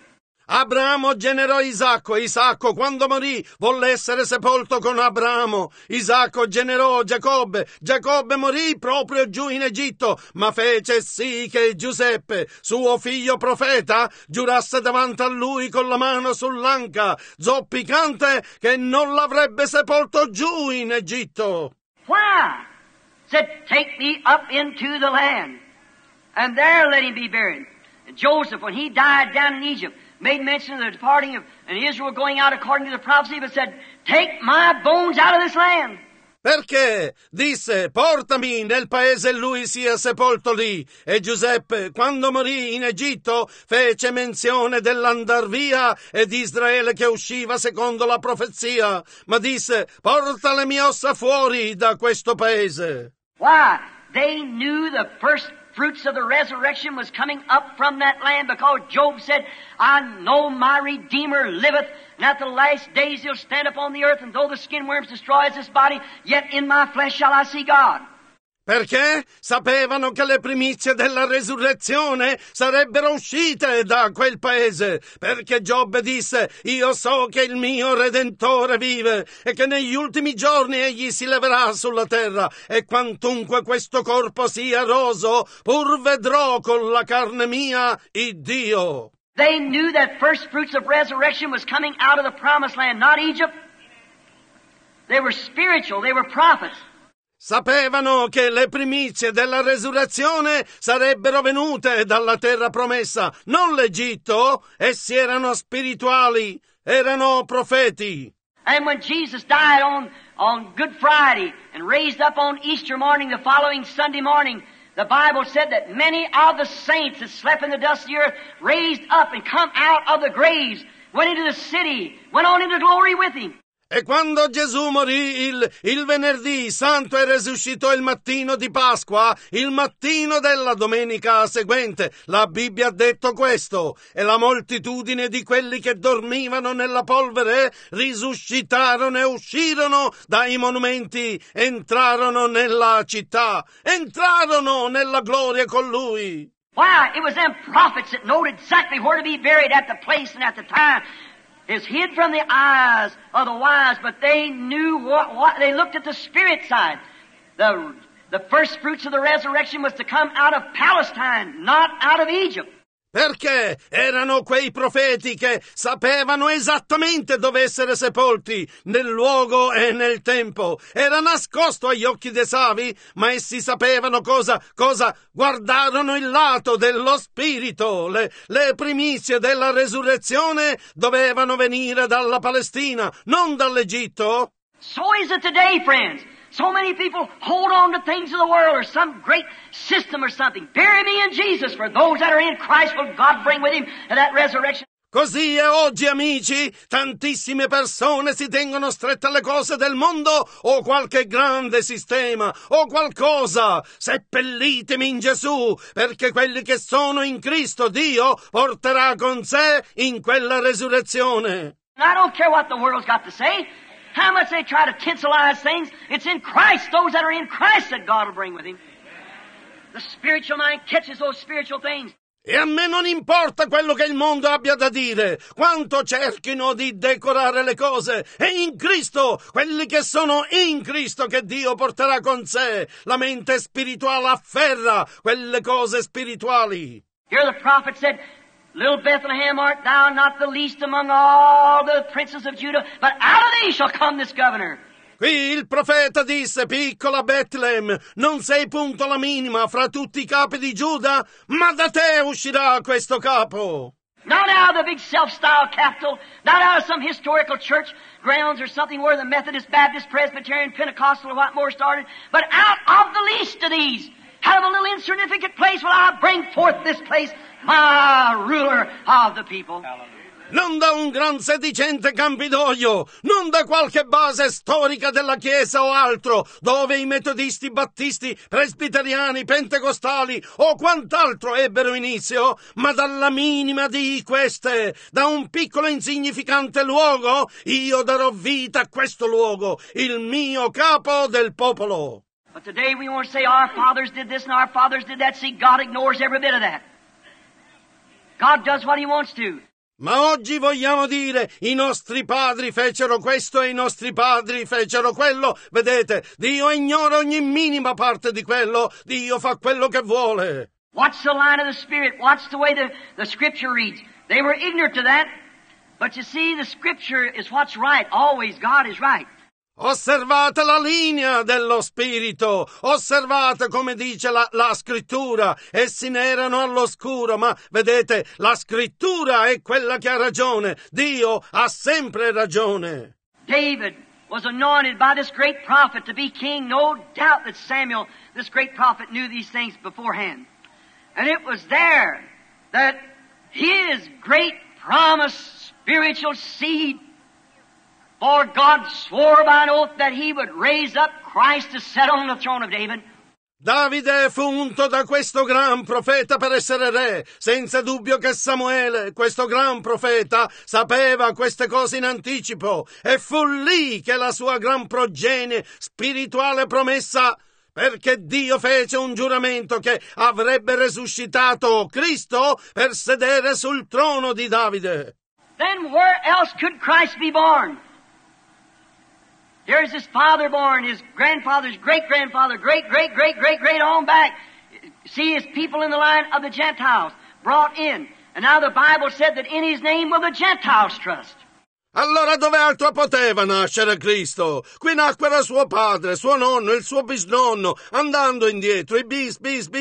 Abramo generò Isacco. Isacco, quando morì, volle essere sepolto con Abramo. Isacco generò Giacobbe. Giacobbe morì proprio giù in Egitto, ma fece sì che Giuseppe, suo figlio profeta, giurasse davanti a lui con la mano sull'anca, zoppicante, che non l'avrebbe sepolto giù in Egitto. Why? Said, take me up into the land, and there let him be buried. And Joseph, when he died down in Egypt, made mention of the departing of and Israel going out according to the prophecy, but said, take my bones out of this land. Perché disse, portami nel paese e lui sia sepolto lì. E Giuseppe, quando morì in Egitto, fece menzione dell'andar via e di Israele che usciva secondo la profezia, ma disse, porta le mie ossa fuori da questo paese. Why? They knew the first fruits of the resurrection was coming up from that land, because Job said, I know my Redeemer liveth, and at the last days he'll stand upon the earth, and though the skin worms destroys this body, yet in my flesh shall I see God. Perché sapevano che le primizie della resurrezione sarebbero uscite da quel paese. Perché Giobbe disse, io so che il mio Redentore vive e che negli ultimi giorni egli si leverà sulla terra, e quantunque questo corpo sia roso, pur vedrò con la carne mia il Dio. They knew that first fruits of resurrection was coming out of the promised land, not Egypt. They were spiritual, they were prophets. Sapevano che le primizie della resurrezione sarebbero venute dalla terra promessa, non l'Egitto. Essi erano spirituali, erano profeti. And when Jesus died on Good Friday and raised up on Easter morning, the following Sunday morning, the Bible said that many of the saints that slept in the dust of the earth raised up and come out of the graves, went into the city, went on into glory with him. E quando Gesù morì il venerdì santo e risuscitò il mattino di Pasqua, il mattino della domenica seguente, la Bibbia ha detto questo, e la moltitudine di quelli che dormivano nella polvere risuscitarono e uscirono dai monumenti, entrarono nella città, entrarono nella gloria con Lui. Why? It was them prophets that knowed exactly where to be buried at the place and at the time. It's hid from the eyes of the wise, but they knew what they looked at the spirit side. The first fruits of the resurrection was to come out of Palestine, not out of Egypt. Perché erano quei profeti che sapevano esattamente dove essere sepolti, nel luogo e nel tempo. Era nascosto agli occhi dei savi, ma essi sapevano cosa guardarono il lato dello spirito. Le primizie della resurrezione dovevano venire dalla Palestina, non dall'Egitto. So is it today, friends. So many people hold on to things of the world or some great system or something. Bury me in Jesus, for those that are in Christ will God bring with him at that resurrection. Così è oggi, amici, tantissime persone si tengono strette alle cose del mondo o qualche grande sistema o qualcosa. Seppellitemi in Gesù, perché quelli che sono in Cristo Dio porterà con sé in quella resurrezione. I don't care what the world's got to say. How much they try to tinselize things, it's in Christ, those that are in Christ that God will bring with him. The spiritual mind catches those spiritual things. E a me non importa quello che il mondo abbia da dire, quanto cerchino di decorare le cose. È in Cristo, quelli che sono in Cristo, che Dio porterà con sé. La mente spirituale afferra quelle cose spirituali. Here the prophet said, Little Bethlehem, art thou not the least among all the princes of Judah, but out of thee shall come this governor. Qui il profeta disse, piccola Betlem, non sei punto la minima fra tutti i capi di Giuda, ma da te uscirà questo capo. Not out of the big self-styled capital, not out of some historical church grounds or something where the Methodist, Baptist, Presbyterian, Pentecostal or what more started, but out of the least of these. Out of a little insignificant place will I bring forth this place, my ruler of the people. Non da un gran sedicente Campidoglio, non da qualche base storica della Chiesa o altro, dove i metodisti, battisti, presbiteriani, pentecostali o quant'altro ebbero inizio, ma dalla minima di queste, da un piccolo insignificante luogo, io darò vita a questo luogo, il mio capo del popolo. But today we want to say our fathers did this and our fathers did that. See, God ignores every bit of that. God does what He wants to. Ma oggi vogliamo dire i nostri padri fecero questo e i nostri padri fecero quello. Vedete, Dio ignora ogni minima parte di quello. Dio fa quello che vuole. Watch the line of the Spirit. Watch the way the Scripture reads. They were ignorant to that. But you see, the Scripture is what's right. Always God is right. Osservate la linea dello Spirito, osservate come dice la Scrittura. Essi ne erano all'oscuro, ma vedete, la Scrittura è quella che ha ragione. Dio ha sempre ragione. David was anointed by this great prophet to be king. No doubt that Samuel, this great prophet, knew these things beforehand. And it was there that his great promised spiritual seed, for God swore by an oath that He would raise up Christ to sit on the throne of David. Davide fu unto da questo gran profeta per essere re. Senza dubbio che Samuele, questo gran profeta, sapeva queste cose in anticipo. E fu lì che la sua gran progenie spirituale promessa, perché Dio fece un giuramento che avrebbe resuscitato Cristo per sedere sul trono di Davide. Then where else could Christ be born? Here's his father born, his grandfather's great-grandfather, great on back. See his people in the line of the Gentiles brought in. And now the Bible said that in his name will the Gentiles trust. Allora dove altro poteva nascere Cristo? Qui nacquero suo padre, suo nonno, il suo bisnonno, andando indietro, i bis,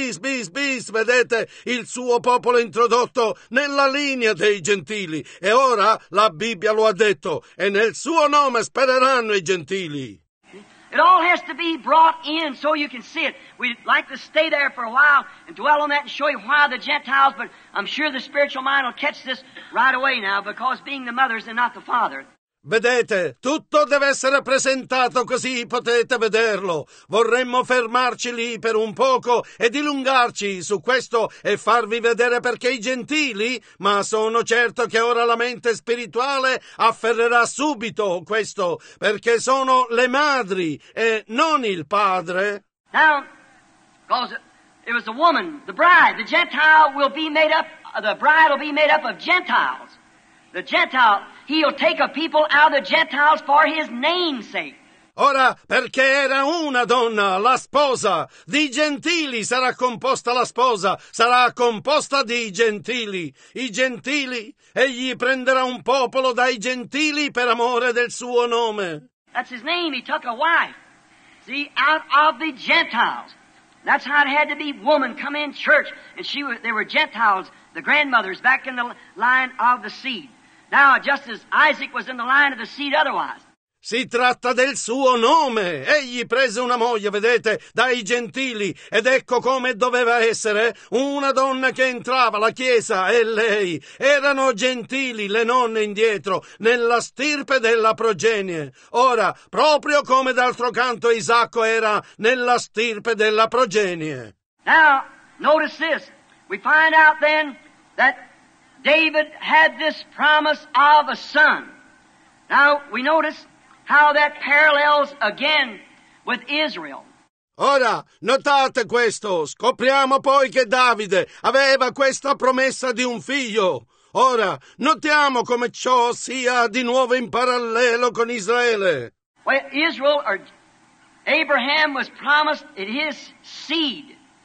vedete, il suo popolo introdotto nella linea dei gentili. E ora la Bibbia lo ha detto, e nel suo nome spereranno i gentili. It all has to be brought in so you can see it. We'd like to stay there for a while and dwell on that and show you why the Gentiles, but I'm sure the spiritual mind will catch this right away now, because being the mothers and not the father. Vedete, tutto deve essere presentato così potete vederlo. Vorremmo fermarci lì per un poco e dilungarci su questo e farvi vedere perché i gentili, ma sono certo che ora la mente spirituale afferrerà subito questo, perché sono le madri e non il padre. Now, because it was the woman, the bride, the Gentile will be made up, the bride will be made up of Gentiles. The Gentile, He'll take a people out of the Gentiles for His name's sake. Ora, perché era una donna, la sposa, di gentili sarà composta la sposa, sarà composta di gentili. I gentili, egli prenderà un popolo dai gentili per amore del suo nome. That's His name. He took a wife, see, out of the Gentiles. That's how it had to be. Woman come in church, and they were Gentiles, the grandmothers back in the line of the seed. Now, just as Isaac was in the line of the seed otherwise. Si tratta del suo nome. Egli prese una moglie, vedete, dai gentili, ed ecco come doveva essere una donna che entrava alla chiesa, e lei erano gentili, le nonne indietro, nella stirpe della progenie. Ora, proprio come d'altro canto Isacco era nella stirpe della progenie. Now, notice this. We find out then that David had this promise of a son. Now, we notice how that parallels again with Israel. Ora, notate questo, scopriamo poi che Davide aveva questa promessa di un figlio. Ora, notiamo come ciò sia di nuovo in parallelo con Israele. Well, Israel, or Abraham, was promised in his seed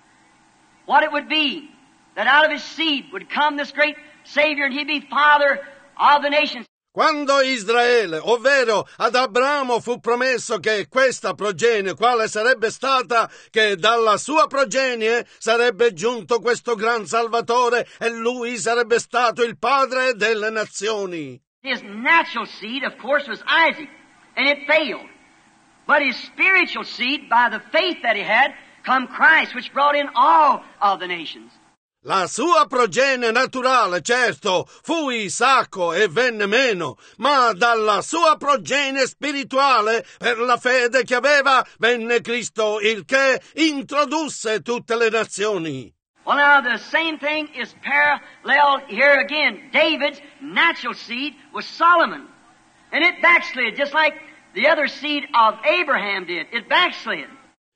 what it would be, that out of his seed would come this great Savior, and he'd be father of the nations. Quando Israele, ovvero ad Abramo, fu promesso che questa progenie, quale sarebbe stata, che dalla sua progenie sarebbe giunto questo gran Salvatore e lui sarebbe stato il padre delle nazioni. His natural seed, of course, was Isaac, and it failed. But his spiritual seed, by the faith that he had, come Christ, which brought in all of the nations. La sua progenie naturale, certo, fu Isacco e venne meno, ma dalla sua progenie spirituale, per la fede che aveva, venne Cristo, il che introdusse tutte le nazioni. Well, now the same thing is paralleled here again. David's natural seed was Solomon, and it backslid, just like the other seed of Abraham did. It backslid.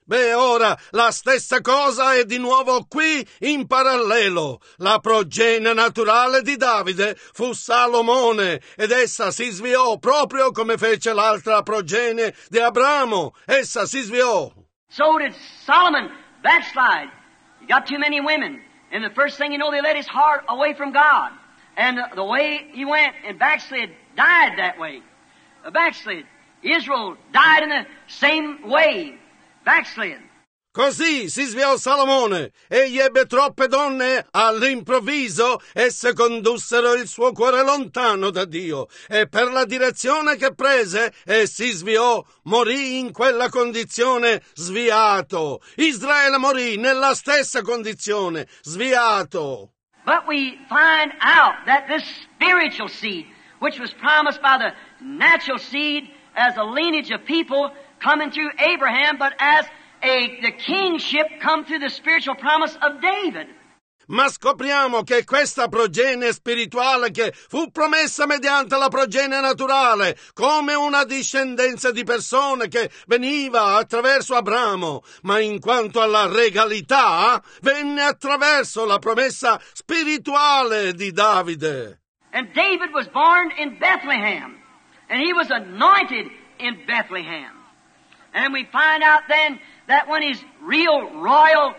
Beh, ora la stessa cosa è di nuovo qui in parallelo. La progenie naturale di Davide fu Salomone ed essa si sviò proprio come fece l'altra progenie di Abramo. Essa si sviò. So did Solomon backslide. He got too many women. And the first thing you know, they led his heart away from God. And the way he went and backslid, died that way. Backslid. Israel died in the same way. Backslid. Così si sviò Salomone. Egli ebbe troppe donne all'improvviso, esse condussero il suo cuore lontano da Dio e per la direzione che prese e si sviò, morì in quella condizione sviato. Israele morì nella stessa condizione, sviato. But we find out that this spiritual seed, which was promised by the natural seed as a lineage of people coming through Abraham, but as the kingship come through the spiritual promise of David. Ma scopriamo che questa progenie spirituale che fu promessa mediante la progenie naturale, come una discendenza di persone che veniva attraverso Abramo, ma in quanto alla regalità, venne attraverso la promessa spirituale di Davide. And David was born in Bethlehem, and he was anointed in Bethlehem. And we find out then that when his real royal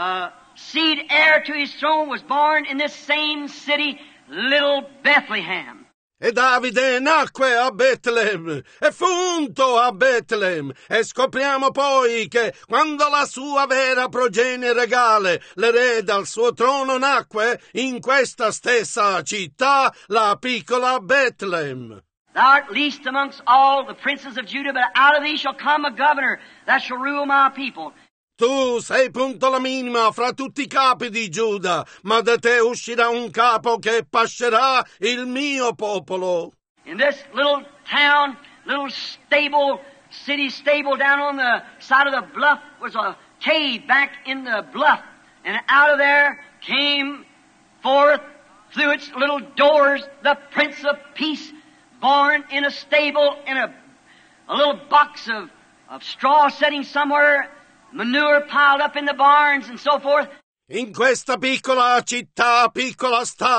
seed heir to his throne was born in this same city, little Bethlehem. E Davide nacque a Betlem e fu unto a Betlem e scopriamo poi che quando la sua vera progenie regale, l'erede al suo trono, nacque in questa stessa città, la piccola Betlem. Thou art least amongst all the princes of Judah, but out of thee shall come a governor that shall rule my people. Tu sei punto la minima fra tutti i capi di Giuda, ma da te uscirà un capo che pascerà il mio popolo. In this little town, little stable, city stable down on the side of the bluff was a cave back in the bluff. And out of there came forth through its little doors the Prince of Peace, born in a stable in a little box of straw sitting somewhere, manure piled up in the barns and so forth. In questa piccola città, piccola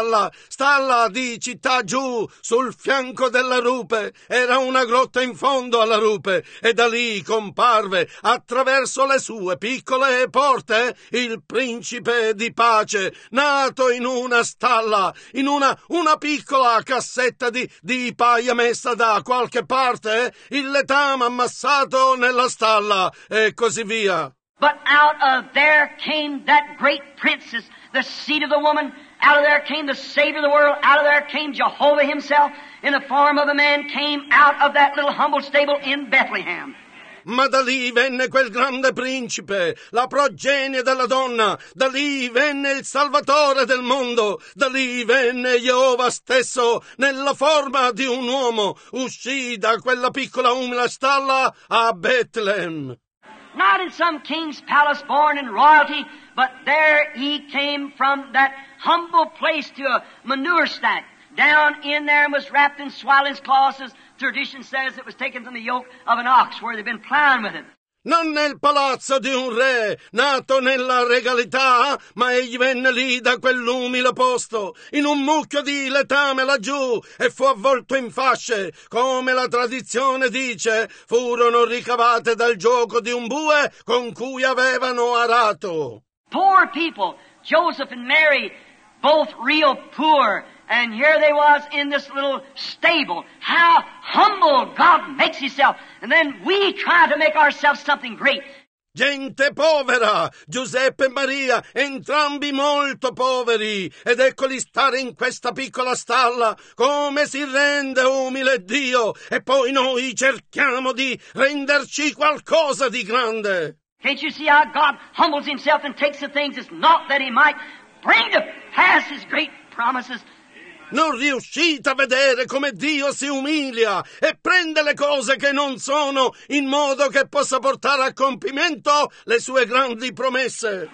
stalla di città giù, sul fianco della rupe, era una grotta in fondo alla rupe, e da lì comparve, attraverso le sue piccole porte, il principe di pace, nato in una stalla, in una piccola cassetta di paia messa da qualche parte, il letame ammassato nella stalla, e così via. But out of there came that great princess, the seed of the woman. Out of there came the Savior of the world. Out of there came Jehovah himself in the form of a man, came out of that little humble stable in Bethlehem. Ma da lì venne quel grande principe, la progenie della donna, da lì venne il Salvatore del mondo, da lì venne Jehovah stesso nella forma di un uomo, uscì da quella piccola umile stalla a Bethlehem. Not in some king's palace born in royalty, but there he came from that humble place to a manure stack. Down in there and was wrapped in swaddling cloths, as tradition says it was taken from the yoke of an ox where they'd been plowing with it. Non nel palazzo di un re, nato nella regalità, ma egli venne lì da quell'umile posto, in un mucchio di letame laggiù, e fu avvolto in fasce, come la tradizione dice, furono ricavate dal gioco di un bue con cui avevano arato. Poor people, Joseph and Mary, both real poor, and here they was in this little stable. How humble God makes himself. And then we try to make ourselves something great. Gente povera, Giuseppe e Maria, entrambi molto poveri, ed eccoli stare in questa piccola stalla, come si rende umile Dio, e poi noi cerchiamo di renderci qualcosa di grande. Can't you see how God humbles himself and takes the things as naught that he might bring to pass his great promises? Non riuscite a vedere come Dio si umilia e prende le cose che non sono in modo che possa portare a compimento le sue grandi promesse.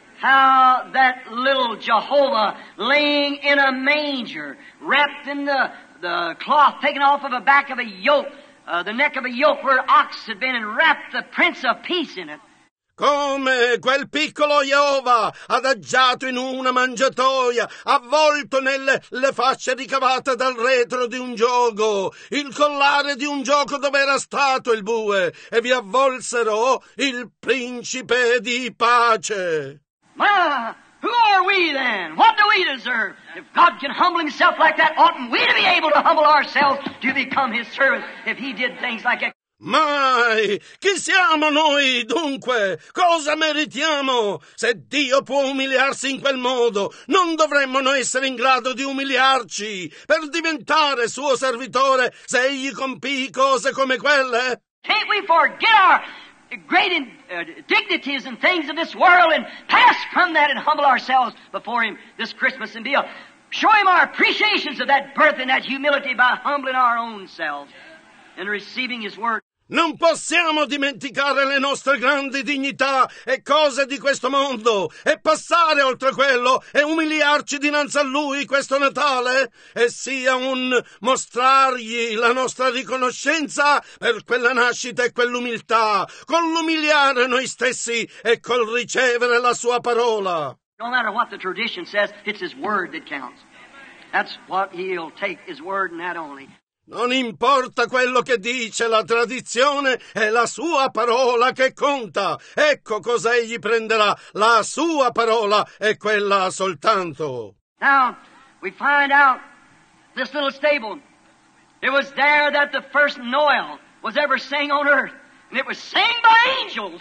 How that little Jehovah laying in a manger, wrapped in the cloth taken off of the back of a yoke, the neck of a yoke where an ox had been, and wrapped the Prince of Peace in it. come quel piccolo Jehovah adagiato in una mangiatoia, avvolto nelle le fasce ricavate dal retro di un gioco, il collare di un gioco dove era stato il bue, e vi avvolsero il principe di pace. Ma who are we then? What do we deserve? If God can humble himself like that, oughtn't we to be able to humble ourselves to become his servants if he did things like that? Mai! Chi siamo noi, dunque? Cosa meritiamo? Se Dio può umiliarsi in quel modo, non dovremmo noi essere in grado di umiliarci per diventare suo servitore se egli compì cose come quelle? Can't we forget our great dignities and things of this world and pass from that and humble ourselves before him this Christmas and show him our appreciations of that birth and that humility by humbling our own selves and receiving his word? Non possiamo dimenticare le nostre grandi dignità e cose di questo mondo e passare oltre quello e umiliarci dinanzi a Lui questo Natale, e sia un mostrargli la nostra riconoscenza per quella nascita e quell'umiltà, con l'umiliare noi stessi e col ricevere la Sua parola. No matter what the tradition says, it's his word that counts. That's what he'll take, his word and that only. Non importa quello che dice la tradizione, è la sua parola che conta. Ecco cosa egli prenderà, la sua parola e quella soltanto. Now, we find out this little stable. It was there that the first Noel was ever sang on earth. And it was sang by angels.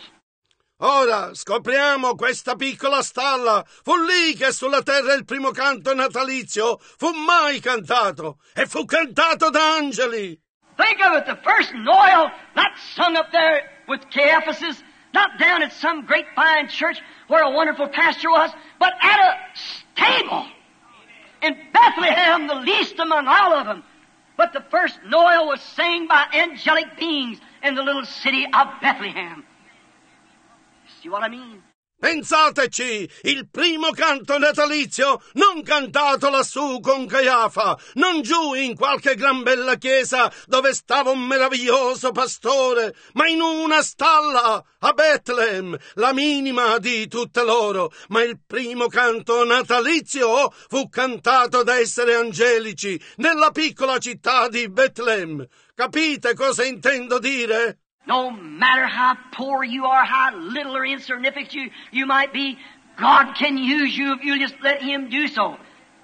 Ora scopriamo questa piccola stalla. Fu lì che sulla terra il primo canto natalizio fu mai cantato, e fu cantato da angeli. Think of it, the first Noel, not sung up there with Caiaphas, not down at some great fine church where a wonderful pastor was, but at a stable in Bethlehem, the least among all of them. But the first Noel was sang by angelic beings in the little city of Bethlehem. See what I mean? Pensateci, il primo canto natalizio non cantato lassù con Caiafa, non giù in qualche gran bella chiesa dove stava un meraviglioso pastore, ma in una stalla a Bethlehem, la minima di tutte loro. Ma il primo canto natalizio fu cantato da esseri angelici nella piccola città di Bethlehem. Capite cosa intendo dire? No matter how poor you are, how little or insignificant you might be, God can use you if you just let Him do so.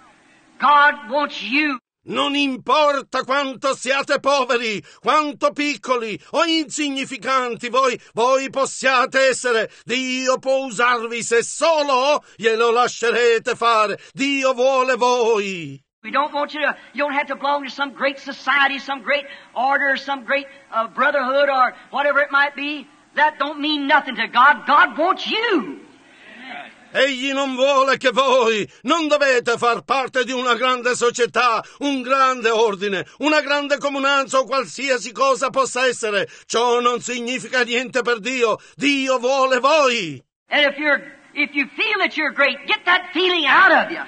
God wants you. Non importa quanto siate poveri, quanto piccoli o insignificanti voi possiate essere, Dio può usarvi se solo glielo lascerete fare. Dio vuole voi. We don't want you don't have to belong to some great society, some great order, some great brotherhood or whatever it might be. That don't mean nothing to God. God wants you. Egli non vuole che voi non dovete far parte di una grande società, un grande ordine, una grande comunanza o qualsiasi cosa possa essere. Ciò non significa niente per Dio. Dio vuole voi. And if you feel that you're great, get that feeling out of you.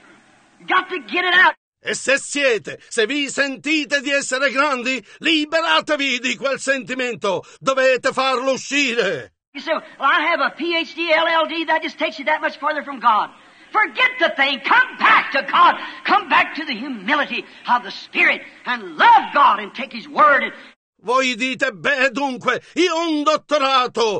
Got to get it out. E se vi sentite di essere grandi, liberatevi di quel sentimento. Dovete farlo uscire. You say, well, I have a PhD, LLD, that just takes you that much farther from God. Forget the thing. Come back to God. Come back to the humility of the Spirit and love God and take His Word. Voi dite, beh, dunque, io ho un dottorato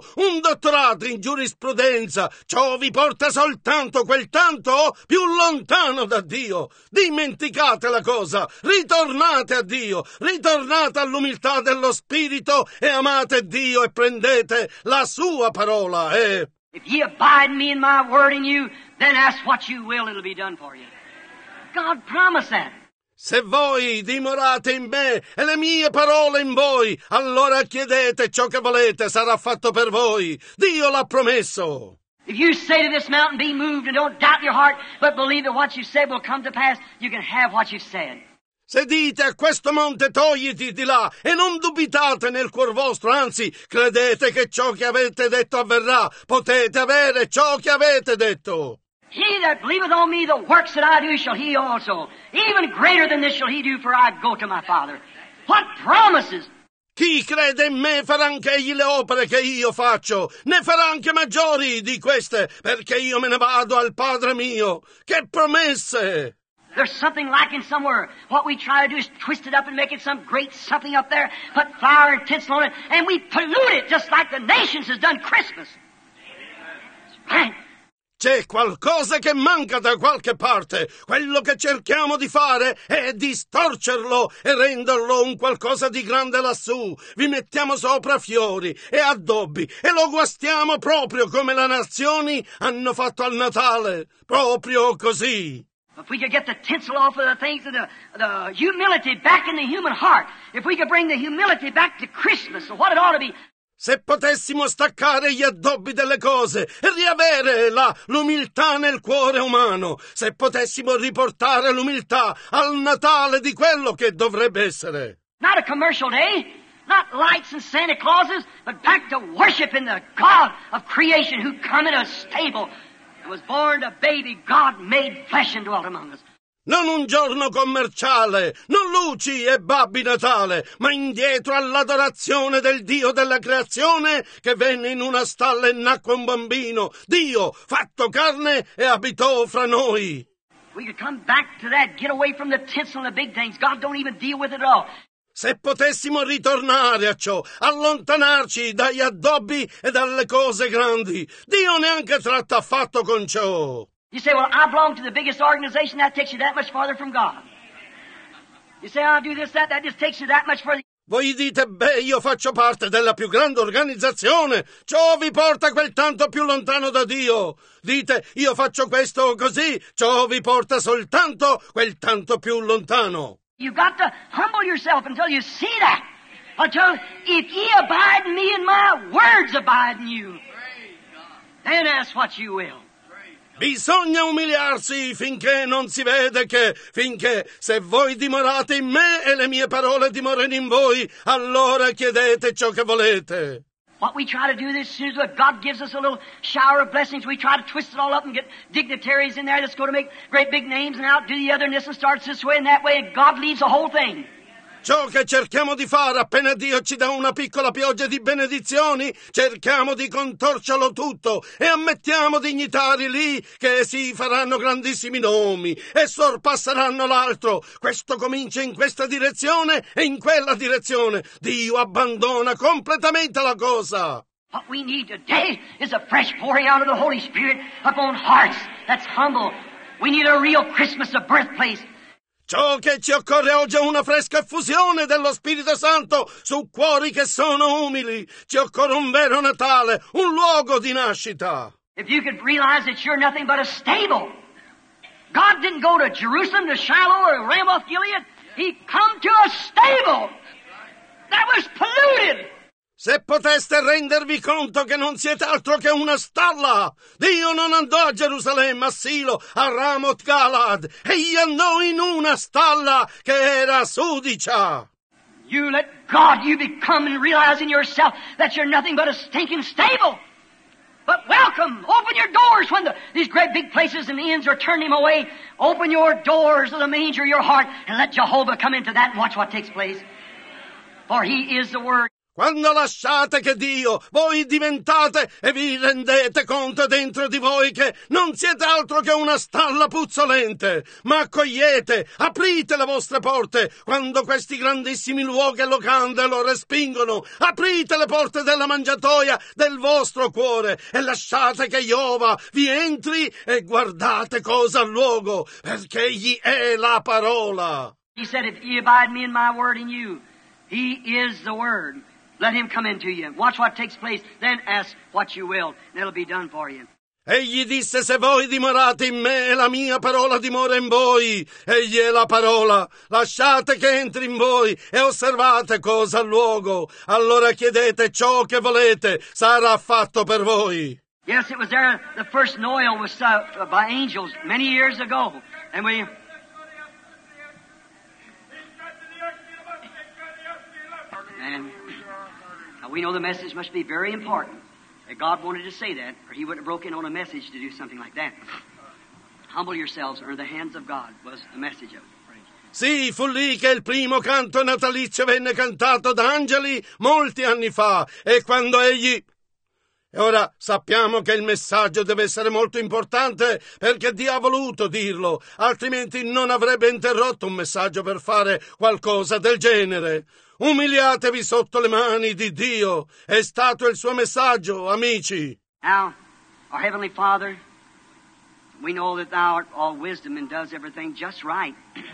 in giurisprudenza, ciò vi porta soltanto quel tanto più lontano da Dio. Dimenticate la cosa, ritornate a Dio, ritornate all'umiltà dello spirito e amate Dio e prendete la sua parola. If ye abide in me and my word in you, then ask what you will, it'll be done for you. God promised that. Se voi dimorate in me e le mie parole in voi, allora chiedete ciò che volete, sarà fatto per voi. Dio l'ha promesso. If you say to this mountain, be moved, and don't doubt in your heart, but believe that what you said will come to pass, you can have what you've said. Se dite a questo monte togliti di là e non dubitate nel cuor vostro, anzi credete che ciò che avete detto avverrà, potete avere ciò che avete detto. He that believeth on me, the works that I do shall he also. Even greater than this shall he do, for I go to my Father. What promises! Chi crede in me farà anche egli le opere che io faccio, ne farà anche maggiori di queste, perché io me ne vado al Padre mio. Che promesse! There's something lacking somewhere. What we try to do is twist it up and make it some great something up there, put flour and tinsel on it, and we pollute it just like the nations has done Christmas. That's right. C'è qualcosa che manca da qualche parte. Quello che cerchiamo di fare è distorcerlo e renderlo un qualcosa di grande lassù. Vi mettiamo sopra fiori e addobbi e lo guastiamo proprio come le nazioni hanno fatto al Natale. Proprio così. If we could get the tinsel off of the things of the humility back in the human heart, if we could bring the humility back to Christmas, so what it ought to be. Se potessimo staccare gli addobbi delle cose e riavere l'umiltà nel cuore umano, se potessimo riportare l'umiltà al Natale di quello che dovrebbe essere. Not a commercial day, not lights and Santa Clauses, but back to worshiping the God of creation who come in a stable and was born a baby, God made flesh and dwelt among us. Non un giorno commerciale, non luci e babbi Natale, ma indietro all'adorazione del Dio della creazione che venne in una stalla e nacque un bambino, Dio fatto carne e abitò fra noi. We could come back to that, get away from the tinsel and the big things. God don't even deal with it at all. Se potessimo ritornare a ciò, allontanarci dagli addobbi e dalle cose grandi, Dio neanche tratta affatto con ciò. You say, well, I belong to the biggest organization. That takes you that much farther from God. You say, I'll do this, that just takes you that much further. Voi dite, beh, io faccio parte della più grande organizzazione. Ciò vi porta quel tanto più lontano da Dio. Dite, io faccio questo così. Ciò vi porta soltanto quel tanto più lontano. You've got to humble yourself until you see that. Until, if ye abide in me and my words abide in you, then ask what you will. Bisogna umiliarsi finché non si vede finché se voi dimorate in me e le mie parole dimorano in voi, allora chiedete ciò che volete. What we try to do this, as soon as God gives us a little shower of blessings, we try to twist it all up and get dignitaries in there that's going to make great big names and outdo the other, and this and starts this way and that way, and God leaves the whole thing. Ciò che cerchiamo di fare appena Dio ci dà una piccola pioggia di benedizioni, cerchiamo di contorcerlo tutto e ammettiamo dignitari lì che si faranno grandissimi nomi e sorpasseranno l'altro. Questo comincia in questa direzione e in quella direzione. Dio abbandona completamente la cosa. What we need today is a fresh pouring out of the Holy Spirit upon hearts that's humble. We need a real Christmas, a birthplace. Ciò che ci occorre oggi è una fresca effusione dello Spirito Santo su cuori che sono umili. Ci occorre un vero Natale, un luogo di nascita. If you could realize that you're nothing but a stable. God didn't go to Jerusalem, to Shiloh, or Ramoth Gilead. He come to a stable that was polluted. Se poteste rendervi conto che non siete altro che una stalla. Dio non andò a Gerusalemme, a Silo, a Ramoth Galad. Egli andò in una stalla che era sudicia. You let God, you become and realize in yourself that you're nothing but a stinking stable. But welcome, open your doors when these great big places and the inns are turning him away. Open your doors of the manger, your heart, and let Jehovah come into that and watch what takes place. For He is the Word. Quando lasciate che Dio, voi diventate e vi rendete conto dentro di voi che non siete altro che una stalla puzzolente, ma accogliete, aprite le vostre porte quando questi grandissimi luoghi e locande lo respingono, aprite le porte della mangiatoia del vostro cuore e lasciate che Jehovah vi entri e guardate cosa ha luogo, perché Egli è la parola. He said, if ye abide me in my word in you, He is the Word. Let Him come into you. Watch what takes place. Then ask what you will. And it'll be done for you. Egli disse, se voi dimorate in me e la mia parola dimora in voi, egli è la parola, lasciate che entri in voi e osservate cosa ha luogo, allora chiedete ciò che volete, sarà fatto per voi. Yes, it was there, the first Noel was by angels many years ago. And we know the message must be very important. That God wanted to say that, or He wouldn't have broken on a message to do something like that. Humble yourselves under the hands of God was the message of it. Sì, fu lì che il primo canto natalizio venne cantato da angeli molti anni fa, e quando egli... E ora sappiamo che il messaggio deve essere molto importante perché Dio ha voluto dirlo, altrimenti non avrebbe interrotto un messaggio per fare qualcosa del genere. Umiliatevi sotto le mani di Dio, è stato il suo messaggio, amici. Now, our Heavenly Father, we know that Thou art all wisdom and does everything just right.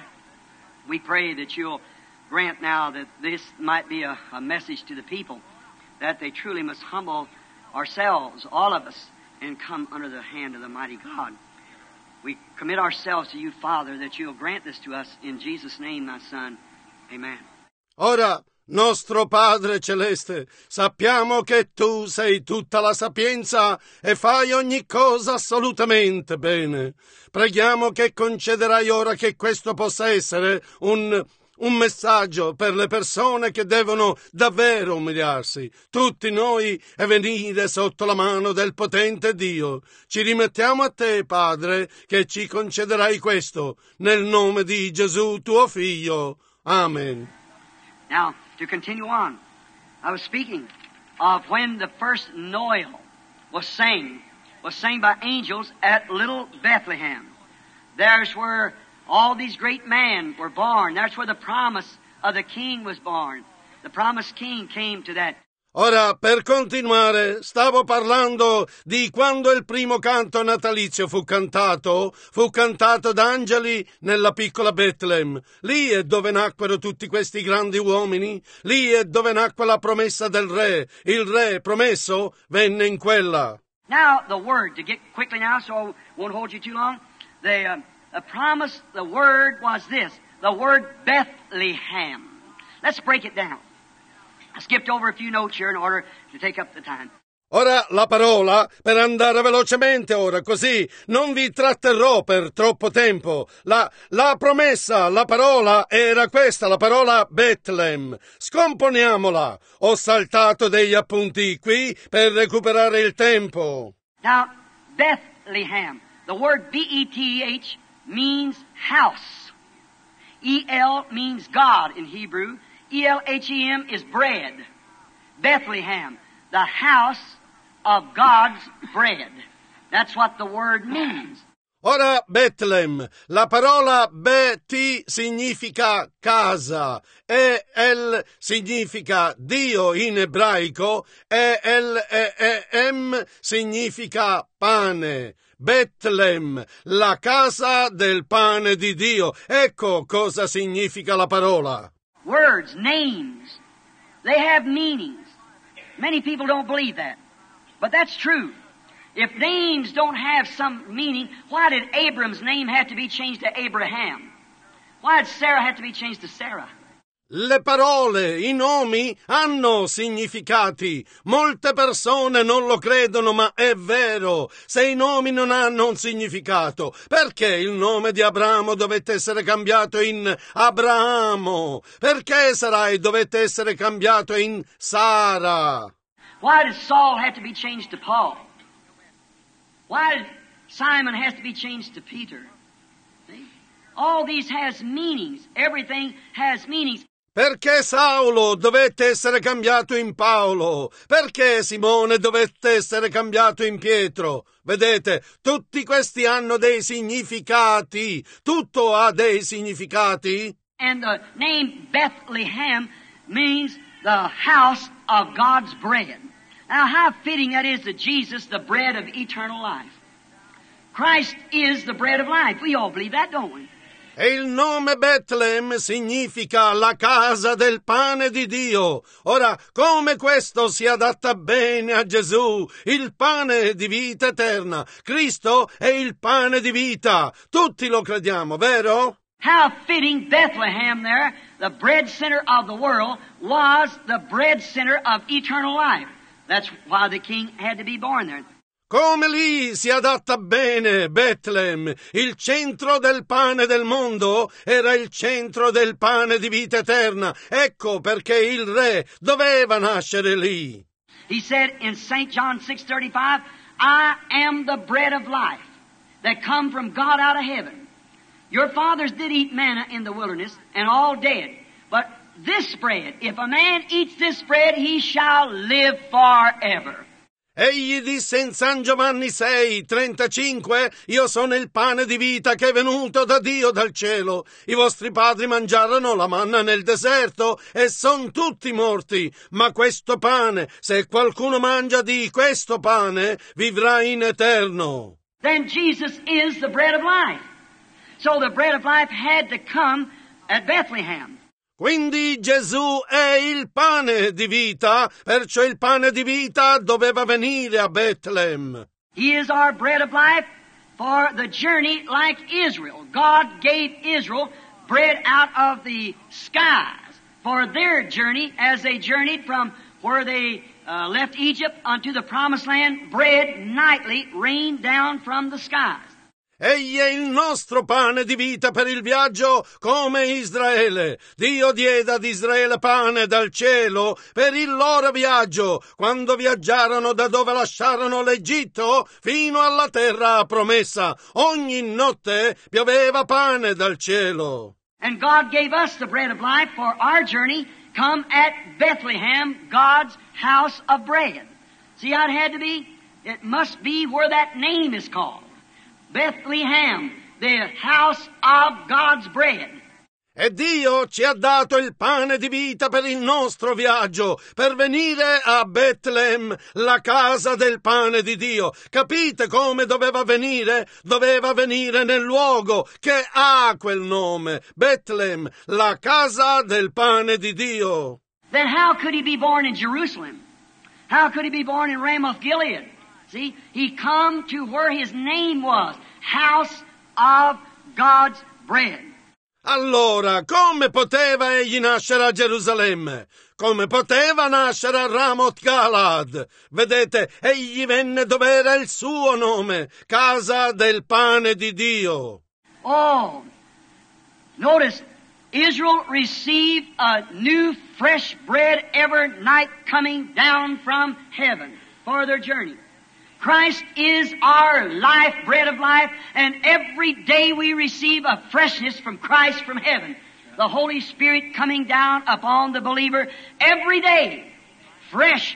We pray that You'll grant now that this might be a message to the people, that they truly must humble ourselves, all of us, and come under the hand of the mighty God. We commit ourselves to You, Father, that You'll grant this to us in Jesus' name, Thy Son. Amen. Ora, nostro Padre Celeste, sappiamo che Tu sei tutta la sapienza e fai ogni cosa assolutamente bene. Preghiamo che concederai ora che questo possa essere un messaggio per le persone che devono davvero umiliarsi, tutti noi, e venire sotto la mano del potente Dio. Ci rimettiamo a Te, Padre, che ci concederai questo, nel nome di Gesù, Tuo Figlio. Amen. Now, to continue on, I was speaking of when the first Noel was sang by angels at little Bethlehem. There's where all these great men were born. That's where the promise of the king was born. The promised king came to that. Ora, per continuare, stavo parlando di quando il primo canto natalizio fu cantato da angeli nella piccola Bethlehem. Lì è dove nacquero tutti questi grandi uomini, lì è dove nacque la promessa del re. Il re promesso venne in quella. Now, the word, to get quickly now, so I won't hold you too long, the promise, the word was this, the word Bethlehem. Let's break it down. I skipped over a few notes here in order to take up the time. Ora la parola, per andare velocemente ora, così non vi tratterrò per troppo tempo. La promessa, la parola era questa, la parola Bethlehem. Scomponiamola. Ho saltato degli appunti qui per recuperare il tempo. Now, Bethlehem, the word B-E-T-H means house. E-L means God in Hebrew. E-L-H-E-M is bread. Bethlehem, the house of God's bread. That's what the word means. Ora Bethlehem, la parola Bet significa casa, E-L significa Dio in ebraico, E-L-E-E-M significa pane. Bethlehem, la casa del pane di Dio. Ecco cosa significa la parola. Words, names, they have meanings. Many people don't believe that, but that's true. If names don't have some meaning, why did Abram's name have to be changed to Abraham? Why did Sarah have to be changed to Sarah? Le parole, i nomi hanno significati. Molte persone non lo credono, ma è vero. Se i nomi non hanno un significato, perché il nome di Abramo dovette essere cambiato in Abramo? Perché Sarai dovette essere cambiato in Sara? Why did Saul have to be changed to Paul? Why did Simon have to be changed to Peter? See? All these has meanings. Everything has meanings. Perché Saulo dovette essere cambiato in Paolo? Perché Simone dovette essere cambiato in Pietro? Vedete, tutti questi hanno dei significati. Tutto ha dei significati. And the name Bethlehem means the house of God's bread. Now, how fitting that is to Jesus, the bread of eternal life. Christ is the bread of life. We all believe that, don't we? E il nome Bethlehem significa la casa del pane di Dio. Ora, come questo si adatta bene a Gesù, il pane di vita eterna. Cristo è il pane di vita. Tutti lo crediamo, vero? How fitting Bethlehem there, the bread center of the world, was the bread center of eternal life. That's why the king had to be born there. Come lì si adatta bene Bethlehem, il centro del pane del mondo era il centro del pane di vita eterna. Ecco perché il re doveva nascere lì. He said in St. John 6:35, I am the bread of life that come from God out of heaven. Your fathers did eat manna in the wilderness, and all dead. But this bread, if a man eats this bread, he shall live forever. Egli disse in San Giovanni 6:35: Io sono il pane di vita che è venuto da Dio dal cielo. I vostri padri mangiarono la manna nel deserto e son tutti morti. Ma questo pane, se qualcuno mangia di questo pane, vivrà in eterno. Then Jesus is the bread of life. So the bread of life had to come at Bethlehem. Quindi Gesù è il pane di vita, perciò il pane di vita doveva venire a Betlem. He is our bread of life for the journey like Israel. God gave Israel bread out of the skies for their journey as they journeyed from where they left Egypt unto the promised land. Bread nightly rained down from the skies. Egli è il nostro pane di vita per il viaggio come Israele. Dio diede ad Israele pane dal cielo per il loro viaggio, quando viaggiarono da dove lasciarono l'Egitto fino alla terra promessa. Ogni notte pioveva pane dal cielo. And God gave us the bread of life for our journey, come at Bethlehem, God's house of bread. See how it had to be? It must be where that name is called. Bethlehem, the house of God's bread. E Dio ci ha dato il pane di vita per il nostro viaggio, per venire a Betlem, la casa del pane di Dio. Capite come doveva venire? Doveva venire nel luogo che ha quel nome, Betlem, la casa del pane di Dio. Then how could he be born in Jerusalem? How could he be born in Ramoth Gilead? See, he come to where his name was, house of God's bread. Allora, come poteva egli nascere a Gerusalemme? Come poteva nascere a Ramoth Galad? Vedete, egli venne dove era il suo nome, casa del pane di Dio. Oh, notice, Israel received a new fresh bread every night coming down from heaven for their journey. Christ is our life, bread of life, and every day we receive a freshness from Christ from heaven. The Holy Spirit coming down upon the believer every day, fresh.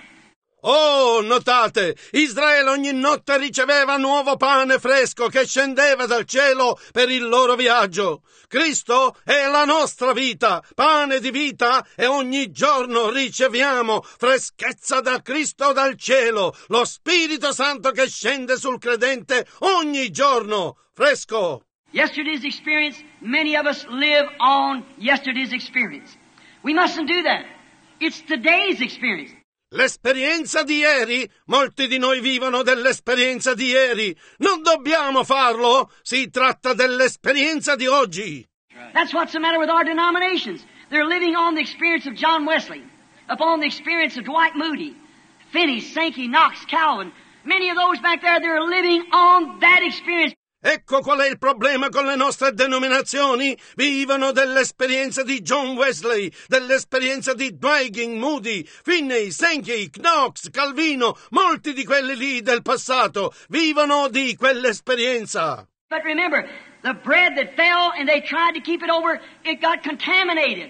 Oh, notate, Israele ogni notte riceveva nuovo pane fresco che scendeva dal cielo per il loro viaggio. Cristo è la nostra vita, pane di vita, e ogni giorno riceviamo freschezza da Cristo dal cielo, lo Spirito Santo che scende sul credente ogni giorno, fresco. Yesterday's experience, many of us live on yesterday's experience. We mustn't do that. It's today's experience. L'esperienza di ieri? Molti di noi vivono dell'esperienza di ieri. Non dobbiamo farlo. Si tratta dell'esperienza di oggi. That's what's the matter with our denominations. They're living on the experience of John Wesley, upon the experience of Dwight Moody, Finney, Sankey, Knox, Calvin. Many of those back there, they're living on that experience. Ecco qual è il problema con le nostre denominazioni. Vivono dell'esperienza di John Wesley, dell'esperienza di Dwight Moody, Finney, Sankey, Knox, Calvino. Molti di quelli lì del passato vivono di quell'esperienza. But remember, the bread that fell and they tried to keep it over, it got contaminated.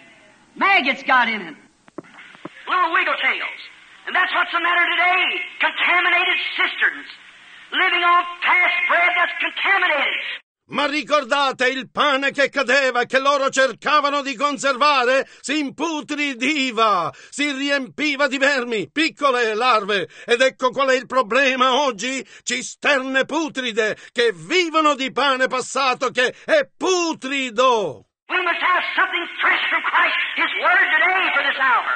Maggots got in it. Little wiggle tails. And that's what's the matter today. Contaminated cisterns. Living on past bread that's contaminated. Ma ricordate il pane che cadeva, che loro cercavano di conservare, si imputridiva, si riempiva di vermi, piccole larve. Ed ecco qual è il problema oggi: cisterne putride che vivono di pane passato che è putrido. We must have something fresh from Christ, His Word today for this hour.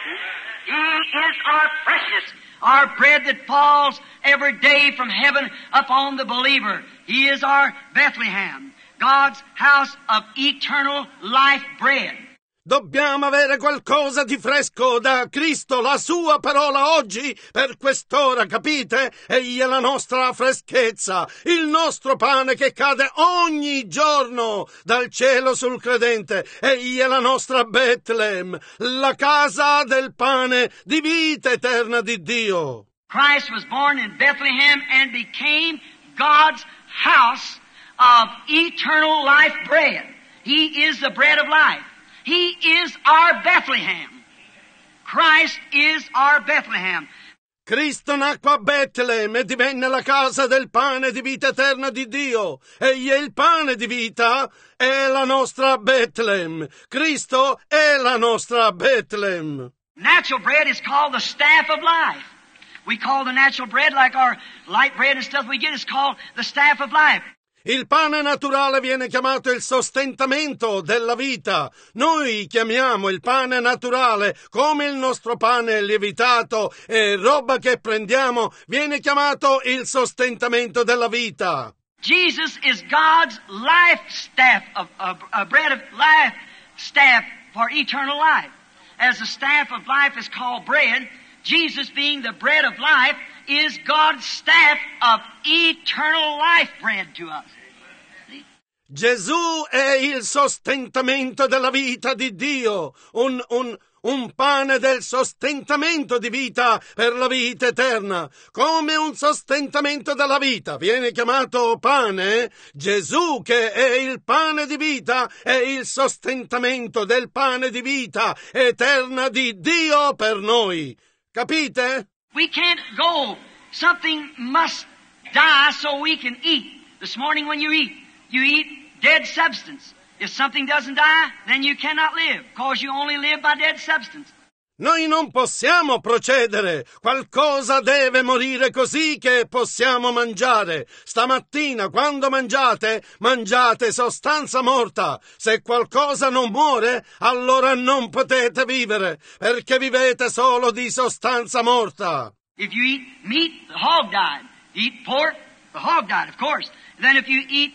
He is our freshness. Our bread that falls every day from heaven upon the believer. He is our Bethlehem, God's house of eternal life bread. Dobbiamo avere qualcosa di fresco da Cristo, la sua parola oggi, per quest'ora, capite? Egli è la nostra freschezza, il nostro pane che cade ogni giorno dal cielo sul credente. Egli è la nostra Betlem, la casa del pane di vita eterna di Dio. Christ was born in Bethlehem and became God's house of eternal life bread. He is the bread of life. He is our Bethlehem. Christ is our Bethlehem. Cristo nacque a Betlemme e divenne la casa del pane di vita eterna di Dio. Egli è il pane di vita, è la nostra Betlemme. Cristo è la nostra Betlemme. Natural bread is called the staff of life. We call the natural bread, like our light bread and stuff we get, is called the staff of life. Il pane naturale viene chiamato il sostentamento della vita. Noi chiamiamo il pane naturale come il nostro pane lievitato e roba che prendiamo viene chiamato il sostentamento della vita. Jesus is God's life staff, a bread of life staff for eternal life. As the staff of life is called bread, Jesus being the bread of life is God's staff of eternal life bread to us. Gesù è il sostentamento della vita di Dio, un pane del sostentamento di vita per la vita eterna. Come un sostentamento della vita viene chiamato pane, Gesù, che è il pane di vita, è il sostentamento del pane di vita eterna di Dio per noi. Capite? We can't go. Something must die so we can eat. This morning when you eat dead substance. If something doesn't die, then you cannot live, because you only live by dead substance. Noi non possiamo procedere. Qualcosa deve morire così che possiamo mangiare. Stamattina, quando mangiate sostanza morta. Se qualcosa non muore, allora non potete vivere, perché vivete solo di sostanza morta. If you eat meat, the hog died. Eat pork, the hog died, of course. Then if you eat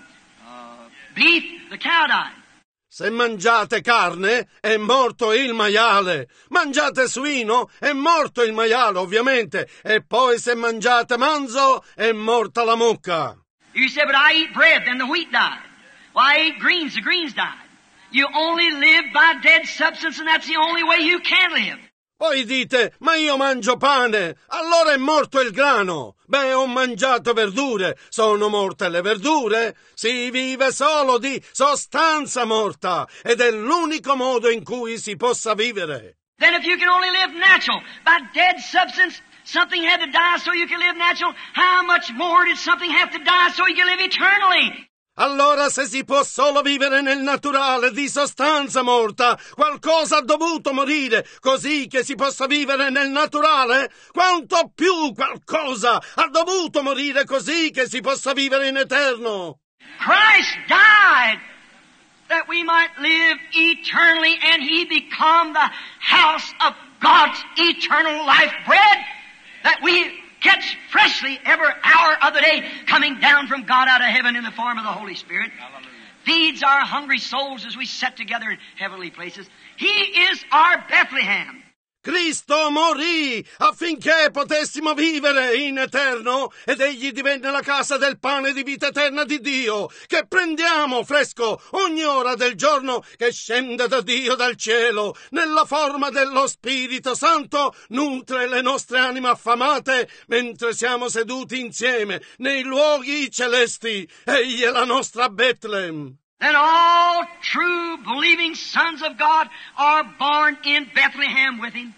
beef, the cow died. Se mangiate carne, è morto il maiale. Mangiate suino, è morto il maiale, ovviamente. E poi se mangiate manzo, è morta la mucca. You say, but I eat bread, then the wheat died. Well, I ate greens, the greens died. You only live by dead substance, and that's the only way you can live. Poi dite, ma io mangio pane, allora è morto il grano. Beh, ho mangiato verdure, sono morte le verdure. Si vive solo di sostanza morta, ed è l'unico modo in cui si possa vivere. Then if you can only live natural, by dead substance, something had to die so you can live natural, how much more did something have to die so you can live eternally? Allora, se si può solo vivere nel naturale di sostanza morta, qualcosa ha dovuto morire, così che si possa vivere nel naturale? Quanto più qualcosa ha dovuto morire così che si possa vivere in eterno? Christ died that we might live eternally, and He become the house of God's eternal life bread, that we catch freshly every hour of the day, coming down from God out of heaven in the form of the Holy Spirit. Hallelujah. Feeds our hungry souls as we sit together in heavenly places. He is our Bethlehem. Cristo morì affinché potessimo vivere in eterno, ed egli divenne la casa del pane di vita eterna di Dio, che prendiamo fresco ogni ora del giorno, che scende da Dio dal cielo nella forma dello Spirito Santo, nutre le nostre anime affamate mentre siamo seduti insieme nei luoghi celesti. Egli è la nostra Bethlehem. Then all true believing sons of God are born in Bethlehem with Him.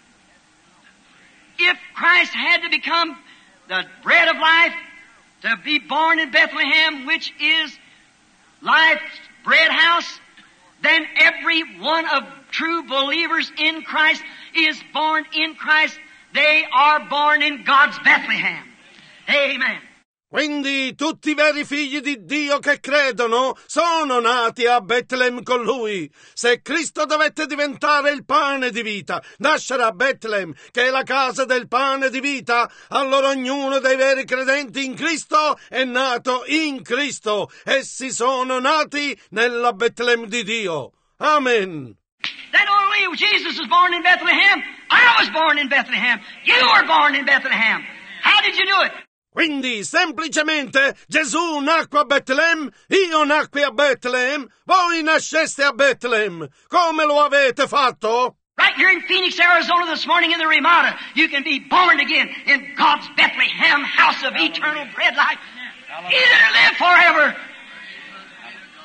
If Christ had to become the bread of life, to be born in Bethlehem, which is life's bread house, then every one of true believers in Christ is born in Christ. They are born in God's Bethlehem. Amen. Quindi tutti i veri figli di Dio che credono sono nati a Betlemme con Lui. Se Cristo dovette diventare il pane di vita, nascere a Betlemme, che è la casa del pane di vita, allora ognuno dei veri credenti in Cristo è nato in Cristo. Essi sono nati nella Betlemme di Dio. Amen. That only Jesus was born in Bethlehem. I was born in Bethlehem. You were born in Bethlehem. How did you do it? Quindi, semplicemente, Gesù nacque a Betlemme, io nacqui a Betlemme, voi nasceste a Betlemme. Come lo avete fatto? Right here in Phoenix, Arizona this morning in the Ramada, you can be born again in God's Bethlehem house of eternal bread life. Either to live forever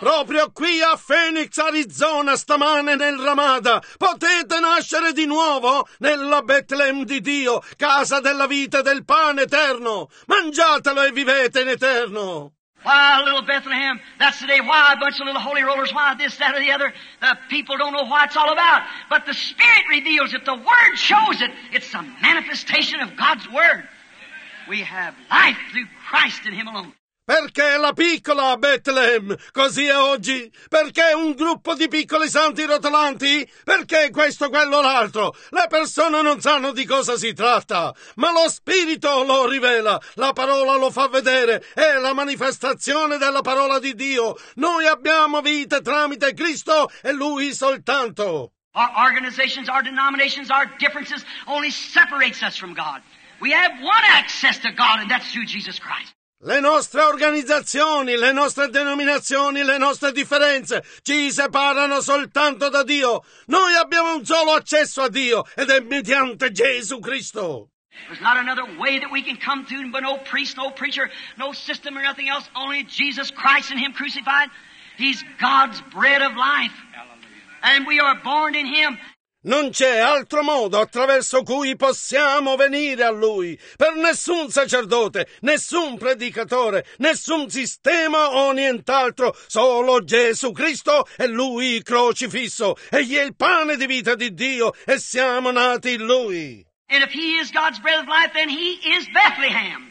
Proprio qui a Phoenix, Arizona, stamane nel Ramada, potete nascere di nuovo nella Bethlehem di Dio, casa della vita e del pane eterno. Mangiatelo e vivete in eterno. Why little Bethlehem? That's the day. Why a bunch of little holy rollers? Why this, that, or the other? The people don't know what it's all about. But the Spirit reveals it. The Word shows it. It's a manifestation of God's Word. We have life through Christ and Him alone. Perché la piccola Bethlehem, così è oggi? Perché un gruppo di piccoli santi rotolanti? Perché questo, quello, l'altro? Le persone non sanno di cosa si tratta, ma lo Spirito lo rivela, la parola lo fa vedere, è la manifestazione della parola di Dio. Noi abbiamo vita tramite Cristo e Lui soltanto. Our organizations, our denominations, our differences only separates us from God. We have one access to God, and that's through Jesus Christ. Le nostre organizzazioni, le nostre denominazioni, le nostre differenze ci separano soltanto da Dio. Noi abbiamo un solo accesso a Dio ed è mediante Gesù Cristo. There's not another way that we can come to, but no priest, no preacher, no system or nothing else, only Jesus Christ and Him crucified. He's God's bread of life. And we are born in Him. Non c'è altro modo attraverso cui possiamo venire a Lui, per nessun sacerdote, nessun predicatore, nessun sistema o nient'altro, solo Gesù Cristo e Lui crocifisso. Egli è il pane di vita di Dio e siamo nati in Lui. And if He is God's bread of life, then He is Bethlehem.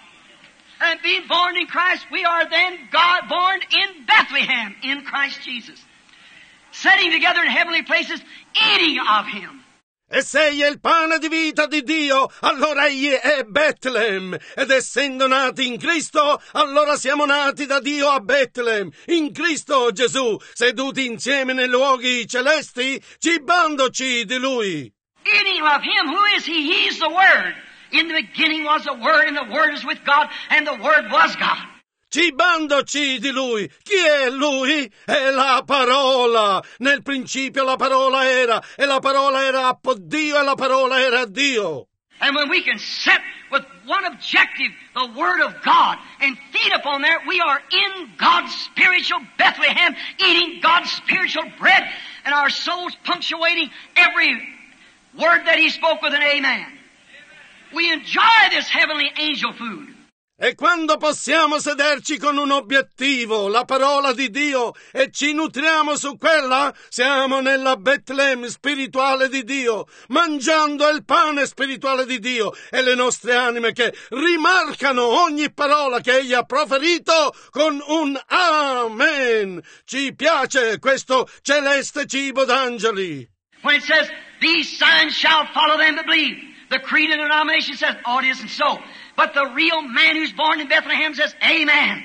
And being born in Christ, we are then God born in Bethlehem, in Christ Jesus. Sitting together in heavenly places, eating of Him. E se egli è il pane di vita di Dio, allora egli è Bethlehem. Ed essendo nati in Cristo, allora siamo nati da Dio a Bethlehem, in Cristo Gesù, seduti insieme nei luoghi celesti, cibandoci di Lui. Eating of Him, who is He? He's the Word. In the beginning was the Word, and the Word is with God, and the Word was God. Cibandoci di Lui. Chi è Lui? È la parola. Nel principio la parola era, e la parola era a Dio, e la parola era Dio. And when we can sit with one objective, the Word of God, and feed upon that, we are in God's spiritual Bethlehem, eating God's spiritual bread, and our souls punctuating every word that He spoke with an amen. We enjoy this heavenly angel food. E quando possiamo sederci con un obiettivo, la parola di Dio, e ci nutriamo su quella, siamo nella Bethlehem spirituale di Dio, mangiando il pane spirituale di Dio, e le nostre anime che rimarcano ogni parola che Egli ha proferito con un Amen. Ci piace questo celeste cibo d'angeli. When it says, these signs shall follow them that believe, the creed and denomination says, oh, it isn't so. But the real man who's born in Bethlehem says, Amen.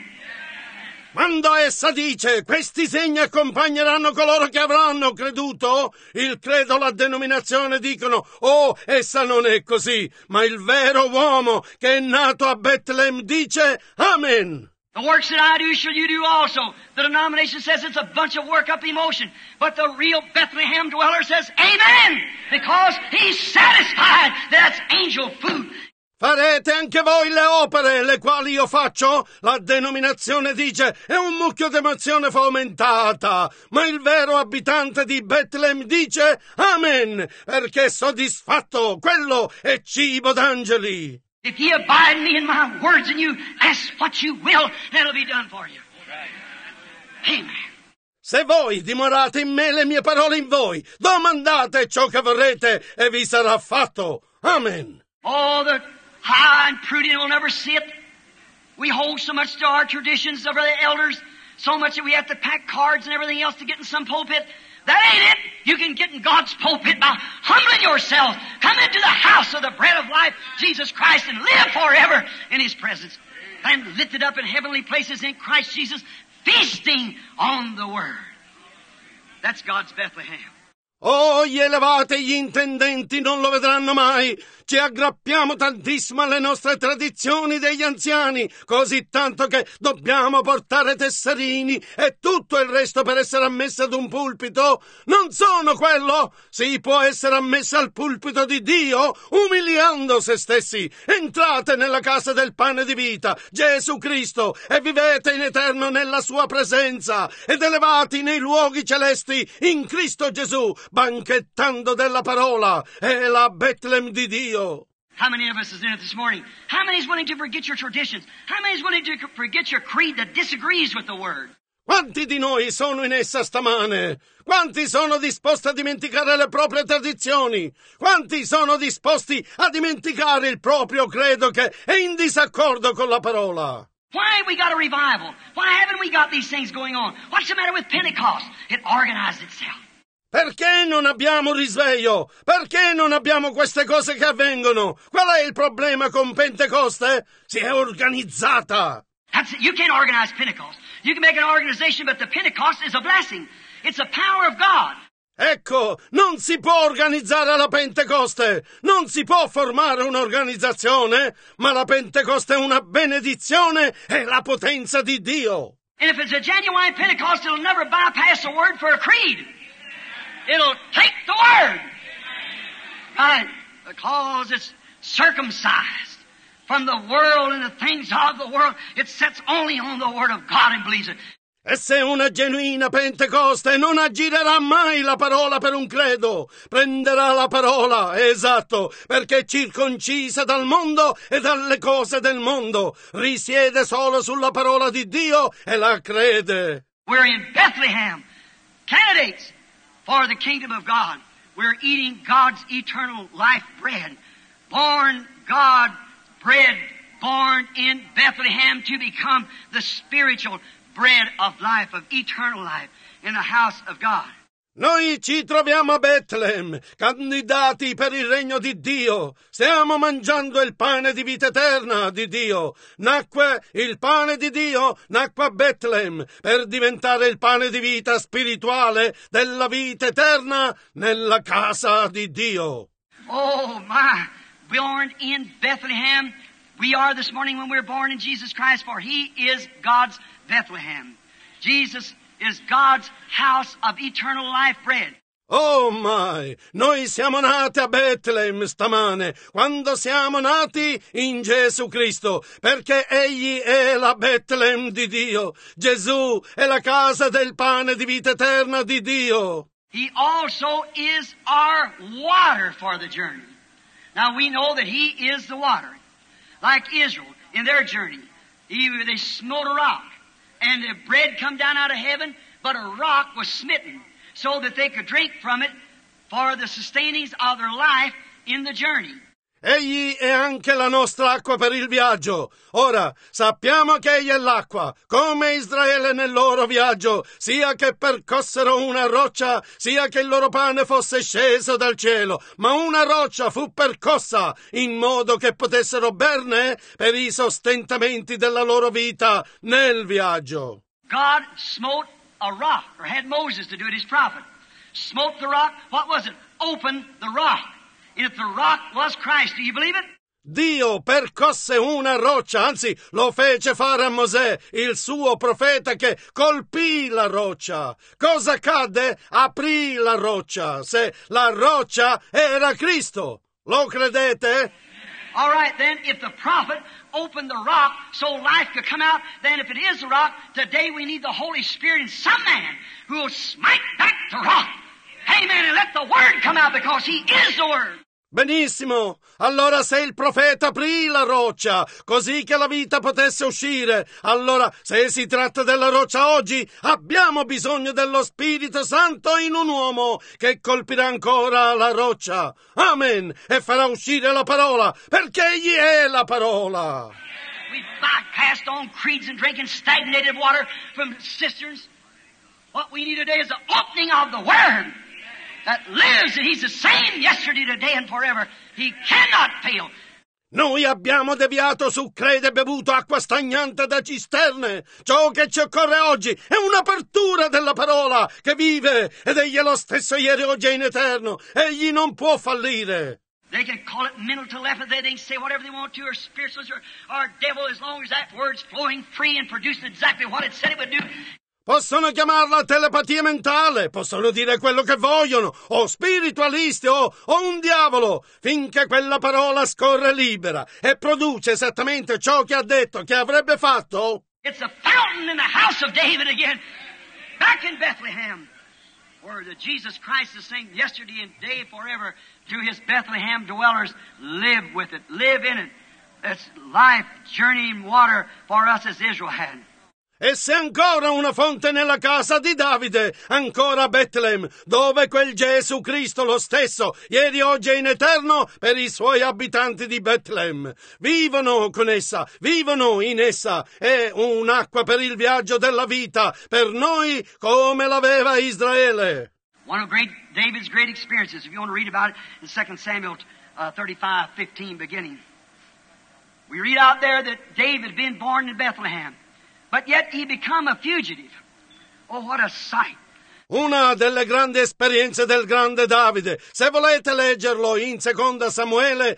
Quando essa dice, questi segni accompagneranno coloro che avranno creduto, il credo, la denominazione dicono, oh, essa non è così, ma il vero uomo che è nato a Bethlehem dice, Amen. The works that I do shall you do also. The denomination says it's a bunch of work-up emotion. But the real Bethlehem dweller says, Amen! Because he's satisfied that's angel food. Farete anche voi le opere, le quali io faccio? La denominazione dice, è un mucchio d'emozione fomentata, ma il vero abitante di Bethlehem dice, Amen, perché è soddisfatto, quello è cibo d'angeli. If ye abide in me and my words in you, ask what you will, and it'll be done for you. Amen. Se voi dimorate in me, le mie parole in voi, domandate ciò che vorrete e vi sarà fatto. Amen. Oh, the high and prudent will never see it. We hold so much to our traditions of the elders, so much that we have to pack cards and everything else to get in some pulpit. That ain't it. You can get in God's pulpit by humbling yourself. Come into the house of the bread of life, Jesus Christ, and live forever in His presence. And lifted up in heavenly places in Christ Jesus, feasting on the Word. That's God's Bethlehem. Oh, gli elevati e gli intendenti non lo vedranno mai. Ci aggrappiamo tantissimo alle nostre tradizioni degli anziani, così tanto che dobbiamo portare tesserini e tutto il resto per essere ammessi ad un pulpito. Non sono quello. Si può essere ammessi al pulpito di Dio umiliando se stessi. Entrate nella casa del pane di vita, Gesù Cristo, e vivete in eterno nella sua presenza, ed elevati nei luoghi celesti in Cristo Gesù, banchettando della parola. È la Betlem di Dio. How many of us is in it this morning? How many is willing to forget your traditions? How many is willing to forget your creed that disagrees with the Word? Quanti di noi sono in essa stamane? Quanti sono disposti a dimenticare le proprie tradizioni? Quanti sono disposti a dimenticare il proprio credo che è in disaccordo con la parola? Why we got a revival? Why haven't we got these things going on? What's the matter with Pentecost? It organized itself. Perché non abbiamo risveglio? Perché non abbiamo queste cose che avvengono? Qual è il problema con Pentecoste? Si è organizzata. That's it. You can't organize Pentecost. You can make an organization, but the Pentecost is a blessing. It's the power of God. Ecco, non si può organizzare la Pentecoste, non si può formare un'organizzazione, ma la Pentecoste è una benedizione e la potenza di Dio. And if it's a genuine Pentecost, it'll never bypass the Word for a creed. It'll take the Word. Right? Because it's circumcised from the world and the things of the world. It sets only on the Word of God and believes it. E se una genuina Pentecoste non aggirerà mai la parola per un credo, prenderà la parola, esatto, perché è circoncisa dal mondo e dalle cose del mondo, risiede solo sulla parola di Dio e la crede. We're in Bethlehem, candidates for the kingdom of God. We're eating God's eternal life bread. Born God bread, born in Bethlehem to become the spiritual bread of life, of eternal life, in the house of God. Noi ci troviamo a Betlem, candidati per il regno di Dio. Stiamo mangiando il pane di vita eterna di Dio. Nacque il pane di Dio, nacque a Betlem, per diventare il pane di vita spirituale della vita eterna nella casa di Dio. Oh my, born in Bethlehem, we are this morning when we're born in Jesus Christ, for He is God's Bethlehem. Jesus is God's house of eternal life bread. Oh my, noi siamo nati a Betlem stamane, quando siamo nati in Gesù Cristo, perché Egli è la Betlem di Dio. Gesù è la casa del pane di vita eterna di Dio. He also is our water for the journey. Now we know that He is the water. Like Israel in their journey, they smote a rock. And the bread come down out of heaven, but a rock was smitten so that they could drink from it for the sustainings of their life in the journey. Egli è anche la nostra acqua per il viaggio. Ora, sappiamo che Egli è l'acqua, come Israele nel loro viaggio, sia che percossero una roccia, sia che il loro pane fosse sceso dal cielo, ma una roccia fu percossa in modo che potessero berne per i sostentamenti della loro vita nel viaggio. God smote a rock, or had Moses to do it, his prophet. Smote the rock, what was it? Opened the rock. And if the rock was Christ, do you believe it? Dio percosse una roccia, anzi lo fece fare a Mosè, il suo profeta, che colpì la roccia. Cosa accadde? Aprì la roccia. Se la roccia era Cristo. Lo credete? All right, then, if the prophet opened the rock so life could come out, then if it is the rock, today we need the Holy Spirit in some man who will smite back the rock. Amen, and let the Word come out because He is the Word. Benissimo, allora se il profeta aprì la roccia così che la vita potesse uscire, allora se si tratta della roccia oggi abbiamo bisogno dello Spirito Santo in un uomo che colpirà ancora la roccia. Amen, e farà uscire la parola, perché Egli è la parola. We've bypassed on creeds and drinking stagnated water from cisterns. What we need today is the opening of the Word that lives, and He's the same yesterday, today, and forever. He cannot fail. Noi abbiamo deviato su crede e bevuto acqua stagnante da cisterne. Ciò che ci occorre oggi è un'apertura della parola che vive ed egli è lo stesso ieri, oggi e in eterno. Egli non può fallire. They can call it mental telepathy. They can say whatever they want to, or spiritualists, or devil, as long as that word's flowing free and producing exactly what it said it would do. Possono chiamarla telepatia mentale, possono dire quello che vogliono, o spiritualisti, o un diavolo, finché quella parola scorre libera e produce esattamente ciò che ha detto che avrebbe fatto. It's a fountain in the house of David again, back in Bethlehem, where the Jesus Christ is saying yesterday and today forever to his Bethlehem dwellers, live with it, live in it. That's life, journeying water for us as Israel had. E se ancora una fonte nella casa di Davide, ancora a Betlem, dove quel Gesù Cristo lo stesso, ieri, oggi e in eterno, per i suoi abitanti di Betlem. Vivono con essa, vivono in essa, è un'acqua per il viaggio della vita, per noi come l'aveva Israele. One of David's great experiences, if you want to read about it in 2 Samuel 35:15 beginning. We read out there that David being born in Bethlehem, but yet he become a fugitive. Oh, what a sight. Una delle grandi esperienze del grande Davide. Se volete leggerlo in 2 Samuele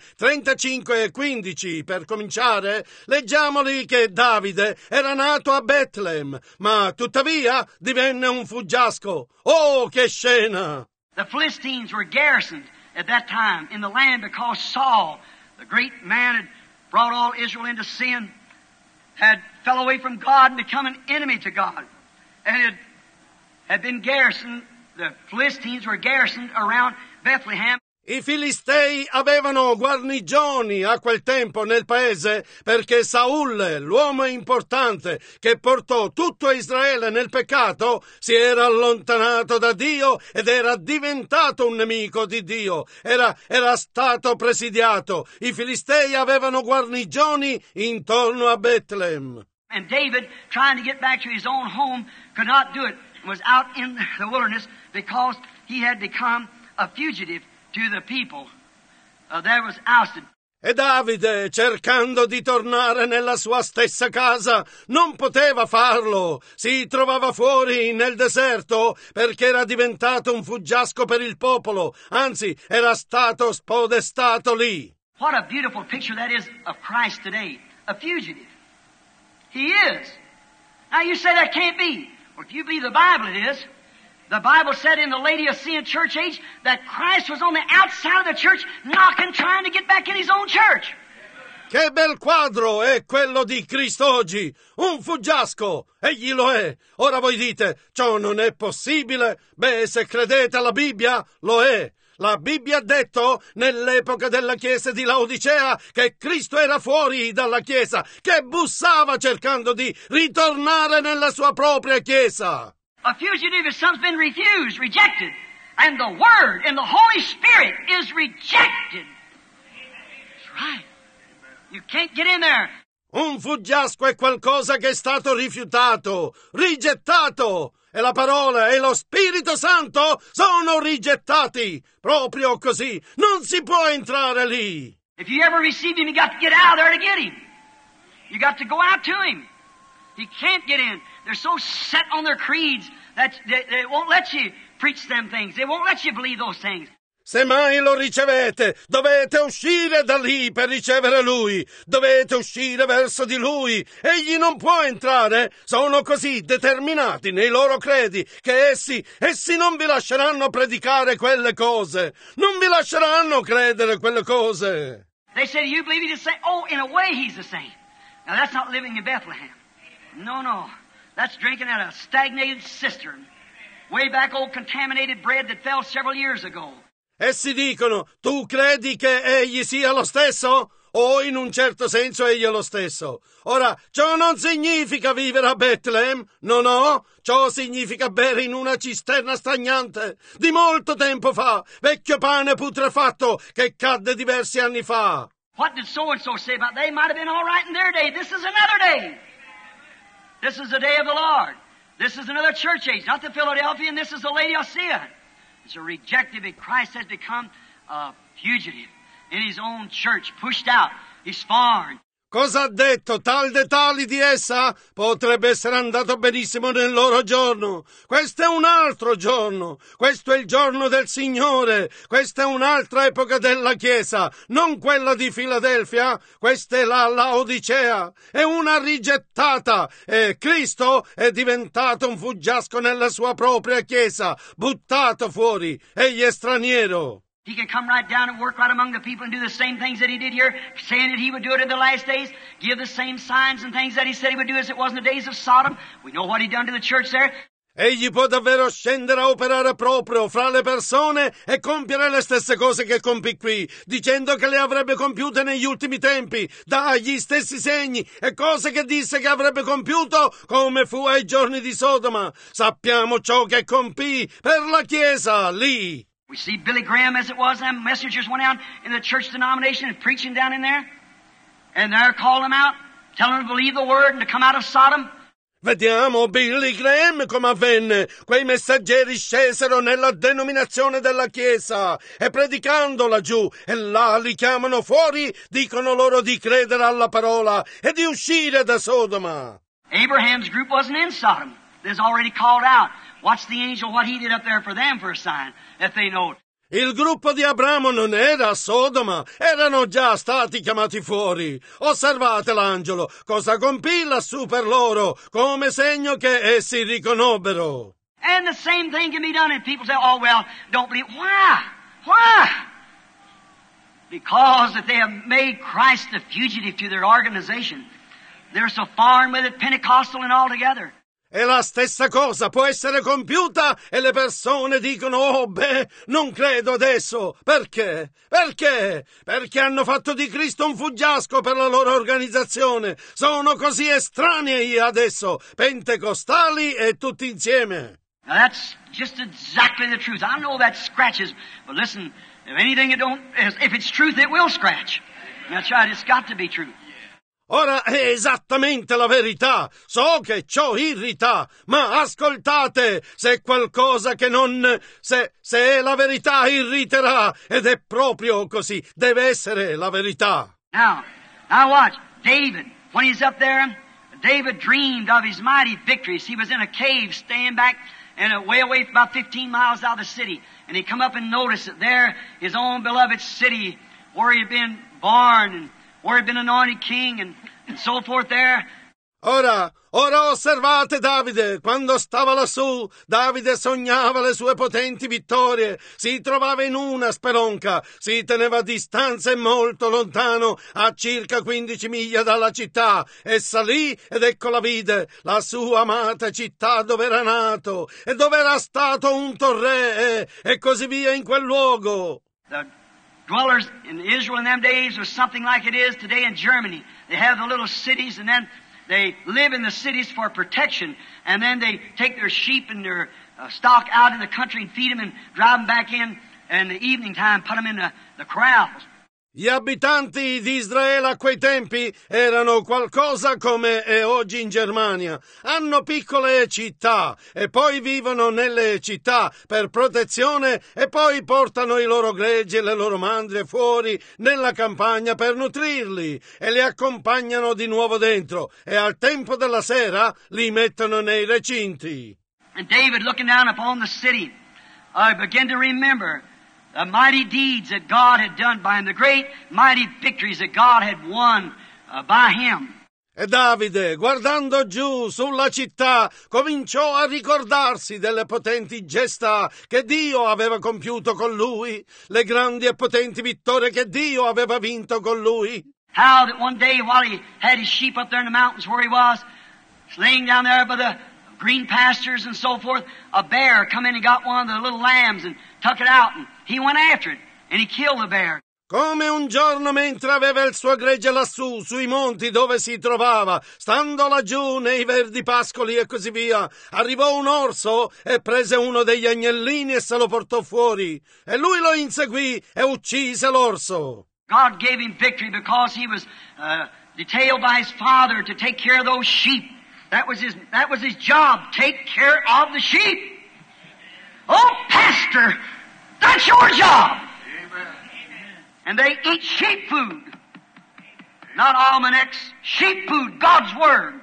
35:15, per cominciare, leggiamoli che Davide era nato a Betlem, ma tuttavia divenne un fuggiasco. Oh, che scena! The Philistines were garrisoned at that time in the land because Saul, the great man, had brought all Israel into sin, had fell away from God and become an enemy to God, and had been garrisoned. The Philistines were garrisoned around Bethlehem. I Filistei avevano guarnigioni a quel tempo nel paese perché Saul, l'uomo importante che portò tutto Israele nel peccato, si era allontanato da Dio ed era diventato un nemico di Dio. Era stato presidiato. I Filistei avevano guarnigioni intorno a Betlem. And David, trying to get back to his own home, could not do it. Was out in the wilderness because he had become a fugitive to the people that was ousted. E Davide, cercando di tornare nella sua stessa casa, non poteva farlo. Si trovava fuori nel deserto perché era diventato un fuggiasco per il popolo. Anzi, era stato spodestato lì. What a beautiful picture that is of Christ today, a fugitive. He is. Now you say that can't be. Well, if you believe the Bible, it is. The Bible said in the Laodicean church age that Christ was on the outside of the church knocking, trying to get back in his own church. Che bel quadro è quello di Cristo oggi! Un fuggiasco! Egli lo è! Ora voi dite, ciò non è possibile? Beh, se credete alla Bibbia, lo è! La Bibbia ha detto, nell'epoca della Chiesa di Laodicea, che Cristo era fuori dalla Chiesa, che bussava cercando di ritornare nella sua propria Chiesa. A fugitive is something been refused, rejected. And the Word and the Holy Spirit is rejected. That's right. You can't get in there. Un fuggiasco è qualcosa che è stato rifiutato, rigettato. E la parola e lo Spirito Santo sono rigettati. Proprio così. Non si può entrare lì. If you ever received Him, you got to get out there to get Him. You got to go out to Him. He can't get in. They're so set on their creeds that they won't let you preach them things. They won't let you believe those things. Se mai lo ricevete, dovete uscire da lì per ricevere Lui. Dovete uscire verso di Lui. Egli non può entrare. Sono così determinati nei loro credi che essi non vi lasceranno predicare quelle cose. Non vi lasceranno credere quelle cose. They say, do you believe He's the same? Oh, in a way He's the same. Now that's not living in Bethlehem. No. That's drinking out of a stagnated cistern. Way back old contaminated bread that fell several years ago. Essi dicono, tu credi che egli sia lo stesso? O in un certo senso egli è lo stesso. Ora, ciò non significa vivere a Betlem, no, ciò significa bere in una cisterna stagnante di molto tempo fa, vecchio pane putrefatto che cadde diversi anni fa. What did so-and-so say about they might have been all right in their day? This is another day. This is the day of the Lord. This is another church age, not the Philadelphia, and this is the Laodicea. It's a rejected, and Christ has become a fugitive in His own church, pushed out. He's foreign. Cosa ha detto tal de tali di essa? Potrebbe essere andato benissimo nel loro giorno. Questo è un altro giorno. Questo è il giorno del Signore. Questa è un'altra epoca della Chiesa, non quella di Filadelfia. Questa è la Laodicea. È una rigettata. E Cristo è diventato un fuggiasco nella sua propria Chiesa, buttato fuori. Egli è straniero. He can come right down and work right among the people and do the same things that he did here, saying that he would do it in the last days, give the same signs and things that he said he would do as it was in the days of Sodom. We know what he done to the church there. Egli può davvero scendere a operare proprio fra le persone e compiere le stesse cose che compì qui, dicendo che le avrebbe compiute negli ultimi tempi, dagli stessi segni e cose che disse che avrebbe compiuto come fu ai giorni di Sodoma. Sappiamo ciò che compì per la Chiesa lì. We see Billy Graham as it was, them messengers went out in the church denomination and preaching down in there. And there called them out, telling them to believe the word and to come out of Sodom. Vediamo Billy Graham come avvenne. Quei messaggeri scesero nella denominazione della Chiesa e predicando laggiù e là li chiamano fuori, dicono loro di credere alla parola e di uscire da Sodoma. Abraham's group wasn't in Sodom. There's already called out. Watch the angel, what he did up there for them for a sign, that they know it. Il gruppo di Abramo non era a Sodoma, erano già stati chiamati fuori. Osservate l'angelo, cosa compì lassù per loro, come segno che essi riconobbero. And the same thing can be done, and people say, oh, well, don't believe. Why? Why? Because that they have made Christ the fugitive to their organization. They're so foreign with it, Pentecostal and all together. E la stessa cosa può essere compiuta e le persone dicono, oh beh, non credo adesso. Perché? Perché? Perché hanno fatto di Cristo un fuggiasco per la loro organizzazione. Sono così estranei adesso, pentecostali e tutti insieme. Now that's just exactly the truth. I know that scratches, but listen, if anything it don't, if it's truth, it will scratch. That's right, it's got to be true. Ora è esattamente la verità. So che ciò irrita, ma ascoltate, se è qualcosa che non... Se è la verità irriterà, ed è proprio così. Deve essere la verità. Now watch. David, when he's up there, David dreamed of his mighty victories. He was in a cave staying back and way away about 15 miles out of the city. And he come up and noticed that there, his own beloved city, where he had been born and where he'd been anointed king and so forth there. Ora osservate Davide, quando stava lassù, Davide sognava le sue potenti vittorie, si trovava in una spelonca, si teneva a distanza e molto lontano, a circa 15 miglia dalla città, e salì ed ecco la vide, la sua amata città dove era nato, e dove era stato unto re, e così via in quel luogo. The dwellers in Israel in them days was something like it is today in Germany. They have the little cities and then they live in the cities for protection, and then they take their sheep and their stock out in the country and feed them and drive them back in the evening time, put them in the corrals. Gli abitanti di Israele a quei tempi erano qualcosa come è oggi in Germania. Hanno piccole città e poi vivono nelle città per protezione e poi portano i loro greggi e le loro mandrie fuori nella campagna per nutrirli e li accompagnano di nuovo dentro e al tempo della sera li mettono nei recinti. And David, looking down upon the city, began to remember the mighty deeds that God had done by him, the great mighty victories that God had won by him. E Davide, guardando giù sulla città, cominciò a ricordarsi delle potenti gesta che Dio aveva compiuto con lui, le grandi e potenti vittorie che Dio aveva vinto con lui. How that one day while he had his sheep up there in the mountains where he was, laying down there by the green pastures and so forth, a bear come in and got one of the little lambs and took it out, and he went after it, and he killed the bear. Come un giorno mentre aveva il suo gregge lassù, sui monti dove si trovava, stando laggiù nei verdi pascoli e così via, arrivò un orso e prese uno degli agnellini e se lo portò fuori, e lui lo inseguì e uccise l'orso. God gave him victory because he was detailed by his father to take care of those sheep. That was his job, take care of the sheep. Oh, pastor, that's your job. Amen. And they eat sheep food. Not almanacs, sheep food, God's Word.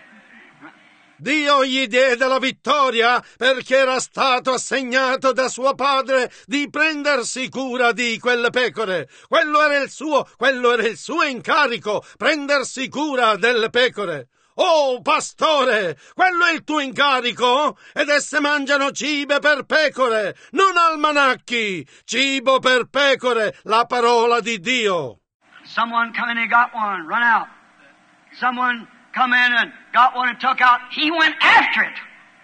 Dio gli diede la vittoria perché era stato assegnato da suo padre di prendersi cura di quelle pecore. Quello era il suo incarico, prendersi cura delle pecore. Oh, pastore, quello è il tuo incarico? Ed esse mangiano cibo per pecore, non almanacchi, cibo per pecore, la parola di Dio. Someone come in and got one, run out. Someone come in and got one and took out. He went after it.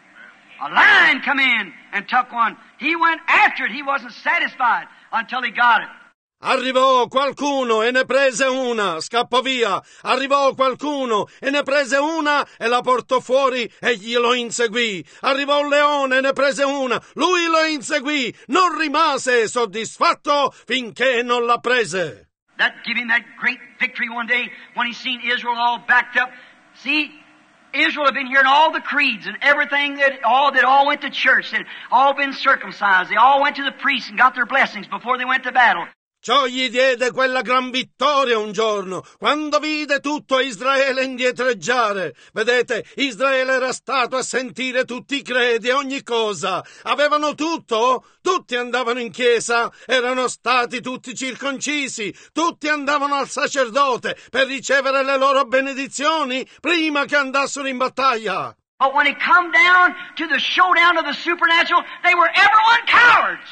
A lion come in and took one. He went after it. He wasn't satisfied until he got it. Arrivò qualcuno e ne prese una, scappò via. Arrivò qualcuno e ne prese una e la portò fuori e glielo inseguì. Arrivò un leone e ne prese una, lui lo inseguì. Non rimase soddisfatto finché non la prese. That gave him that great victory one day when he seen Israel all backed up. See, Israel had been hearing all the creeds and everything that all went to church, that all been circumcised. They all went to the priest and got their blessings before they went to battle. Ciò gli diede quella gran vittoria un giorno, quando vide tutto Israele indietreggiare. Vedete, Israele era stato a sentire tutti i credi e ogni cosa. Avevano tutto? Tutti andavano in chiesa, erano stati tutti circoncisi, tutti andavano al sacerdote per ricevere le loro benedizioni prima che andassero in battaglia. But when it come down to the showdown of the supernatural, they were everyone cowards.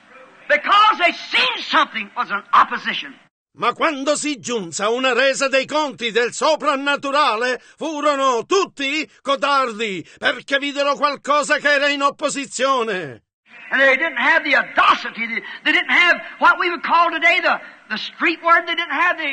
Because they seen something was an opposition. Ma quando si giunse a una resa dei conti del soprannaturale, furono tutti codardi, perché videro qualcosa che era in opposizione. And they didn't have the audacity, they didn't have what we would call today the street word, they didn't have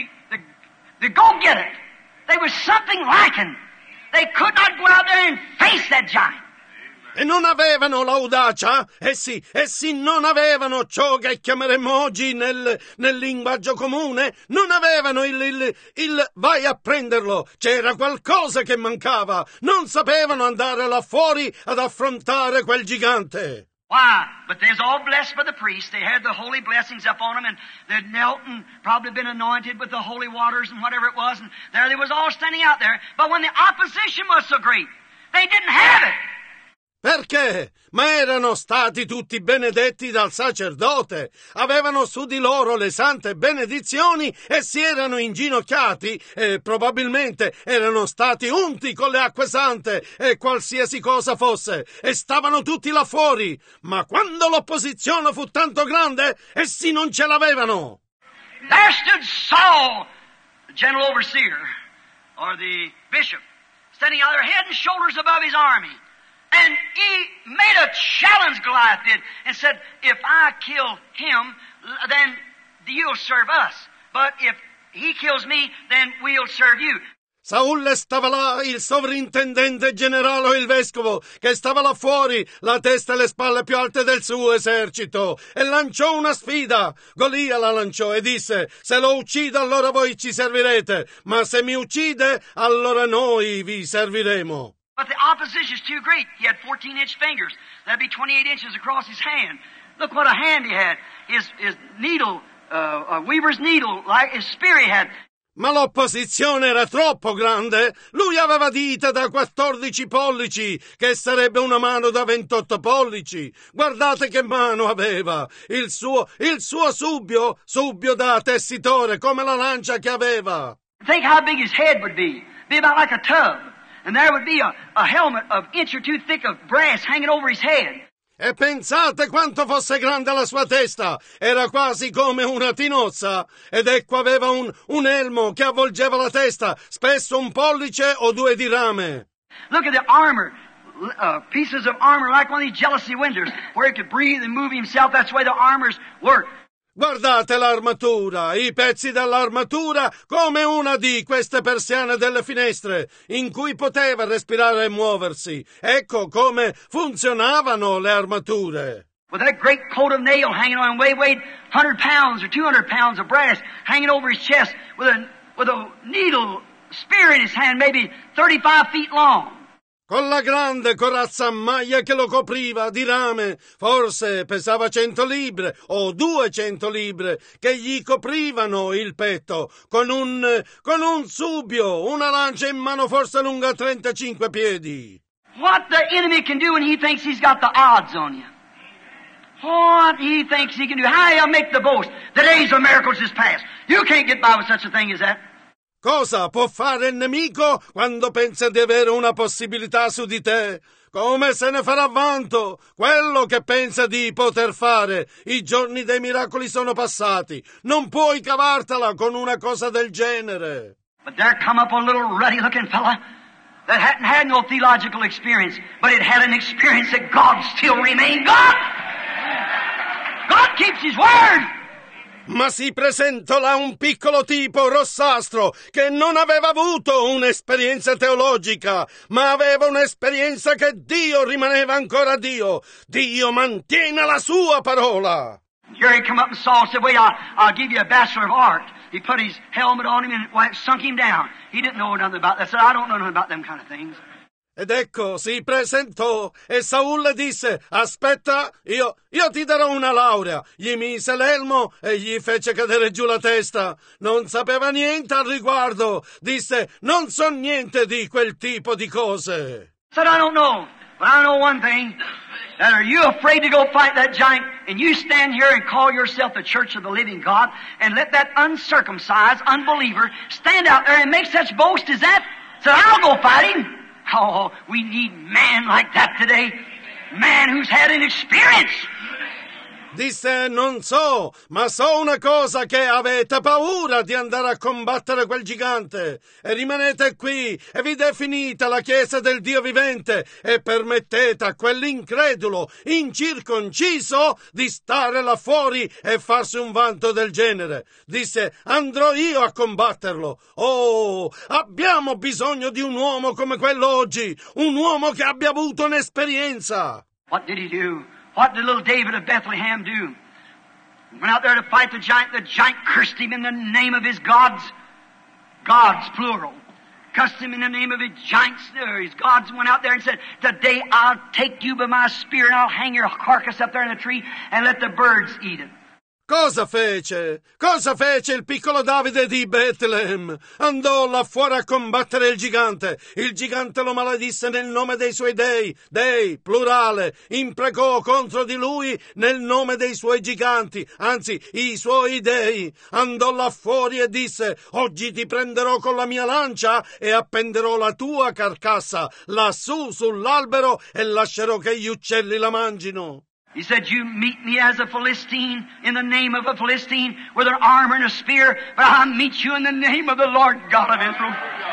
the go-get-it. There was something lacking. They could not go out there and face that giant. E non avevano l'audacia, essi non avevano ciò che chiameremmo oggi nel linguaggio comune, non avevano il vai a prenderlo, c'era qualcosa che mancava, non sapevano andare là fuori ad affrontare quel gigante. Why? But they was all blessed by the priest. They had the holy blessings upon them, and they'd knelt and probably been anointed with the holy waters and whatever it was, and there they was all standing out there. But when the opposition was so great, they didn't have it. Perché? Ma erano stati tutti benedetti dal sacerdote, avevano su di loro le sante benedizioni e si erano inginocchiati e probabilmente erano stati unti con le acque sante e qualsiasi cosa fosse e stavano tutti là fuori. Ma quando l'opposizione fu tanto grande, essi non ce l'avevano. There stood Saul, the general overseer, or the bishop, standing out there head and shoulders above his army. And he made a challenge, Goliath did, and said, if I kill him, then you'll serve us. But if he kills me, then we'll serve you. Saul stava là, il sovrintendente generale o il vescovo, che stava là fuori, la testa e le spalle più alte del suo esercito, e lanciò una sfida. Golia la lanciò e disse, se lo uccide allora voi ci servirete, ma se mi uccide allora noi vi serviremo. But the opposition's too great. He had 14-inch fingers. That'd be 28 inches across his hand. Look what a hand he had. His needle, a weaver's needle, like his spear he had. Ma l'opposizione era troppo grande. Lui aveva dita da 14 pollici, che sarebbe una mano da 28 pollici. Guardate che mano aveva. Il suo subbio da tessitore, come la lancia che aveva. Think how big his head would be. Be about like a tub. And there would be a helmet of inch or two thick of brass hanging over his head. E pensate quanto fosse grande la sua testa. Era quasi come una tinozza. Ed ecco aveva un elmo che avvolgeva la testa, spesso un pollice o 2 di rame. Look at the armor. Pieces of armor like one of these jealousy windows where he could breathe and move himself. That's the way the armors work. Guardate l'armatura, i pezzi dell'armatura come una di queste persiane delle finestre, in cui poteva respirare e muoversi. Ecco come funzionavano le armature. With that great coat of nail hanging on, weighed 100 pounds or 200 pounds of brass hanging over his chest, with a needle spear in his hand, maybe 35 feet long. con la grande corazza a maglia che lo copriva di rame, forse pesava 100 libbre o 200 libbre, che gli coprivano il petto, con un subbio, una lancia in mano forse lunga 35 piedi. What the enemy can do when he thinks he's got the odds on you. What he thinks he can do. How he'll make the boast. The days of miracles is past. You can't get by with such a thing as that. Cosa può fare il nemico quando pensa di avere una possibilità su di te? Come se ne farà vanto quello che pensa di poter fare? I giorni dei miracoli sono passati. Non puoi cavartela con una cosa del genere. But there come up a little ruddy-looking fella that hadn't had no theological experience, but it had an experience that God still remained God. God keeps His word. Ma si presentò là un piccolo tipo rossastro che non aveva avuto un'esperienza teologica, ma aveva un'esperienza che Dio rimaneva ancora Dio. Dio mantiene la sua parola. Here he come up and saw and said, wait, I'll give you a Bachelor of Art. He put his helmet on him and it sunk him down. He didn't know nothing about that. I said, I don't know nothing about them kind of things. Ed ecco, si presentò e Saul le disse, aspetta, io ti darò una laurea. Gli mise l'elmo e gli fece cadere giù la testa. Non sapeva niente al riguardo. Disse, non so niente di quel tipo di cose. Said, I don't know, but I know one thing. That are you afraid to go fight that giant and you stand here and call yourself the church of the living God and let that uncircumcised unbeliever stand out there and make such boast as that? Said, I'll go fight him. Oh, we need man like that today. Man who's had an experience. Disse, non so, ma so una cosa, che avete paura di andare a combattere quel gigante e rimanete qui e vi definite la Chiesa del Dio vivente e permettete a quell'incredulo incirconciso di stare là fuori e farsi un vanto del genere. Disse, andrò io a combatterlo. Oh, abbiamo bisogno di un uomo come quello oggi, un uomo che abbia avuto un'esperienza. What did he do? What did little David of Bethlehem do? He went out there to fight the giant. The giant cursed him in the name of his gods. Gods, plural. Cursed him in the name of his giants. His gods went out there and said, today I'll take you by my spear and I'll hang your carcass up there in a tree and let the birds eat it. Cosa fece? Cosa fece il piccolo Davide di Bethlehem? Andò là fuori a combattere il gigante. Il gigante lo maledisse nel nome dei suoi dei, plurale, imprecò contro di lui nel nome dei suoi giganti, anzi, i suoi dei. Andò là fuori e disse, oggi ti prenderò con la mia lancia e appenderò la tua carcassa lassù sull'albero e lascerò che gli uccelli la mangino. He said, you meet me as a Philistine in the name of a Philistine with an armor and a spear, but I'll meet you in the name of the Lord God of Israel.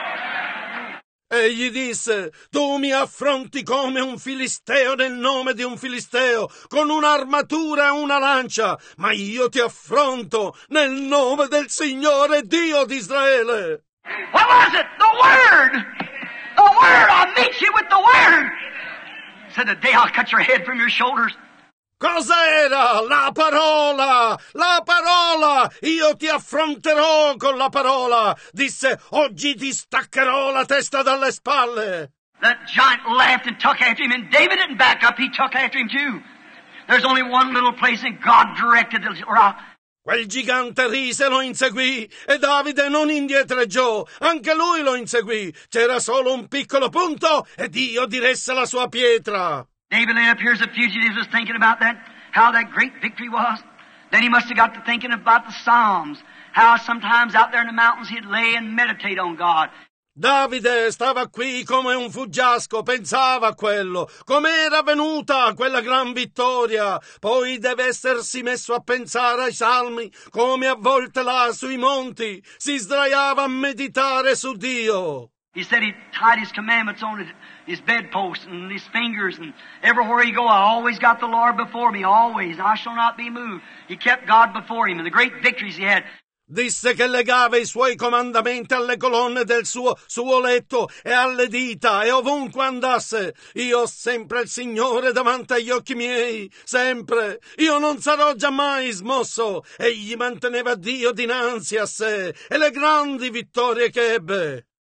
E gli disse, tu mi affronti come un filisteo nel nome di un filisteo, con un'armatura e una lancia, ma io ti affronto nel nome del Signore Dio di Israele. What was it? The Word! The Word! I'll meet you with the Word! He said, the day I'll cut your head from your shoulders. Cos'era? La parola! La parola! Io ti affronterò con la parola! Disse, oggi ti staccherò la testa dalle spalle! That giant laughed and took after him, and David didn't back up, he took after him too. There's only one little place, and God directed the rock. Quel gigante rise e lo inseguì, e Davide non indietreggiò, anche lui lo inseguì. C'era solo un piccolo punto, e Dio diresse la sua pietra. David lay up here as a fugitive, was thinking about that, how that great victory was. Then he must have got to thinking about the Psalms, how sometimes out there in the mountains he'd lay and meditate on God. Davide stava qui come un fuggiasco, pensava a quello, com'era venuta quella gran vittoria. Poi deve essersi messo a pensare ai salmi, come a volte là sui monti si sdraiava a meditare su Dio. He said he tied his commandments on his bedpost and his fingers, and everywhere he go, I always got the Lord before me, always. I shall not be moved. He kept God before him, and the great victories he had. Disse che legava i suoi comandamenti alle colonne del suo letto e alle dita, e ovunque andasse. Io ho sempre il Signore davanti agli occhi miei, sempre. Io non sarò giammai smosso. Egli manteneva Dio dinanzi a sé, e le grandi vittorie che ebbe.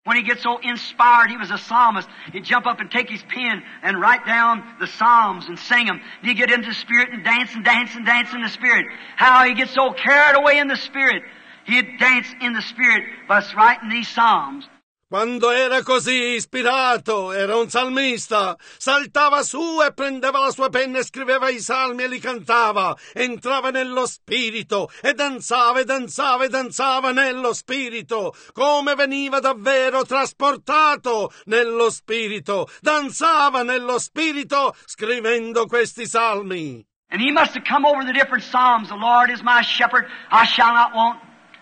When he gets so inspired, he was a psalmist. He'd jump up and take his pen and write down the psalms and sing them. He'd get into the spirit and dance and dance and dance in the spirit. How he gets so carried away in the spirit. He'd dance in the spirit by writing these psalms. Quando era così ispirato, era un salmista, saltava su e prendeva la sua penna e scriveva i salmi e li cantava, entrava nello spirito e danzava e danzava e danzava nello spirito, come veniva davvero trasportato nello spirito, danzava nello spirito scrivendo questi salmi. And he must have come over the different psalms. The Lord is my shepherd, I shall not want.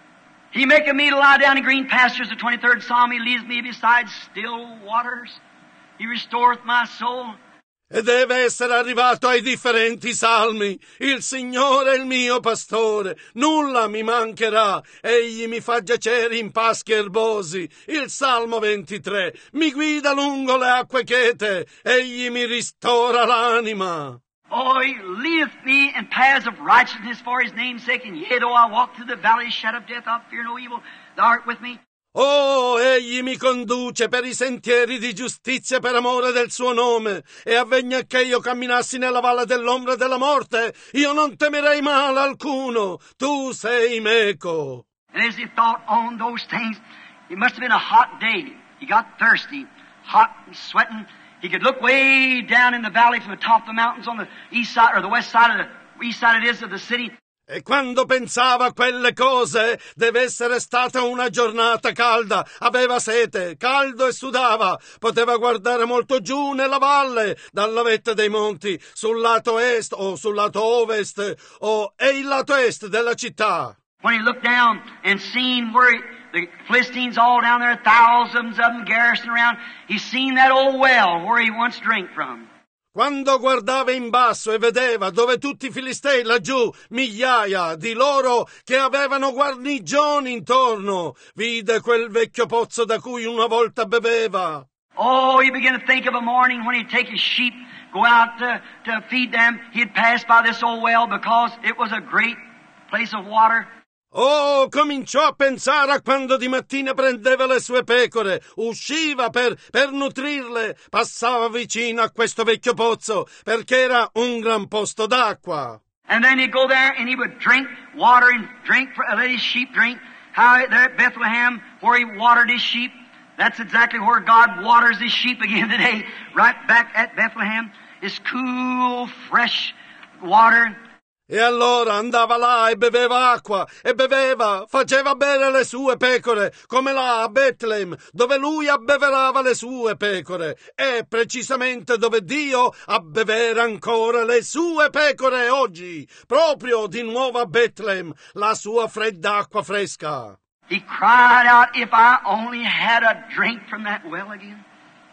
He maketh me to lie down in green pastures, the 23rd Psalm. He leads me beside still waters. He restoreth my soul. E deve essere arrivato ai differenti salmi. Il Signore è il mio pastore, nulla mi mancherà. Egli mi fa giacere in paschi erbosi. Il Salmo 23. Mi guida lungo le acque chete. Egli mi ristora l'anima. Oh, he leadeth me in paths of righteousness for his name's sake, and yea, though I walk through the valley of shadow of death, I'll fear no evil. Thou art with me. Oh, egli mi conduce per i sentieri di giustizia per amore del suo nome, e avvegna che io camminassi nella valle dell'ombra della morte, io non temerei male alcuno, tu sei meco. And as he thought on those things, it must have been a hot day. He got thirsty, hot and sweating. He could look way down in the valley from the top of the mountains on the east side, or the west side of the east side it is of the city. E quando pensava a quelle cose, deve essere stata una giornata calda. Aveva sete, caldo e sudava. Poteva guardare molto giù nella valle, dalla vetta dei monti, sul lato est o sul lato ovest, e il lato est della città. When he looked down and seen where the Philistines all down there, thousands of them garrisoning around, he seen that old well where he once drank from. Quando guardava in basso e vedeva dove tutti i Filistei laggiù, migliaia di loro che avevano guarnigioni intorno, vide quel vecchio pozzo da cui una volta beveva. Oh, he began to think of a morning when he'd take his sheep, go out to feed them. He'd pass by this old well because it was a great place of water. Oh, cominciò a pensare a quando di mattina prendeva le sue pecore, usciva per nutrirle, passava vicino a questo vecchio pozzo, perché era un gran posto d'acqua. And then he'd go there and he would drink water and let his sheep drink. How there at Bethlehem, where he watered his sheep, that's exactly where God waters his sheep again today, right back at Bethlehem. It's cool, fresh water. E allora andava là e beveva acqua, e beveva, faceva bere le sue pecore, come là a Bethlehem, dove lui abbeverava le sue pecore, e precisamente dove Dio abbevera ancora le sue pecore oggi, proprio di nuovo a Bethlehem, la sua fredda acqua fresca. He cried out, if I only had a drink from that well again.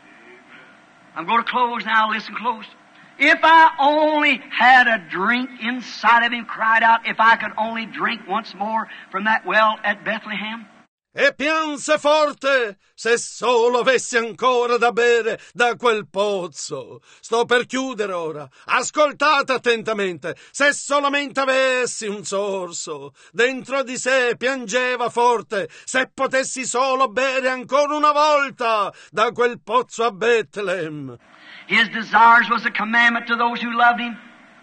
I'm going to close now, listen close. If I only had a drink inside of him, cried out, if I could only drink once more from that well at Bethlehem. E pianse forte, se solo avessi ancora da bere da quel pozzo. Sto per chiudere ora. Ascoltate attentamente. Se solamente avessi un sorso. Dentro di sé piangeva forte. Se potessi solo bere ancora una volta da quel pozzo a Bethlehem. His desires was a commandment to those who loved him.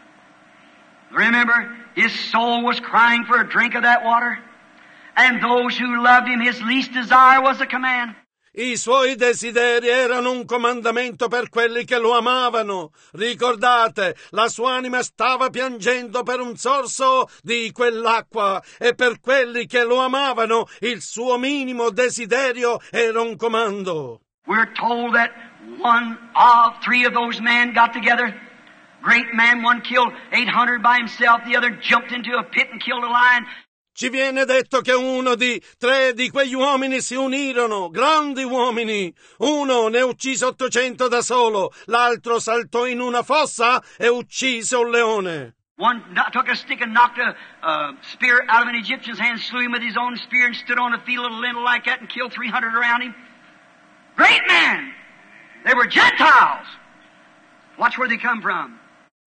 Remember, his soul was crying for a drink of that water. And those who loved him, his least desire was a command. I suoi desideri erano un comandamento per quelli che lo amavano. Ricordate, la sua anima stava piangendo per un sorso di quell'acqua, e per quelli che lo amavano il suo minimo desiderio era un comando. We're told that one of three of those men got together. Great man, one killed 800 by himself, the other jumped into a pit and killed a lion. Ci viene detto che uno di tre di quegli uomini si unirono, grandi uomini. Uno ne uccise 800 da solo, l'altro saltò in una fossa e uccise un leone. One took a stick and knocked a spear out of an Egyptian's hand, slew him with his own spear, and stood on a field of lentil like that and killed 300 around him. Great men! They were Gentiles. Watch where they come from.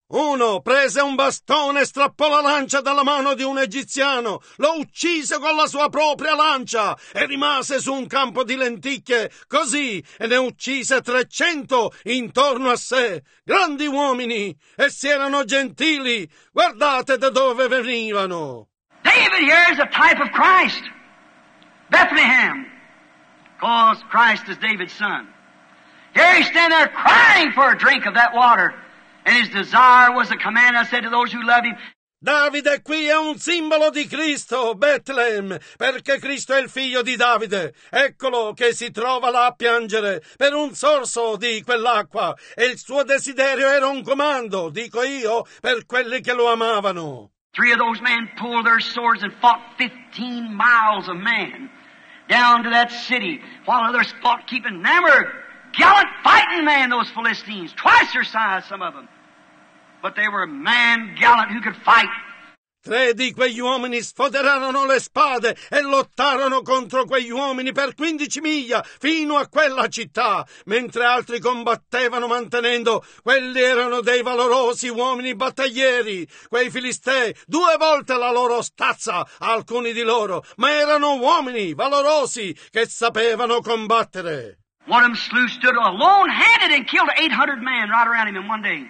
Uno prese un bastone e strappò la lancia dalla mano di un egiziano, lo uccise con la sua propria lancia e rimase su un campo di lenticchie così, e ne uccise 300 intorno a sé, grandi uomini, essi erano gentili, guardate da dove venivano. David here is a type of Christ. Bethlehem, because Christ is David's son. Here he's standing there crying for a drink of that water. And his desire was a command, I said to those who loved him. Davide qui è un simbolo di Cristo, Bethlehem, perché Cristo è il figlio di Davide. Eccolo che si trova là a piangere per un sorso di quell'acqua, e il suo desiderio era un comando, dico io, per quelli che lo amavano. 3 of those men pulled their swords and fought 15 miles of man down to that city, while others fought keeping. They were gallant fighting men, those Philistines, twice their size, some of them. But they were man gallant who could fight. 3 di quegli uomini sfoderarono le spade e lottarono contro quegli uomini per 15 miglia fino a quella città, mentre altri combattevano mantenendo. Quelli erano dei valorosi uomini battaglieri. Quei filistei, 2 volte la loro stazza, alcuni di loro, ma erano uomini valorosi che sapevano combattere. One of them stood alone-handed and killed 800 men right around him in one day.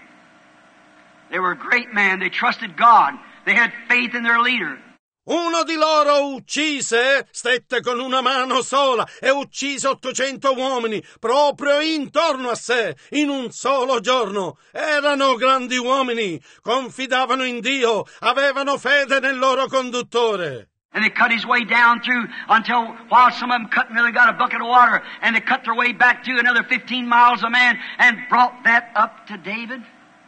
They were a great men. They trusted God. They had faith in their leader. Uno di loro uccise, stette con una mano sola e uccise 800 uomini proprio intorno a sé in un solo giorno. Erano grandi uomini, confidavano in Dio, avevano fede nel loro conduttore. And they cut his way down through until, while some of them cut and they got a bucket of water, and they cut their way back through another 15 miles a man and brought that up to David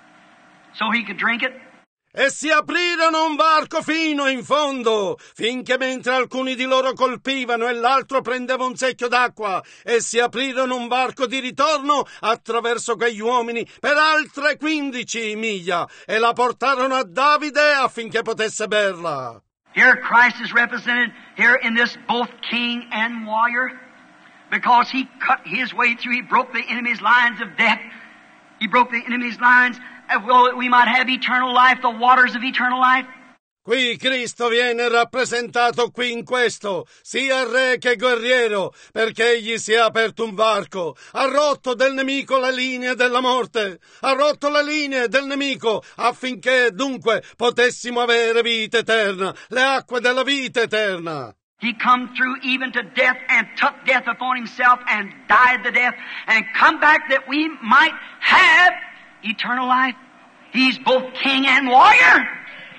so he could drink it. E si aprirono un varco fino in fondo, finché mentre alcuni di loro colpivano e l'altro prendeva un secchio d'acqua, e si aprirono un varco di ritorno attraverso quegli uomini per altre 15 miglia, e la portarono a Davide affinché potesse berla. Here Christ is represented here in this both king and warrior, because he cut his way through, he broke the enemy's lines of death. He broke the enemy's lines, that we might have eternal life, the waters of eternal life. Qui Cristo viene rappresentato qui in questo, sia re che guerriero, perché egli si è aperto un varco, ha rotto del nemico le linee della morte, ha rotto le linee del nemico affinché dunque potessimo avere vita eterna, le acque della vita eterna. He come through even to death and took death upon himself and died the death and come back that we might have eternal life. He's both king and warrior.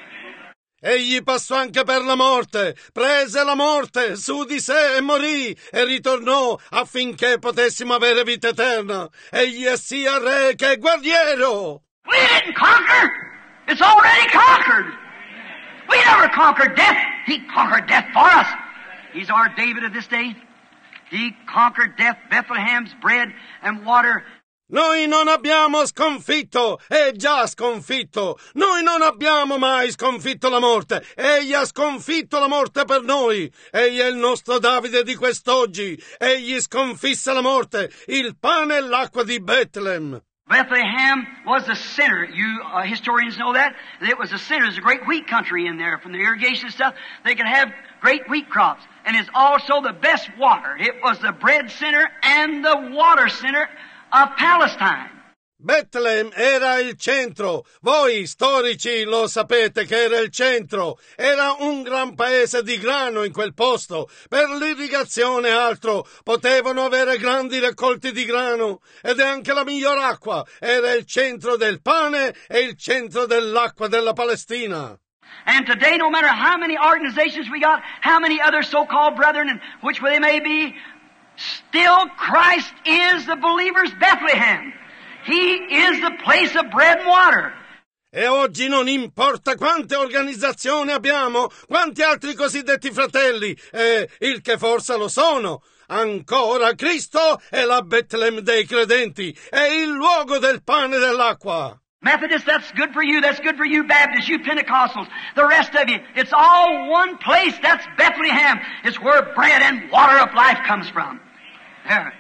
Egli passò anche per la morte, prese la morte su di sé e morì e ritornò affinché potessimo avere vita eterna. Egli è sia re che guerriero. We didn't conquer. It's already conquered. We never conquered death. He conquered death for us. He's our David of this day. He conquered death, Bethlehem's bread and water. Noi non abbiamo sconfitto, è già sconfitto. Noi non abbiamo mai sconfitto la morte. Egli ha sconfitto la morte per noi. Egli è il nostro Davide di quest'oggi. Egli sconfisse la morte, il pane e l'acqua di Bethlehem. Bethlehem was the center. You historians know that. It was the center. There's a great wheat country in there. From the irrigation stuff, they could have great wheat crops. And it's also the best water. It was the bread center and the water center of Palestine. Bethlehem era il centro. Voi storici lo sapete che era il centro. Era un gran paese di grano in quel posto. Per l'irrigazione e altro potevano avere grandi raccolti di grano. Ed è anche la miglior acqua. Era il centro del pane e il centro dell'acqua della Palestina. And today, no matter how many organizations we got, how many other so-called brethren, and which they may be, still Christ is the believer's Bethlehem. He is the place of bread and water. E oggi non importa quante organizzazioni abbiamo, quanti altri cosiddetti fratelli, il che forse lo sono, ancora Cristo è la Bethlehem dei credenti, è il luogo del pane e dell'acqua. Methodists, that's good for you. That's good for you Baptists, you Pentecostals, the rest of you. It's all one place. That's Bethlehem. It's where bread and water of life comes from. There.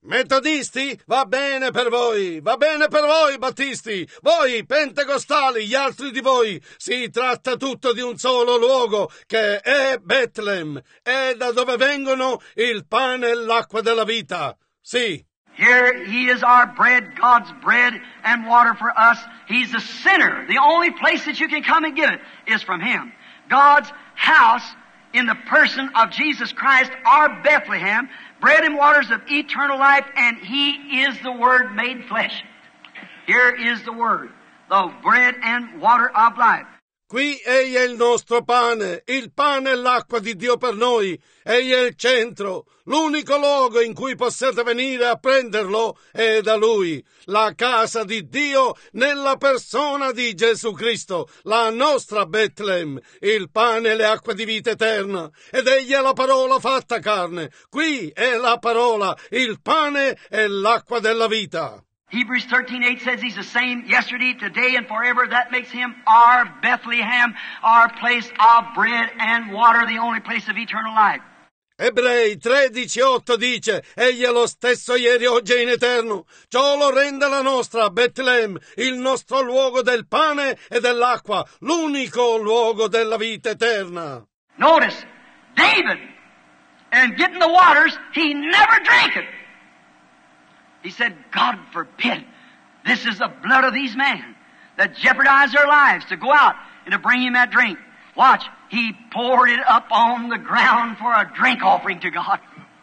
Metodisti? Va bene per voi battisti, voi pentecostali, gli altri di voi. Si tratta tutto di un solo luogo, che è Betlem, è da dove vengono il pane e l'acqua della vita. Sì. Here He is our bread, God's bread and water for us. He's the center. The only place that you can come and get it is from Him. God's house in the person of Jesus Christ, our Bethlehem, bread and waters of eternal life, and He is the Word made flesh. Here is the Word, the bread and water of life. Qui Egli è il nostro pane, il pane e l'acqua di Dio per noi. Egli è il centro, l'unico luogo in cui possiate venire a prenderlo è da Lui, la casa di Dio nella persona di Gesù Cristo, la nostra Betlem, il pane e le acque di vita eterna. Ed Egli è la parola fatta carne. Qui è la parola, il pane e l'acqua della vita. Hebrews 13:8 says He's the same yesterday, today, and forever. That makes Him our Bethlehem, our place of bread and water, the only place of eternal life. Ebrei 13:8 dice: Egli è lo stesso ieri, oggi e in eterno. Ciò lo rende la nostra Betlem, il nostro luogo del pane e dell'acqua, l'unico luogo della vita eterna. Notice, David, and getting the waters, he never drank it. He said, God forbid, this is the blood of these men that jeopardize their lives to go out and to bring Him that drink. Watch, he poured it up on the ground for a drink offering to God.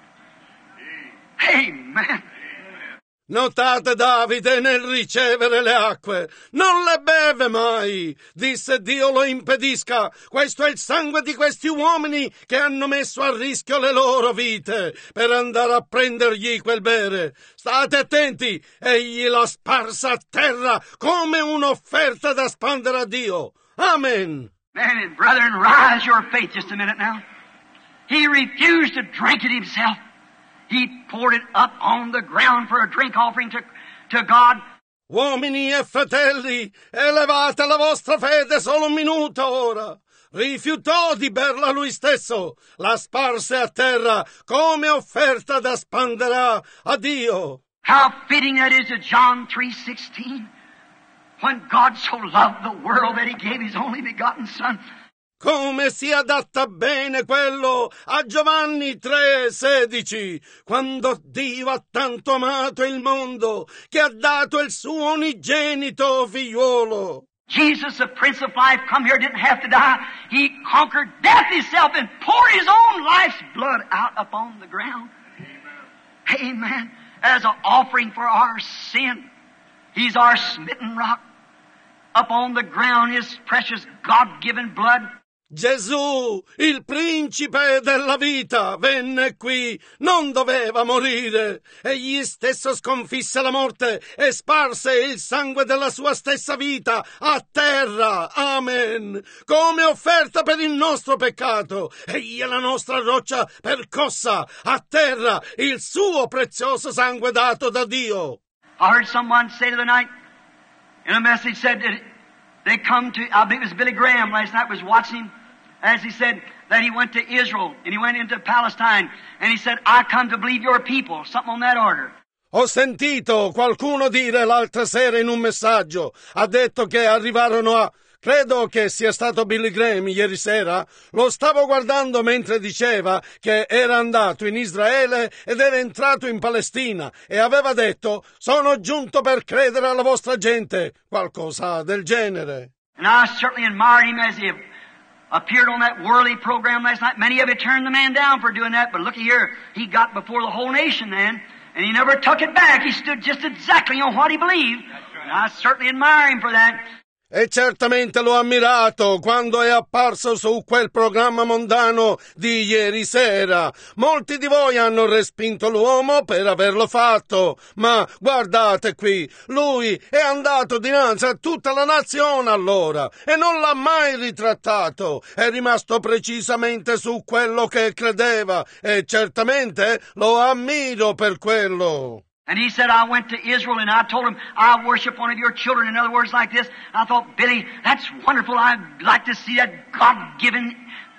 Amen. Notate Davide nel ricevere le acque. Non le beve mai. Disse Dio lo impedisca. Questo è il sangue di questi uomini che hanno messo a rischio le loro vite per andare a prendergli quel bere. State attenti. Egli l'ha sparsa a terra come un'offerta da spandere a Dio. Amen. Man and brethren, rise your faith just a minute now. He refused to drink it himself. He poured it up on the ground for a drink offering to God. Uomini e fratelli, elevate la vostra fede solo un minuto ora. Rifiutò di berla lui stesso, la sparse a terra come offerta da spandere a Dio. How fitting that is to John 3:16. When God so loved the world that He gave His only begotten Son. Come si adatta bene quello a Giovanni 3:16, quando Dio ha tanto amato il mondo che ha dato il suo unigenito figliuolo. Jesus, the Prince of Life, come here, didn't have to die. He conquered death Himself and poured His own life's blood out upon the ground. Amen. As an offering for our sin. He's our smitten rock. Upon the ground His precious God-given blood. Gesù, il principe della vita, venne qui, non doveva morire. Egli stesso sconfisse la morte e sparse il sangue della sua stessa vita a terra. Amen. Come offerta per il nostro peccato. Egli è la nostra roccia percossa. A terra il suo prezioso sangue dato da Dio. I heard someone say the other night in a message said that they come to, I believe it was Billy Graham last night was watching him. As he said that he went to Israel and he went into Palestine and he said, I come to believe your people, something on that order. Ho sentito qualcuno dire l'altra sera in un messaggio, ha detto che arrivarono a... Credo che sia stato Billy Graham ieri sera. Lo stavo guardando mentre diceva che era andato in Israele ed era entrato in Palestina e aveva detto, sono giunto per credere alla vostra gente, qualcosa del genere. And I certainly admired him as he appeared on that worldly program last night. Many of you turned the man down for doing that, but looky here, he got before the whole nation then, and he never took it back. He stood just exactly on what he believed. And I certainly admire him for that. E certamente l'ho ammirato quando è apparso su quel programma mondano di ieri sera. Molti di voi hanno respinto l'uomo per averlo fatto, ma guardate qui, lui è andato dinanzi a tutta la nazione allora e non l'ha mai ritrattato, è rimasto precisamente su quello che credeva e certamente lo ammiro per quello. And he said, I went to Israel and I told him, I worship one of your children. In other words like this, I thought, Billy, that's wonderful. I'd like to see that God-given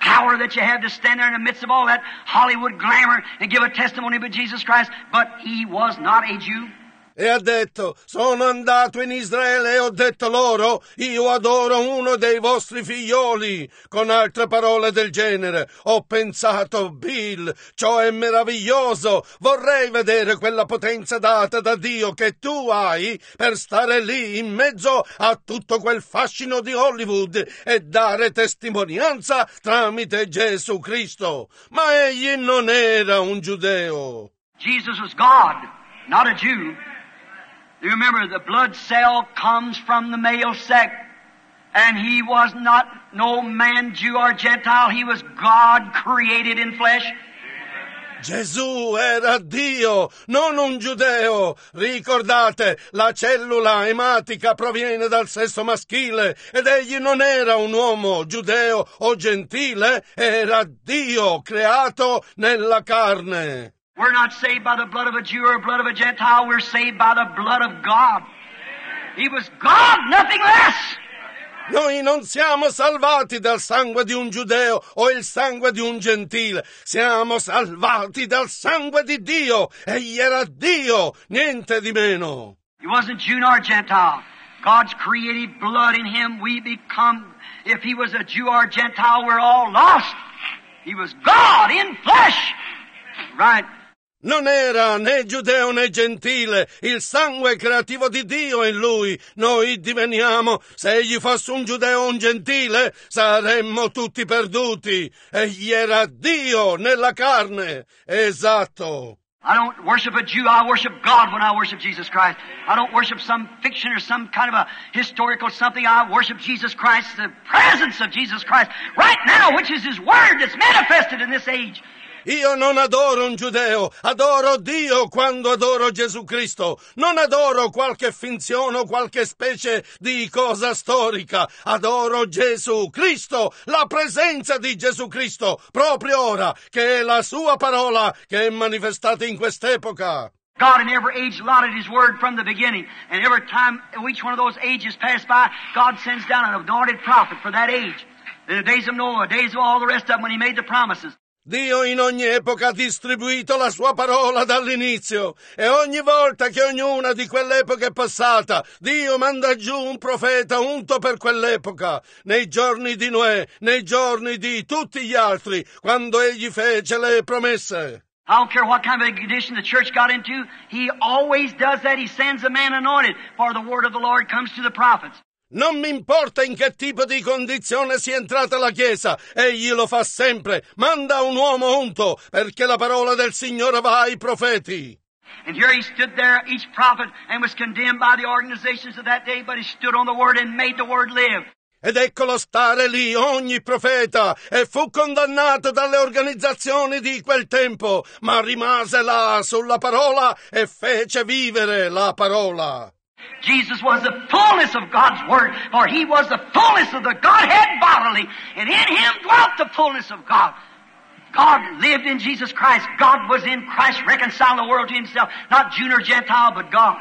power that you have to stand there in the midst of all that Hollywood glamour and give a testimony about Jesus Christ, but he was not a Jew. E ha detto, sono andato in Israele e ho detto loro, io adoro uno dei vostri figlioli. Con altre parole del genere, ho pensato, Bill, ciò è meraviglioso, vorrei vedere quella potenza data da Dio che tu hai per stare lì in mezzo a tutto quel fascino di Hollywood e dare testimonianza tramite Gesù Cristo. Ma egli non era un giudeo. Jesus was God, not a Jew. You remember, the blood cell comes from the male sex. And he was not no man, Jew or Gentile. He was God created in flesh. Gesù era Dio, non un giudeo. Ricordate, la cellula ematica proviene dal sesso maschile ed egli non era un uomo giudeo o gentile, era Dio creato nella carne. We're not saved by the blood of a Jew or the blood of a Gentile. We're saved by the blood of God. He was God, nothing less. Noi non siamo salvati dal sangue di un giudeo o il sangue di un gentile. Siamo salvati dal sangue di Dio. Egli era Dio, niente di meno. He wasn't Jew nor Gentile. God's created blood in him. We become, if he was a Jew or a Gentile, we're all lost. He was God in flesh. Right. Non era né giudeo né gentile, il sangue creativo di Dio in lui. Noi diveniamo, se egli fosse un giudeo o un gentile, saremmo tutti perduti. Egli era Dio nella carne. Esatto. I don't worship a Jew, I worship God when I worship Jesus Christ. I don't worship some fiction or some kind of a historical something. I worship Jesus Christ, the presence of Jesus Christ, right now, which is His Word that's manifested in this age. Io non adoro un giudeo, adoro Dio quando adoro Gesù Cristo. Non adoro qualche finzione o qualche specie di cosa storica. Adoro Gesù Cristo, la presenza di Gesù Cristo, proprio ora, che è la sua parola che è manifestata in quest'epoca. God in every age allotted His Word from the beginning. And every time each one of those ages pass by, God sends down an anointed prophet for that age. In the days of Noah, the days of all the rest of them when He made the promises. Dio in ogni epoca ha distribuito la sua parola dall'inizio e ogni volta che ognuna di quell'epoca è passata, Dio manda giù un profeta unto per quell'epoca. Nei giorni di Noè, nei giorni di tutti gli altri, quando egli fece le promesse. I don't care what kind of a condition the church got into, He always does that. He sends a man anointed, for the word of the Lord comes to the prophets. Non mi importa in che tipo di condizione sia entrata la Chiesa, egli lo fa sempre, manda un uomo unto, perché la parola del Signore va ai profeti. And here he stood there, each prophet, and was condemned by the organizations of that day, but he stood on the Word and made the Word live. Ed eccolo stare lì ogni profeta, e fu condannato dalle organizzazioni di quel tempo, ma rimase là sulla parola e fece vivere la parola. Jesus was the fullness of God's Word, for He was the fullness of the Godhead bodily, and in Him dwelt the fullness of God. God lived in Jesus Christ. God was in Christ, reconciling the world to Himself, not Jew nor Gentile, but God.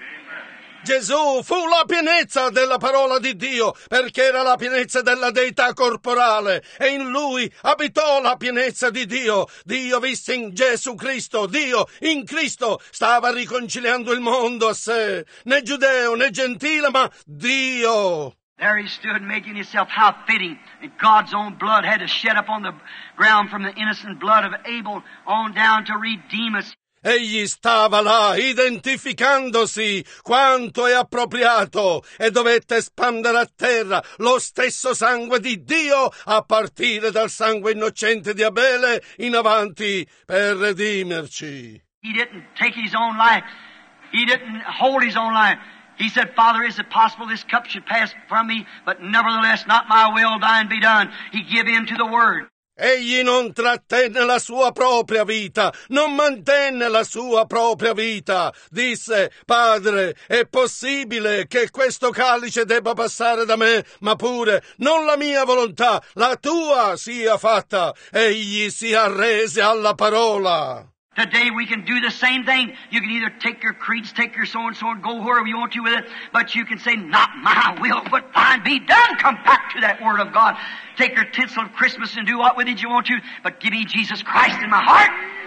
Gesù fu la pienezza della parola di Dio, perché era la pienezza della deità corporale, e in Lui abitò la pienezza di Dio. Dio visse in Gesù Cristo, Dio in Cristo stava riconciliando il mondo a sé, né giudeo né gentile, ma Dio. There he stood making himself how fitting, and God's own blood had to shed upon the ground from the innocent blood of Abel on down to redeem us. Egli stava là identificandosi quanto è appropriato e dovette spandere a terra lo stesso sangue di Dio a partire dal sangue innocente di Abele in avanti per redimerci. He didn't take his own life. He didn't hold his own life. He said, Father, is it possible this cup should pass from me? But nevertheless, not my will, thine be done. He gave in to the word. Egli non trattenne la sua propria vita, non mantenne la sua propria vita. Disse, Padre, è possibile che questo calice debba passare da me, ma pure non la mia volontà, la tua sia fatta. Egli si arrese alla parola. Today we can do the same thing. You can either take your creeds, take your so-and-so and go wherever you want to with it, but you can say, not my will, but thine be done. Come back to that Word of God. Take your tinsel of Christmas and do what with it you want to, but give me Jesus Christ in my heart.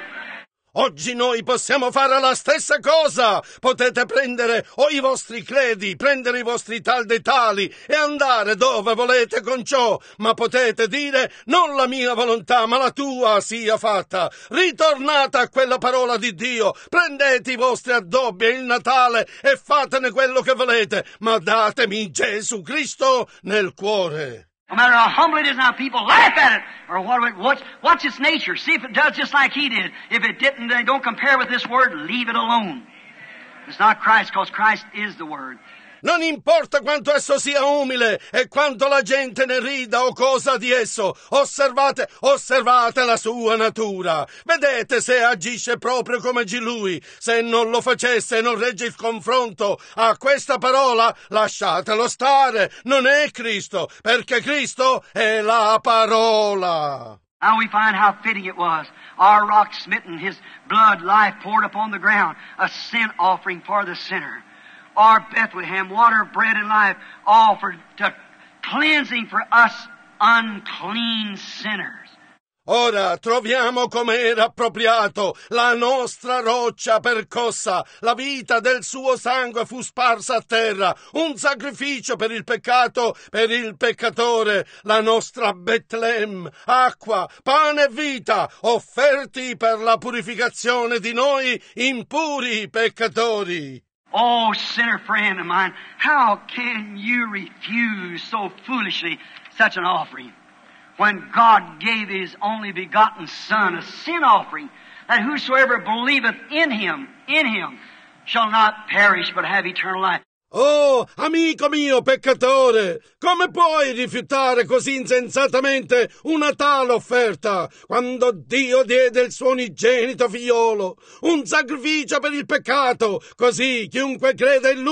Oggi noi possiamo fare la stessa cosa. Potete prendere i vostri credi, prendere i vostri tal dei tali e andare dove volete con ciò, ma potete dire non la mia volontà ma la tua sia fatta. Ritornate a quella parola di Dio, prendete i vostri addobbi e il Natale e fatene quello che volete, ma datemi Gesù Cristo nel cuore. No matter how humble it is now, people laugh at it. Or watch its nature. See if it does just like he did. If it didn't, then don't compare with this Word. Leave it alone. It's not Christ, because Christ is the Word. Non importa quanto esso sia umile e quanto la gente ne rida o cosa di esso. Osservate la sua natura. Vedete se agisce proprio come lui. Se non lo facesse e non regge il confronto a questa parola, lasciatelo stare. Non è Cristo, perché Cristo è la parola. Now we find how fitting it was. Our rock smitten, his blood, life poured upon the ground, a sin offering for the sinner. Our Bethlehem, water, bread, and life, offered to cleansing for us unclean sinners. Ora troviamo come era appropriato, la nostra roccia percossa, la vita del suo sangue fu sparsa a terra, un sacrificio per il peccato, per il peccatore, la nostra Betlem, acqua, pane e vita, offerti per la purificazione di noi impuri peccatori. Oh, sinner friend of mine, how can you refuse so foolishly such an offering? When God gave His only begotten Son, a sin offering, that whosoever believeth in Him, shall not perish but have eternal life. Oh, amico mio peccatore, come puoi rifiutare così insensatamente una tale offerta, quando Dio diede il suo unigenito figliolo, un sacrificio per il peccato, così chiunque crede in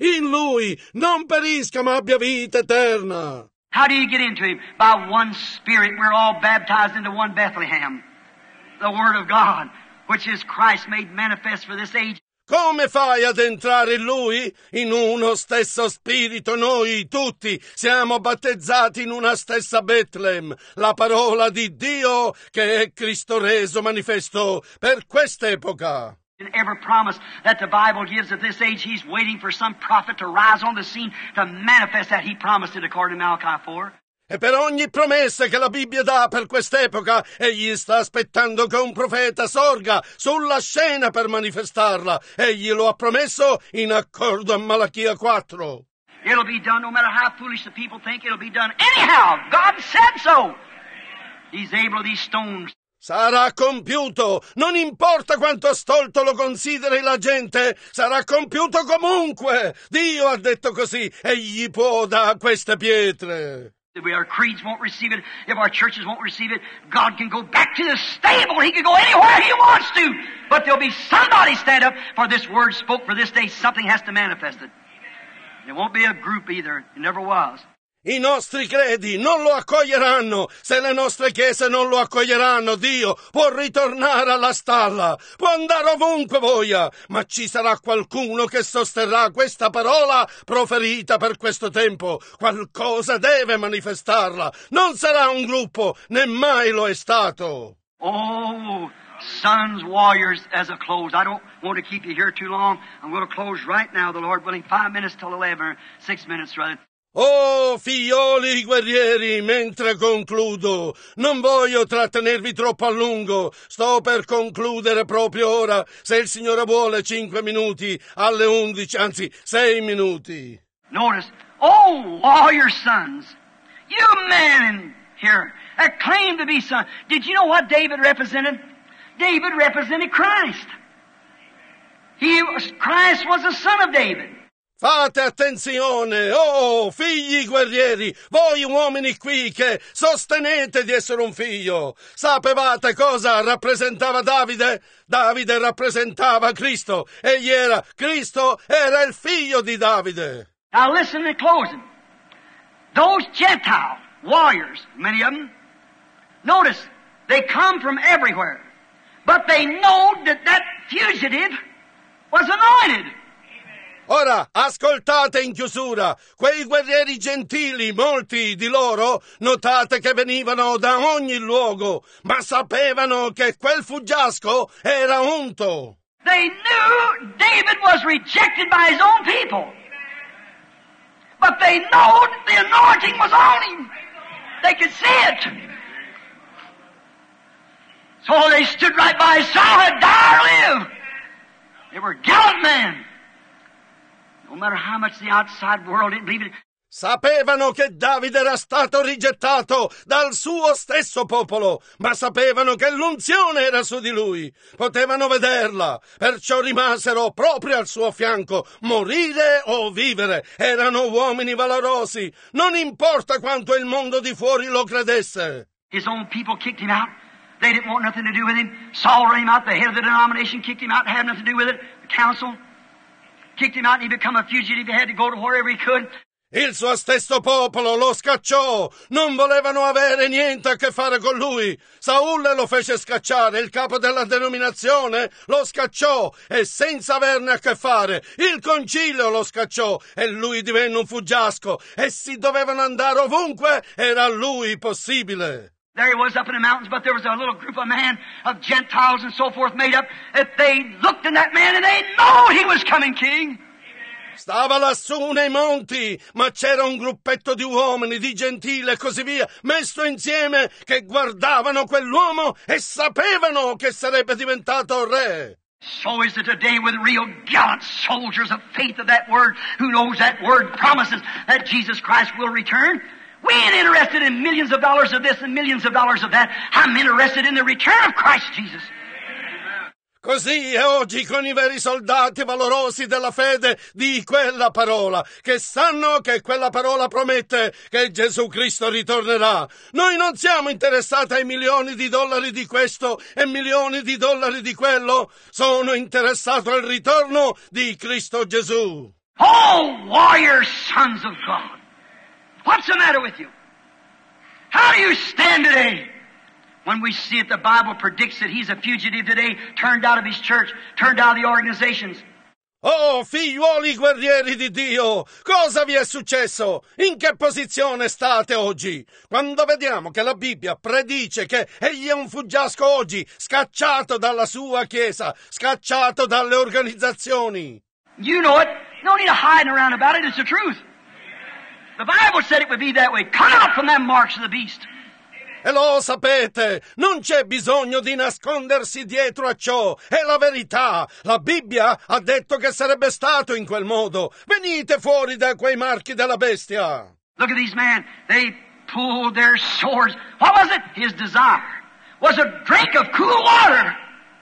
Lui, non perisca ma abbia vita eterna. How do you get into Him? By one Spirit. We're all baptized into one Bethlehem. The Word of God, which is Christ made manifest for this age. Come fai ad entrare in Lui? In uno stesso spirito noi tutti siamo battezzati in una stessa Betlem, la parola di Dio che è Cristo reso manifesto per quest'epoca. In every promise that the Bible gives at this age, He's waiting for some prophet to rise on the scene to manifest that He promised it according to Malachi 4. E per ogni promessa che la Bibbia dà per quest'epoca, egli sta aspettando che un profeta sorga sulla scena per manifestarla. Egli lo ha promesso in accordo a Malachia 4. It'll be done no matter how foolish the people think. It'll be done anyhow. God said so. He's able these stones. Sarà compiuto, non importa quanto stolto lo consideri la gente, sarà compiuto comunque. Dio ha detto così, egli può da queste pietre. If our creeds won't receive it, if our churches won't receive it, God can go back to the stable. He can go anywhere He wants to. But there'll be somebody stand up, for this word spoke for this day. Something has to manifest it. It won't be a group either. It never was. I nostri credi non lo accoglieranno. Se le nostre chiese non lo accoglieranno, Dio può ritornare alla stalla, può andare ovunque voglia, ma ci sarà qualcuno che sosterrà questa parola proferita per questo tempo. Qualcosa deve manifestarla. Non sarà un gruppo, né mai lo è stato. Oh, sons, warriors, as a close. I don't want to keep you here too long. I'm going to close right now, the Lord willing, 5 minutes till 11, or 6 minutes rather. Oh, figlioli guerrieri, mentre concludo, non voglio trattenervi troppo a lungo, sto per concludere proprio ora, se il Signore vuole 5 minuti, alle 11, anzi 6 minuti. Notice, oh, all your sons, you men in here that claim to be sons, did you know what David represented? David represented Christ. Christ was the son of David. Fate attenzione, oh figli guerrieri, voi uomini qui che sostenete di essere un figlio. Sapevate cosa rappresentava Davide? Davide rappresentava Cristo. Cristo era il figlio di Davide. Now listen in closing. Those Gentile warriors, many of them, notice, they come from everywhere. But they know that fugitive was anointed. Ora, ascoltate in chiusura, quei guerrieri gentili, molti di loro, notate che venivano da ogni luogo, ma sapevano che quel fuggiasco era unto. They knew David was rejected by his own people. But they know the anointing was on him. They could see it. So they stood right by his side, die or live. They were gallant men. No matter how much the outside world didn't believe it. Sapevano che Davide era stato rigettato dal suo stesso popolo, ma sapevano che l'unzione era su di lui. Potevano vederla, perciò rimasero proprio al suo fianco, morire o vivere. Erano uomini valorosi, non importa quanto il mondo di fuori lo credesse. His own people kicked him out. They didn't want nothing to do with him. Saul ran him out. The head of the denomination kicked him out and had nothing to do with it. The council kicked him out and he became a fugitive. He had to go to wherever he could. Il suo stesso popolo lo scacciò, non volevano avere niente a che fare con lui. Saul lo fece scacciare, il capo della denominazione lo scacciò e senza averne a che fare. Il concilio lo scacciò e lui divenne un fuggiasco. Essi dovevano andare ovunque, era a lui possibile. There he was up in the mountains, but there was a little group of men, of Gentiles and so forth made up, that they looked in that man and they know he was coming king. Stava lassù nei monti, ma c'era un gruppetto di uomini, di gentili e così via, messo insieme, che guardavano quell'uomo e sapevano che sarebbe diventato re. So is it today with real gallant soldiers of faith of that word, who knows that word promises that Jesus Christ will return. We ain't interested in millions of dollars of this and millions of dollars of that. I'm interested in the return of Christ Jesus. Così è oggi con i veri soldati valorosi della fede di quella parola, che sanno che quella parola promette che Gesù Cristo ritornerà. Noi non siamo interessati ai milioni di dollari di questo e milioni di dollari di quello. Sono interessato al ritorno di Cristo Gesù. Oh, warrior sons of God! What's the matter with you? How do you stand today? When we see it, the Bible predicts that he's a fugitive today, turned out of his church, turned out of the organizations. Oh, figliuoli guerrieri di Dio, cosa vi è successo? In che posizione state oggi? Quando vediamo che la Bibbia predice che egli è un fuggiasco oggi, scacciato dalla sua chiesa, scacciato dalle organizzazioni. You know it. No need to hide around about it. It's the truth. The Bible said it would be that way. Come out from them marks of the beast. E lo sapete, non c'è bisogno di nascondersi dietro a ciò, è la verità. La Bibbia ha detto che sarebbe stato in quel modo. Venite fuori da quei marchi della bestia. Look at these men. They pulled their swords. What was it? His desire was a drink of cool water.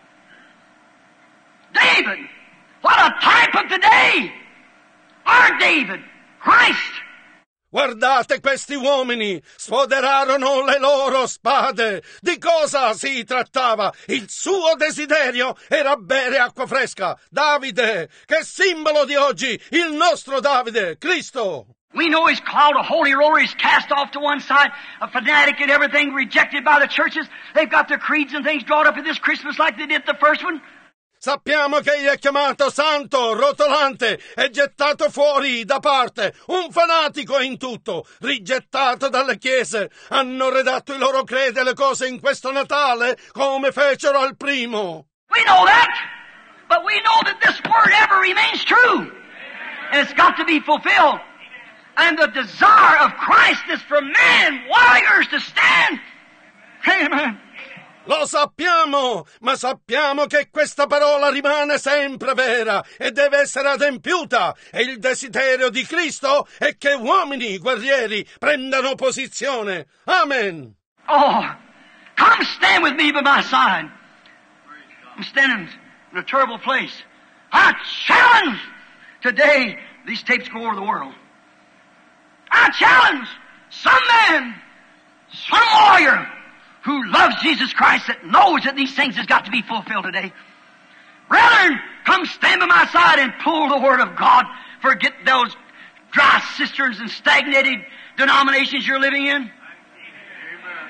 David, what a type of today. Our David, Christ. Guardate questi uomini, sfoderarono le loro spade. Di cosa si trattava? Il suo desiderio era bere acqua fresca. Davide, che simbolo di oggi, il nostro Davide, Cristo. We know he's called a holy roller, he's cast off to one side, a fanatic and everything, rejected by the churches. They've got their creeds and things drawn up at this Christmas like they did the first one. Sappiamo che egli è chiamato santo, rotolante e gettato fuori da parte, un fanatico in tutto, rigettato dalle chiese. Hanno redatto i loro credi e le cose in questo Natale come fecero al primo. We know that, but we know that this word ever remains true. And it's got to be fulfilled. And the desire of Christ is for men, warriors, to stand. Amen. Lo sappiamo, ma sappiamo che questa parola rimane sempre vera e deve essere adempiuta. E il desiderio di Cristo è che uomini guerrieri prendano posizione. Amen. Oh, come stand with me by my side. I'm standing in a terrible place. I challenge today, these tapes go over the world. I challenge some man, some warrior who loves Jesus Christ, that knows that these things has got to be fulfilled today. Brethren, come stand by my side and pull the Word of God. Forget those dry cisterns and stagnated denominations you're living in.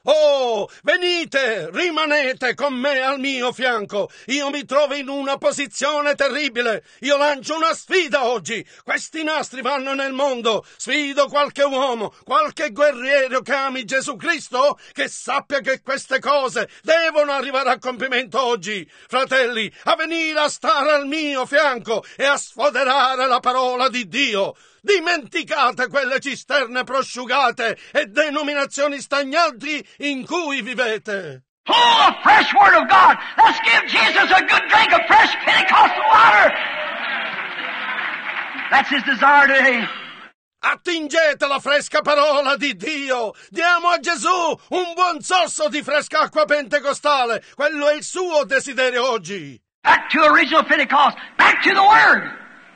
Oh, venite, rimanete con me al mio fianco. Io mi trovo in una posizione terribile. Io lancio una sfida oggi. Questi nastri vanno nel mondo. Sfido qualche uomo, qualche guerriero che ami Gesù Cristo, che sappia che queste cose devono arrivare a compimento oggi. Fratelli, a venire a stare al mio fianco e a sfoderare la parola di Dio. Dimenticate quelle cisterne prosciugate e denominazioni stagnanti in cui vivete. Oh, a fresh word of God. Let's give Jesus a good drink of fresh Pentecostal water. That's his desire today. Attingete la fresca parola di Dio. Diamo a Gesù un buon sorso di fresca acqua pentecostale. Quello è il suo desiderio oggi. Back to original Pentecost. Back to the Word.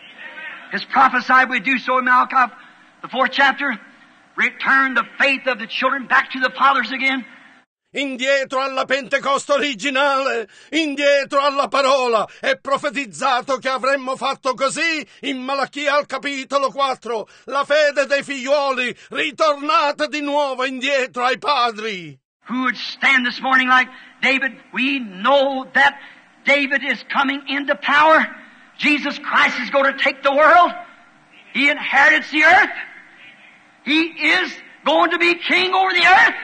As prophesied we do so in Malachi, the 4th chapter. Return the faith of the children back to the fathers again. Indietro alla Pentecoste originale, indietro alla parola. È profetizzato che avremmo fatto così in Malachia al capitolo 4. La fede dei figliuoli, ritornate di nuovo indietro ai padri. Who would stand this morning like David? We know that David is coming into power. Jesus Christ is going to take the world. He inherits the earth. He is going to be king over the earth.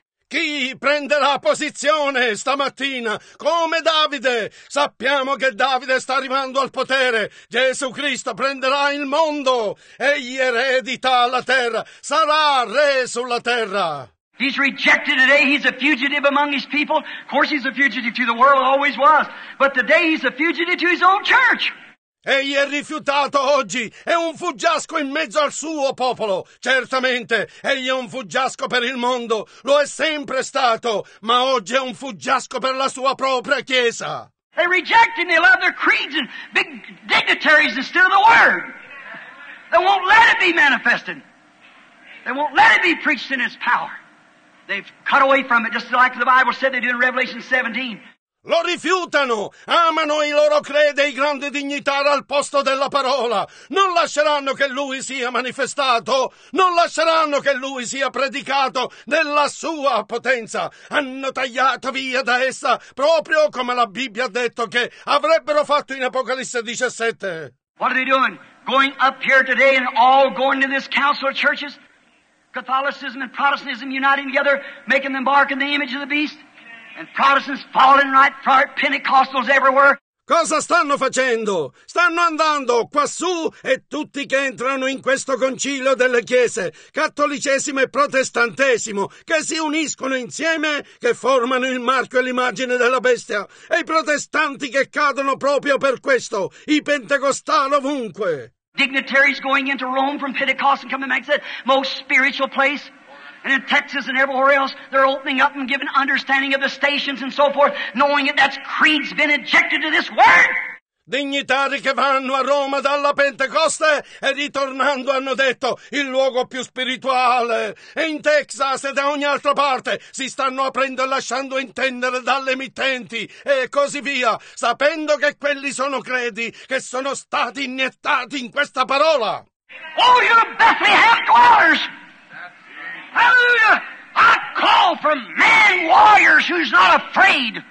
Chi prenderà posizione stamattina come Davide? Sappiamo che Davide sta arrivando al potere. Gesù Cristo prenderà il mondo. Egli eredita la terra. Sarà re sulla terra. He's rejected today. He's a fugitive among his people. Of course, he's a fugitive to the world, always was. But today he's a fugitive to his own church. Egli è rifiutato oggi, è un fuggiasco in mezzo al suo popolo. Certamente, egli è un fuggiasco per il mondo, lo è sempre stato, ma oggi è un fuggiasco per la sua propria Chiesa. They reject him. They love their creeds and big dignitaries instead of the Word. They won't let it be manifested. They won't let it be preached in its power. They've cut away from it, just like the Bible said they do in Revelation 17. Lo rifiutano, amano i loro credi e i grandi dignitari al posto della parola. Non lasceranno che lui sia manifestato, non lasceranno che lui sia predicato nella sua potenza. Hanno tagliato via da essa, proprio come la Bibbia ha detto che avrebbero fatto in Apocalisse 17. What are they doing? Going up here today and all going to this council of churches? Catholicism and Protestantism uniting together, making them bark in the image of the beast? And Protestants falling right for it, Pentecostals everywhere. Cosa stanno facendo? Stanno andando quassù e tutti che entrano in questo concilio delle chiese, cattolicesimo e protestantesimo, che si uniscono insieme, che formano il marchio e l'immagine della bestia, e i protestanti che cadono proprio per questo, i pentecostali ovunque. Dignitaries going into Rome from Pentecost and coming back to that most spiritual place. And in Texas and everywhere else, they're opening up and giving understanding of the stations and so forth, knowing that that's creed's been injected to this word. Dignitari che vanno a Roma dalla Pentecoste e ritornando hanno detto il luogo più spirituale. E in Texas e da ogni altra parte si stanno aprendo e lasciando intendere dalle emittenti e così via, sapendo che quelli sono credi che sono stati iniettati in questa parola. Oh, you Bethlehem dwellers! Hallelujah! I call for man warriors who's not afraid.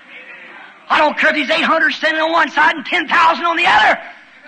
I don't care if he's 800 standing on one side and 10,000 on the other.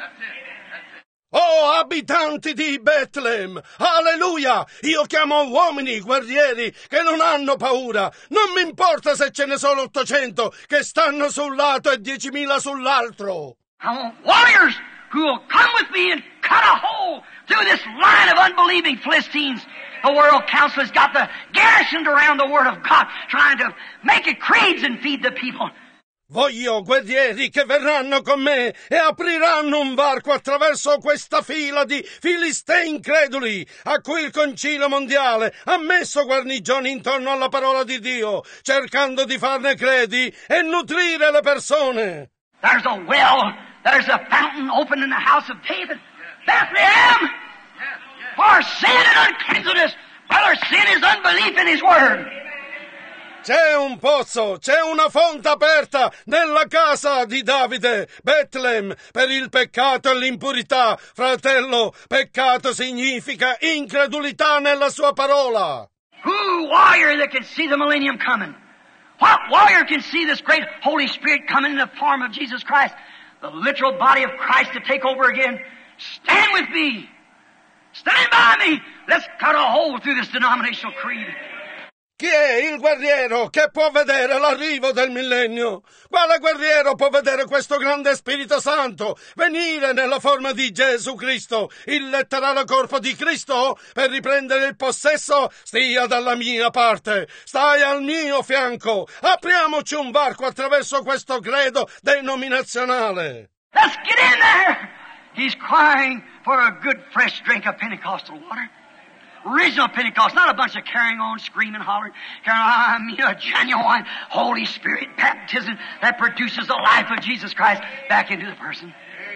Oh, abitanti di Bethlehem! Alleluia! Io chiamo uomini guerrieri che non hanno paura. Non mi importa se ce ne sono 800 che stanno sul lato e 10.000 sull'altro. I want warriors who will come with me and cut a hole through this line of unbelieving Philistines. The World Council has got the garrisoned around the Word of God, trying to make it creeds and feed the people. Voglio guerrieri che verranno con me e apriranno un varco attraverso questa fila di filistei increduli a cui il Concilio Mondiale ha messo guarnigioni intorno alla parola di Dio, cercando di farne credi e nutrire le persone. There's a well, there's a fountain open in the house of David. Bethlehem! For sin and uncleanness, whether sin is unbelief in His Word. C'è un pozzo, c'è una fonte aperta nella casa di Davide, Bethlehem, per il peccato e l'impurità. Fratello, peccato significa incredulità nella sua parola. Who warrior that can see the millennium coming? What warrior can see this great Holy Spirit coming in the form of Jesus Christ? The literal body of Christ to take over again. Stand with me. Stand by me. Let's cut a hole through this denominational creed. Chi è il guerriero che può vedere l'arrivo del millennio? Quale guerriero può vedere questo grande Spirito Santo venire nella forma di Gesù Cristo, il letterale corpo di Cristo, per riprendere il possesso? Stia dalla mia parte, stai al mio fianco, apriamoci un varco attraverso questo credo denominazionale. Let's get in there. He's crying for a good fresh drink of Pentecostal water. Original Pentecost, not a bunch of carrying on, screaming, hollering. I mean a genuine Holy Spirit baptism that produces the life of Jesus Christ back into the person.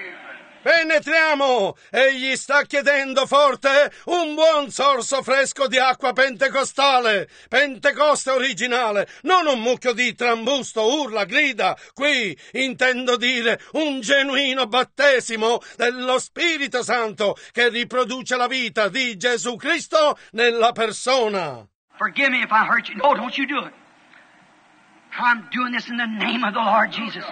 Penetriamo! Egli sta chiedendo forte un buon sorso fresco di acqua pentecostale, Pentecoste originale, non un mucchio di trambusto, urla, grida. Qui intendo dire un genuino battesimo dello Spirito Santo che riproduce la vita di Gesù Cristo nella persona. Forgive me if I hurt you. No, don't you do it. I'm doing this in the name of the Lord Jesus.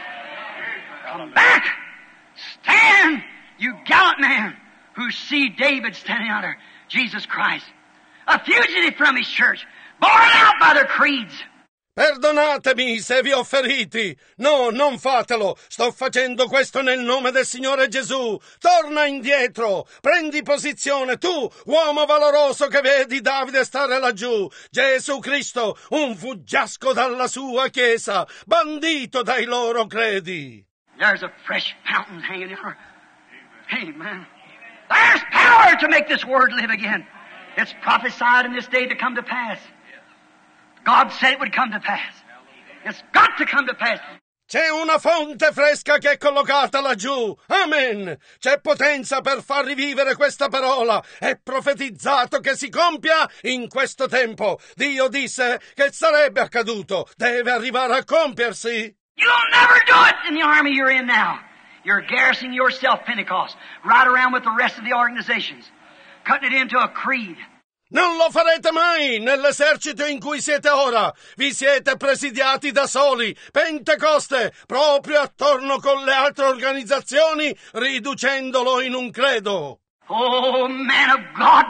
Come back! Stand, you gallant man who see David standing under Jesus Christ, a fugitive from his church, born out by their creeds. Perdonatemi se vi ho feriti. No, non fatelo. Sto facendo questo nel nome del Signore Gesù. Torna indietro. Prendi posizione tu, uomo valoroso che vedi Davide stare laggiù. Gesù Cristo, un fuggiasco dalla sua chiesa, bandito dai loro credi. There's a fresh fountain hanging there. Amen. There's power to make this word live again. It's prophesied in this day to come to pass. God said it would come to pass. It's got to come to pass. C'è una fonte fresca che è collocata laggiù. Amen. C'è potenza per far rivivere questa parola. È profetizzato che si compia in questo tempo. Dio disse che sarebbe accaduto. Deve arrivare a compiersi. You'll never do it in the army you're in now. You're garrisoning yourself, Pentecost, right around with the rest of the organizations, cutting it into a creed. Non lo farete mai nell'esercito in cui siete ora. Vi siete presidiati da soli, Pentecoste, proprio attorno con le altre organizzazioni, riducendolo in un credo. Oh, man of God!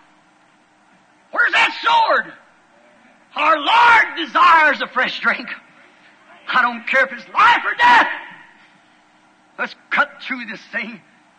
Where's that sword? Our Lord desires a fresh drink. I don't care if it's life or death. Let's cut through this thing.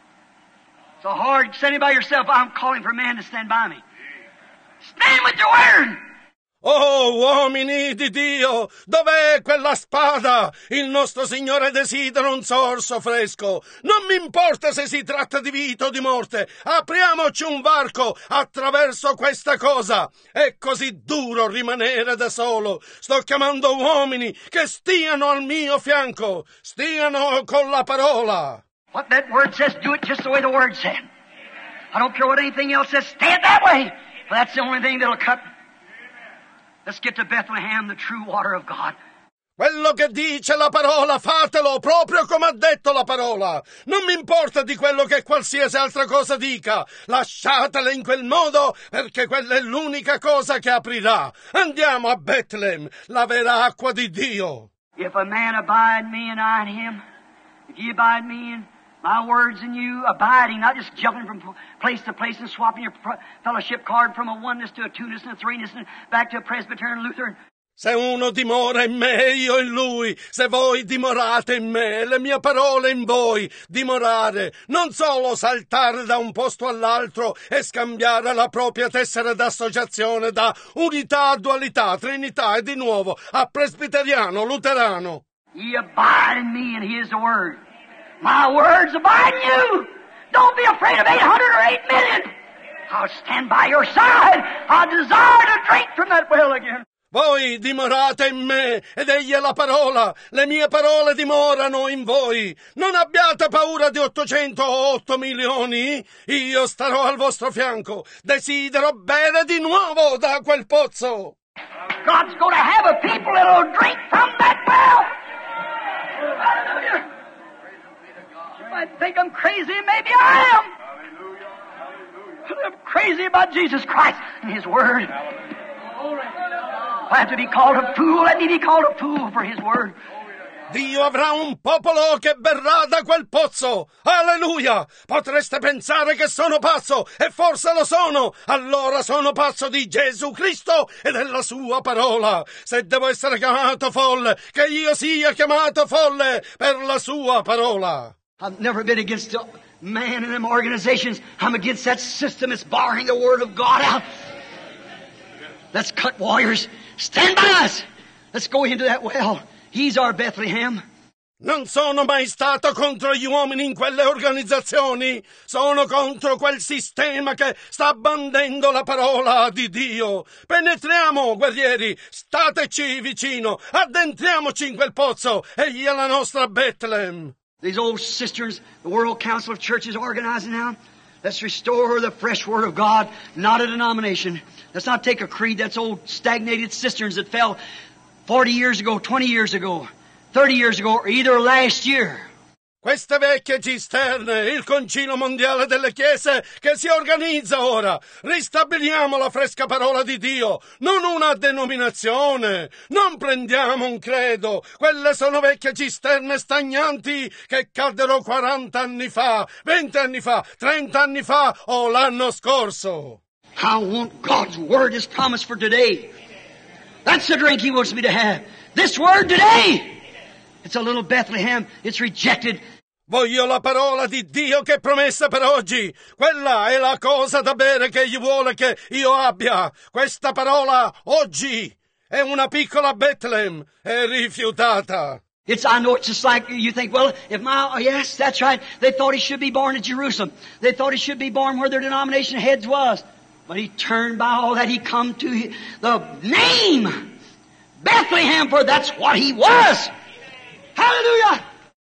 So hard, standing by yourself, I'm calling for man to stand by me. Stand with your word! Oh, uomini di Dio, dov'è quella spada? Il nostro Signore desidera un sorso fresco. Non mi importa se si tratta di vita o di morte. Apriamoci un varco attraverso questa cosa. È così duro rimanere da solo. Sto chiamando uomini che stiano al mio fianco. Stiano con la parola. What that word says, do it just the way the word said. I don't care what anything else says, stay it that way. For that's the only thing that'll cut. Let's get to Bethlehem, the true water of God. Quello che dice la parola, fatelo proprio come ha detto la parola. Non mi importa di quello che qualsiasi altra cosa dica. Lasciatela in quel modo, perché quella è l'unica cosa che aprirà. Andiamo a Bethlehem, la vera acqua di Dio. If a man abide in me and I in him, if ye abide in me and my words in you, abiding, not just jumping from place to place and swapping your fellowship card from a oneness to a two-ness and a three-ness and back to a Presbyterian Lutheran. Se uno dimora in me, io in lui. Se voi dimorate in me, le mie parole in voi. Dimorare, non solo saltare da un posto all'altro e scambiare la propria tessera d'associazione da unità a dualità, trinità e di nuovo a presbiteriano, luterano. Ye abide in me and he is the word. My words abide in you. Don't be afraid of 800 or 8 million. I'll stand by your side. I desire to drink from that well again. Voi dimorate in me ed egli è la parola. Le mie parole dimorano in voi. Non abbiate paura di 800 o 8 milioni. Io starò al vostro fianco. Desidero bere di nuovo da quel pozzo. God's going to have a people that will drink from that well. Hallelujah. You might think I'm crazy, maybe I am. Hallelujah. I'm crazy about Jesus Christ and His Word. If I have to be called a fool, let me be called a fool for His Word. Dio avrà un popolo che berrà da quel pozzo. Alleluia! Potreste pensare che sono pazzo, e forse lo sono. Allora sono pazzo di Gesù Cristo e della sua parola. Se devo essere chiamato folle, che io sia chiamato folle per la sua parola. I've never been against a man in them organizations. I'm against that system that's barring the Word of God out. Let's cut warriors. Stand by us. Let's go into that well. He's our Bethlehem. Non sono mai stato contro gli uomini in quelle organizzazioni. Sono contro quel sistema che sta bandendo la parola di Dio. Penetriamo, guerrieri, stateci vicino, addentriamoci in quel pozzo. Egli è la nostra Bethlehem. These old cisterns, the World Council of Churches organizing now. Let's restore the fresh Word of God, not a denomination. Let's not take a creed that's old stagnated cisterns that fell 40 years ago, 20 years ago, 30 years ago, or either last year. Queste vecchie cisterne, il Concilio Mondiale delle Chiese che si organizza ora. Ristabiliamo la fresca parola di Dio, non una denominazione. Non prendiamo un credo. Quelle sono vecchie cisterne stagnanti che caddero 40 anni fa, 20 anni fa, 30 anni fa o l'anno scorso. I want God's Word as promised for today. That's the drink He wants me to have. This Word today. It's a little Bethlehem. It's rejected. Voglio la parola di Dio che è promessa per oggi. Quella è la cosa da bere che Egli vuole che io abbia. Questa parola oggi è una piccola Bethlehem. È rifiutata. I know it's just like you think, well, yes, that's right. They thought He should be born in Jerusalem. They thought He should be born where their denomination heads was. But He turned by all that. He come to the name Bethlehem, for that's what He was. Hallelujah!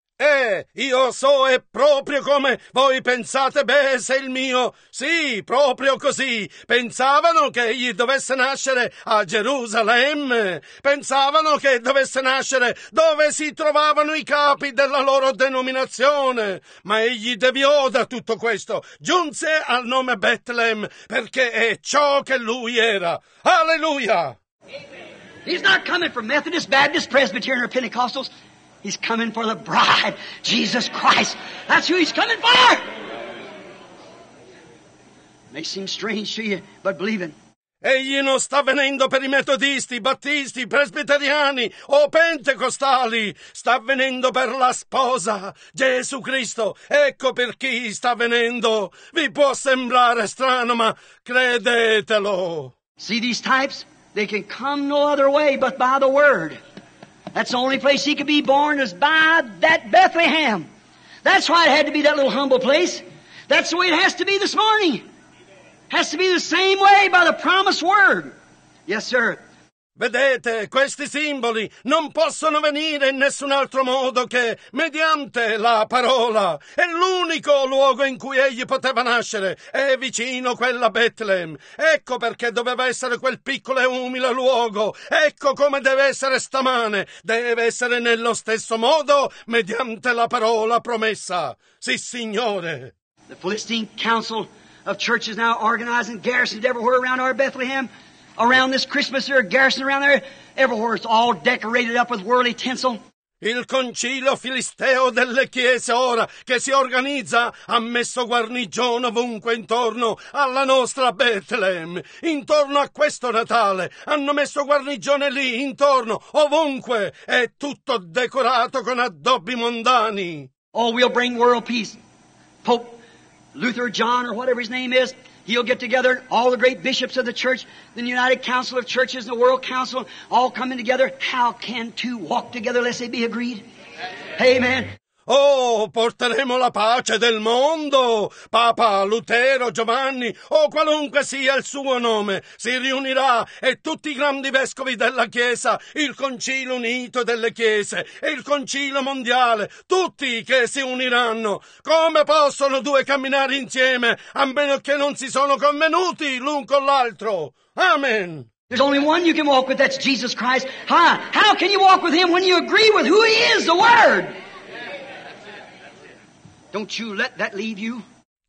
Io so, è proprio come voi pensate, se il mio, sì, proprio così. Pensavano che egli dovesse nascere a Gerusalemme. Pensavano che dovesse nascere dove si trovavano i capi della loro denominazione. Ma egli deviò da tutto questo. Giunse al nome Bethlehem perché è ciò che lui era. Alleluia! He's not coming for Methodist, Baptist, Presbyterian, or Pentecostals. He's coming for the bride, Jesus Christ. That's who He's coming for. May seem strange to you, but believe it. Egli non sta venendo per i metodisti, battisti, presbiteriani o pentecostali. Sta venendo per la sposa, Gesù Cristo. Ecco per chi sta venendo. Vi può sembrare strano, ma credetelo. See these types? They can come no other way but by the Word. That's the only place He could be born is by that Bethlehem. That's why it had to be that little humble place. That's the way it has to be this morning. It has to be the same way by the promised Word. Yes, sir. Vedete, questi simboli non possono venire in nessun altro modo che mediante la parola. È l'unico luogo in cui egli poteva nascere. È vicino quella Bethlehem. Ecco perché doveva essere quel piccolo e umile luogo. Ecco come deve essere stamane. Deve essere nello stesso modo mediante la parola promessa. Sì, Signore. The Philistine Council of Churches now organizing garrisons everywhere around our Bethlehem. Around this Christmas, there are garrisons around there. Everywhere it's all decorated up with worldly tinsel. Il concilio filisteo delle chiese ora che si organizza ha messo guarnigione ovunque intorno alla nostra Bethlehem. Intorno a questo Natale hanno messo guarnigione lì, intorno, ovunque. È tutto decorato con addobbi mondani. Oh, we'll bring world peace. Pope Luther, John, or whatever his name is, he'll get together, all the great bishops of the church, the United Council of Churches, and the World Council, all coming together. How can two walk together unless they be agreed? Amen. Oh, porteremo la pace del mondo. Papa Lutero, Giovanni o qualunque sia il suo nome si riunirà e tutti i grandi vescovi della Chiesa, il Concilio Unito delle Chiese e il Concilio Mondiale, tutti che si uniranno. Come possono due camminare insieme a meno che non si sono convenuti l'un con l'altro? Amen. There's only one you can walk with, that's Jesus Christ. How can you walk with Him when you agree with who He is, the Word? Don't you let that leave you.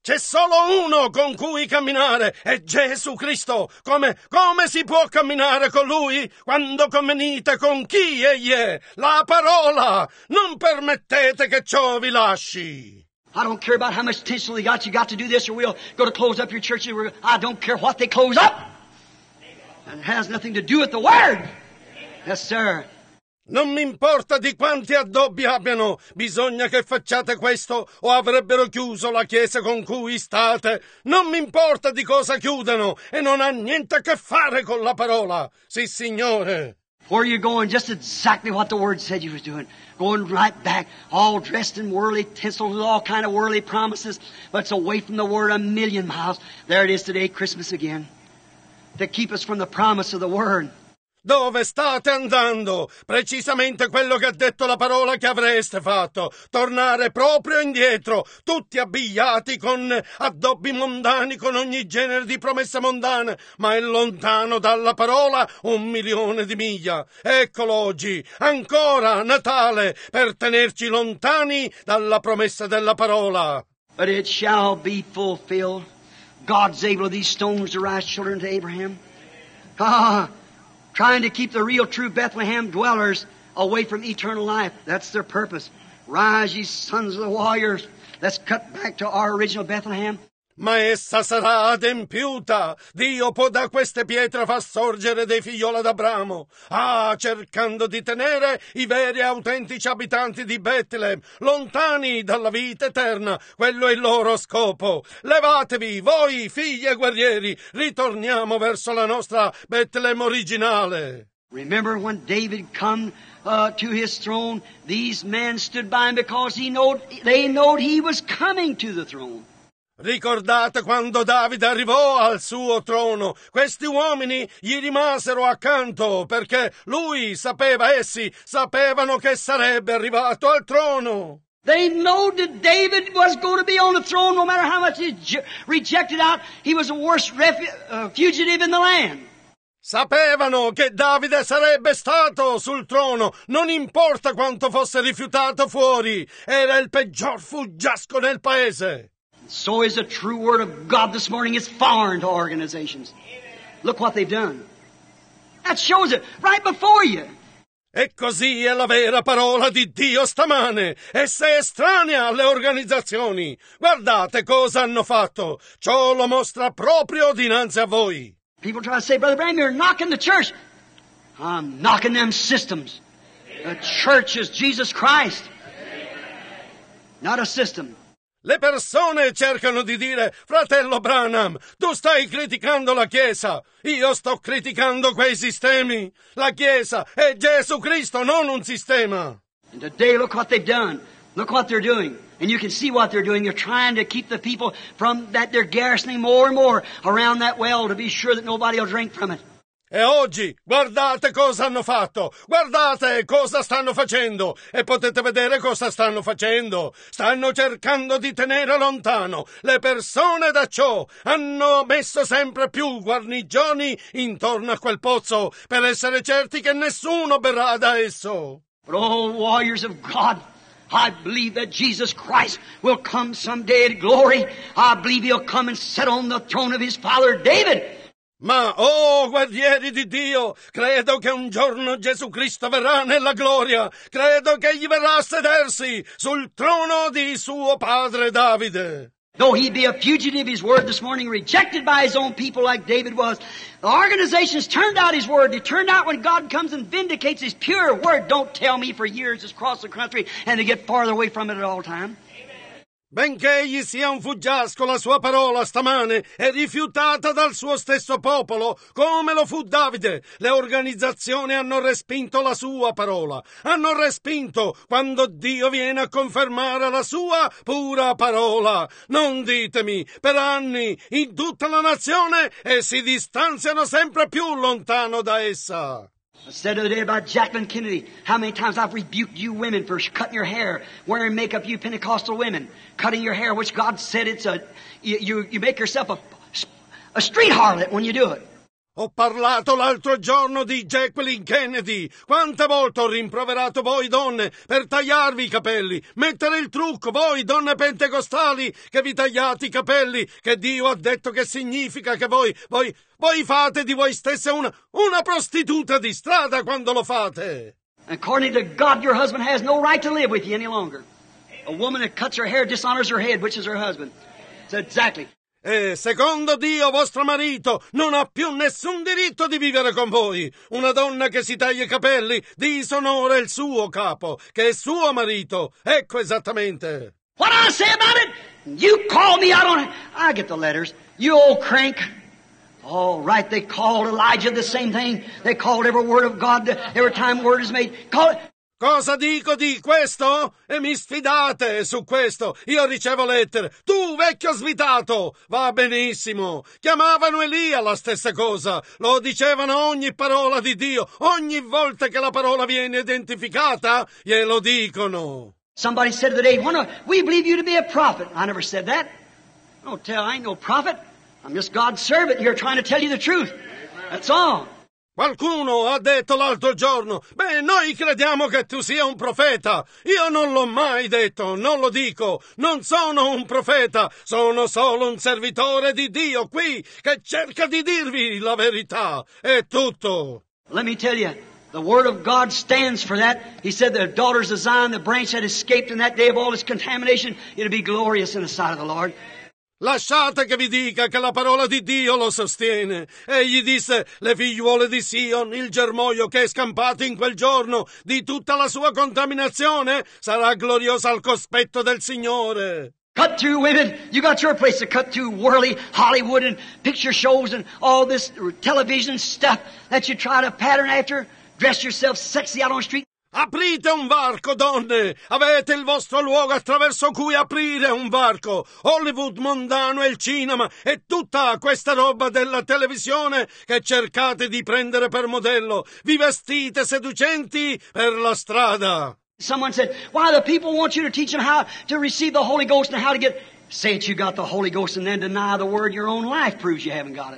C'è solo uno con cui camminare, è Gesù Cristo. Come si può camminare con Lui quando camminate con chi Egli è? La parola! Non permettete che ciò vi lasci. I don't care about how much potential you got to do this or we'll go to close up your church. I don't care what they close up. And it has nothing to do with the Word. Yes, sir. Non mi importa di quanti addobbi abbiano, bisogna che facciate questo o avrebbero chiuso la chiesa con cui state. Non mi importa di cosa chiudano e non ha niente a che fare con la parola. Sì, Signore. Where you're going, just exactly what the Word said you was doing. Going right back, all dressed in worldly tinsel with all kind of worldly promises, but it's away from the Word a million miles. There it is today, Christmas again, to keep us from the promise of the Word. Dove state andando? Precisamente quello che ha detto la parola che avreste fatto. Tornare proprio indietro, tutti abbigliati con addobbi mondani, con ogni genere di promesse mondane, ma è lontano dalla parola 1.000.000 di miglia. Eccolo oggi, ancora Natale, per tenerci lontani dalla promessa della parola. But it shall be fulfilled. God's able of these stones to rise children to Abraham. Trying to keep the real true Bethlehem dwellers away from eternal life. That's their purpose. Rise, ye sons of the warriors. Let's cut back to our original Bethlehem. Ma essa sarà adempiuta. Dio può da queste pietre far sorgere dei figliola d'Abramo. Cercando di tenere i veri e autentici abitanti di Betlem lontani dalla vita eterna. Quello è il loro scopo. Levatevi, voi figli e guerrieri, ritorniamo verso la nostra Betlem originale. Remember when David come to his throne, these men stood by him because they knowed he was coming to the throne. Ricordate quando Davide arrivò al suo trono? Questi uomini gli rimasero accanto perché essi sapevano che sarebbe arrivato al trono. They knowed that David was going to be on the throne no matter how much he rejected out. He was the worst fugitive in the land. Sapevano che Davide sarebbe stato sul trono, non importa quanto fosse rifiutato fuori. Era il peggior fuggiasco nel paese. So is the true Word of God this morning. It's foreign to organizations. Look what they've done. That shows it right before you. E così è la vera parola di Dio stamane. Essa è estranea alle organizzazioni. Guardate cosa hanno fatto. Ciò lo mostra proprio dinanzi a voi. People try to say, Brother Branham, you're knocking the church. I'm knocking them systems. The church is Jesus Christ, not a system. Le persone cercano di dire, fratello Branham, tu stai criticando la Chiesa. Io sto criticando quei sistemi. La Chiesa è Gesù Cristo, non un sistema. And today, look what they've done. Look what they're doing. And you can see what they're doing. They're trying to keep the people from that. They're garrisoning more and more around that well to be sure that nobody will drink from it. E oggi, guardate cosa hanno fatto, guardate cosa stanno facendo, e potete vedere cosa stanno facendo. Stanno cercando di tenere lontano le persone da ciò. Hanno messo sempre più guarnigioni intorno a quel pozzo per essere certi che nessuno berrà da esso. But oh, warriors of God, I believe that Jesus Christ will come someday in glory. I believe He'll come and sit on the throne of His father David. Ma, guerrieri di Dio, credo che un giorno Gesù Cristo verrà nella gloria. Credo che egli verrà a sedersi sul trono di suo padre Davide. Though he be a fugitive, his word this morning rejected by his own people like David was. The organizations turned out his word. They turned out when God comes and vindicates his pure word. Don't tell me for years it's crossed the country and they get farther away from it at all time. Benché egli sia un fuggiasco, la sua parola stamane è rifiutata dal suo stesso popolo, come lo fu Davide. Le organizzazioni hanno respinto la sua parola. Hanno respinto quando Dio viene a confermare la sua pura parola. Non ditemi, per anni, in tutta la nazione, e si distanziano sempre più lontano da essa. I said the other day about Jacqueline Kennedy, how many times I've rebuked you women for cutting your hair, wearing makeup, you Pentecostal women, cutting your hair, which God said you make yourself a street harlot when you do it. Ho parlato l'altro giorno di Jacqueline Kennedy. Quante volte ho rimproverato voi donne per tagliarvi i capelli, mettere il trucco, voi donne pentecostali che vi tagliate i capelli, che Dio ha detto che significa che voi fate di voi stesse una prostituta di strada quando lo fate. According to God, your husband has no right to live with you any longer. A woman that cuts her hair dishonors her head, which is her husband. So exactly. E secondo Dio vostro marito non ha più nessun diritto di vivere con voi. Una donna che si taglia i capelli disonora il suo capo, che è suo marito. Ecco esattamente. What do I say about it? You call me, I get the letters. You old crank. All right, they called Elijah the same thing. They called every word of God, every time word is made. Call it. Cosa dico di questo? E mi sfidate su questo. Io ricevo lettere. Tu, vecchio svitato! Va benissimo. Chiamavano Elia la stessa cosa. Lo dicevano ogni parola di Dio. Ogni volta che la parola viene identificata, glielo dicono. Somebody said today, we believe you to be a prophet. I never said that. I ain't no prophet. I'm just God's servant here trying to tell you the truth. That's all. Qualcuno ha detto l'altro giorno, noi crediamo che tu sia un profeta. Io non l'ho mai detto, non lo dico. Non sono un profeta, sono solo un servitore di Dio qui che cerca di dirvi la verità. È tutto. Let me tell you, the Word of God stands for that. He said the daughters of Zion, the branch that escaped in that day of all its contamination, it'll be glorious in the sight of the Lord. Lasciate che vi dica che la parola di Dio lo sostiene. Egli disse, le figliuole di Sion, il germoglio che è scampato in quel giorno di tutta la sua contaminazione, sarà gloriosa al cospetto del Signore. Cut through women. You got your place to cut through worldly Hollywood and picture shows and all this television stuff that you try to pattern after. Dress yourself sexy out on the street. Aprite un varco, donne! Avete il vostro luogo attraverso cui aprire un varco. Hollywood mondano e il cinema e tutta questa roba della televisione che cercate di prendere per modello. Vi vestite seducenti per la strada. Someone said, why the people want you to teach them how to receive the Holy Ghost and how to get... Say that you got the Holy Ghost and then deny the Word. Your own life proves you haven't got it.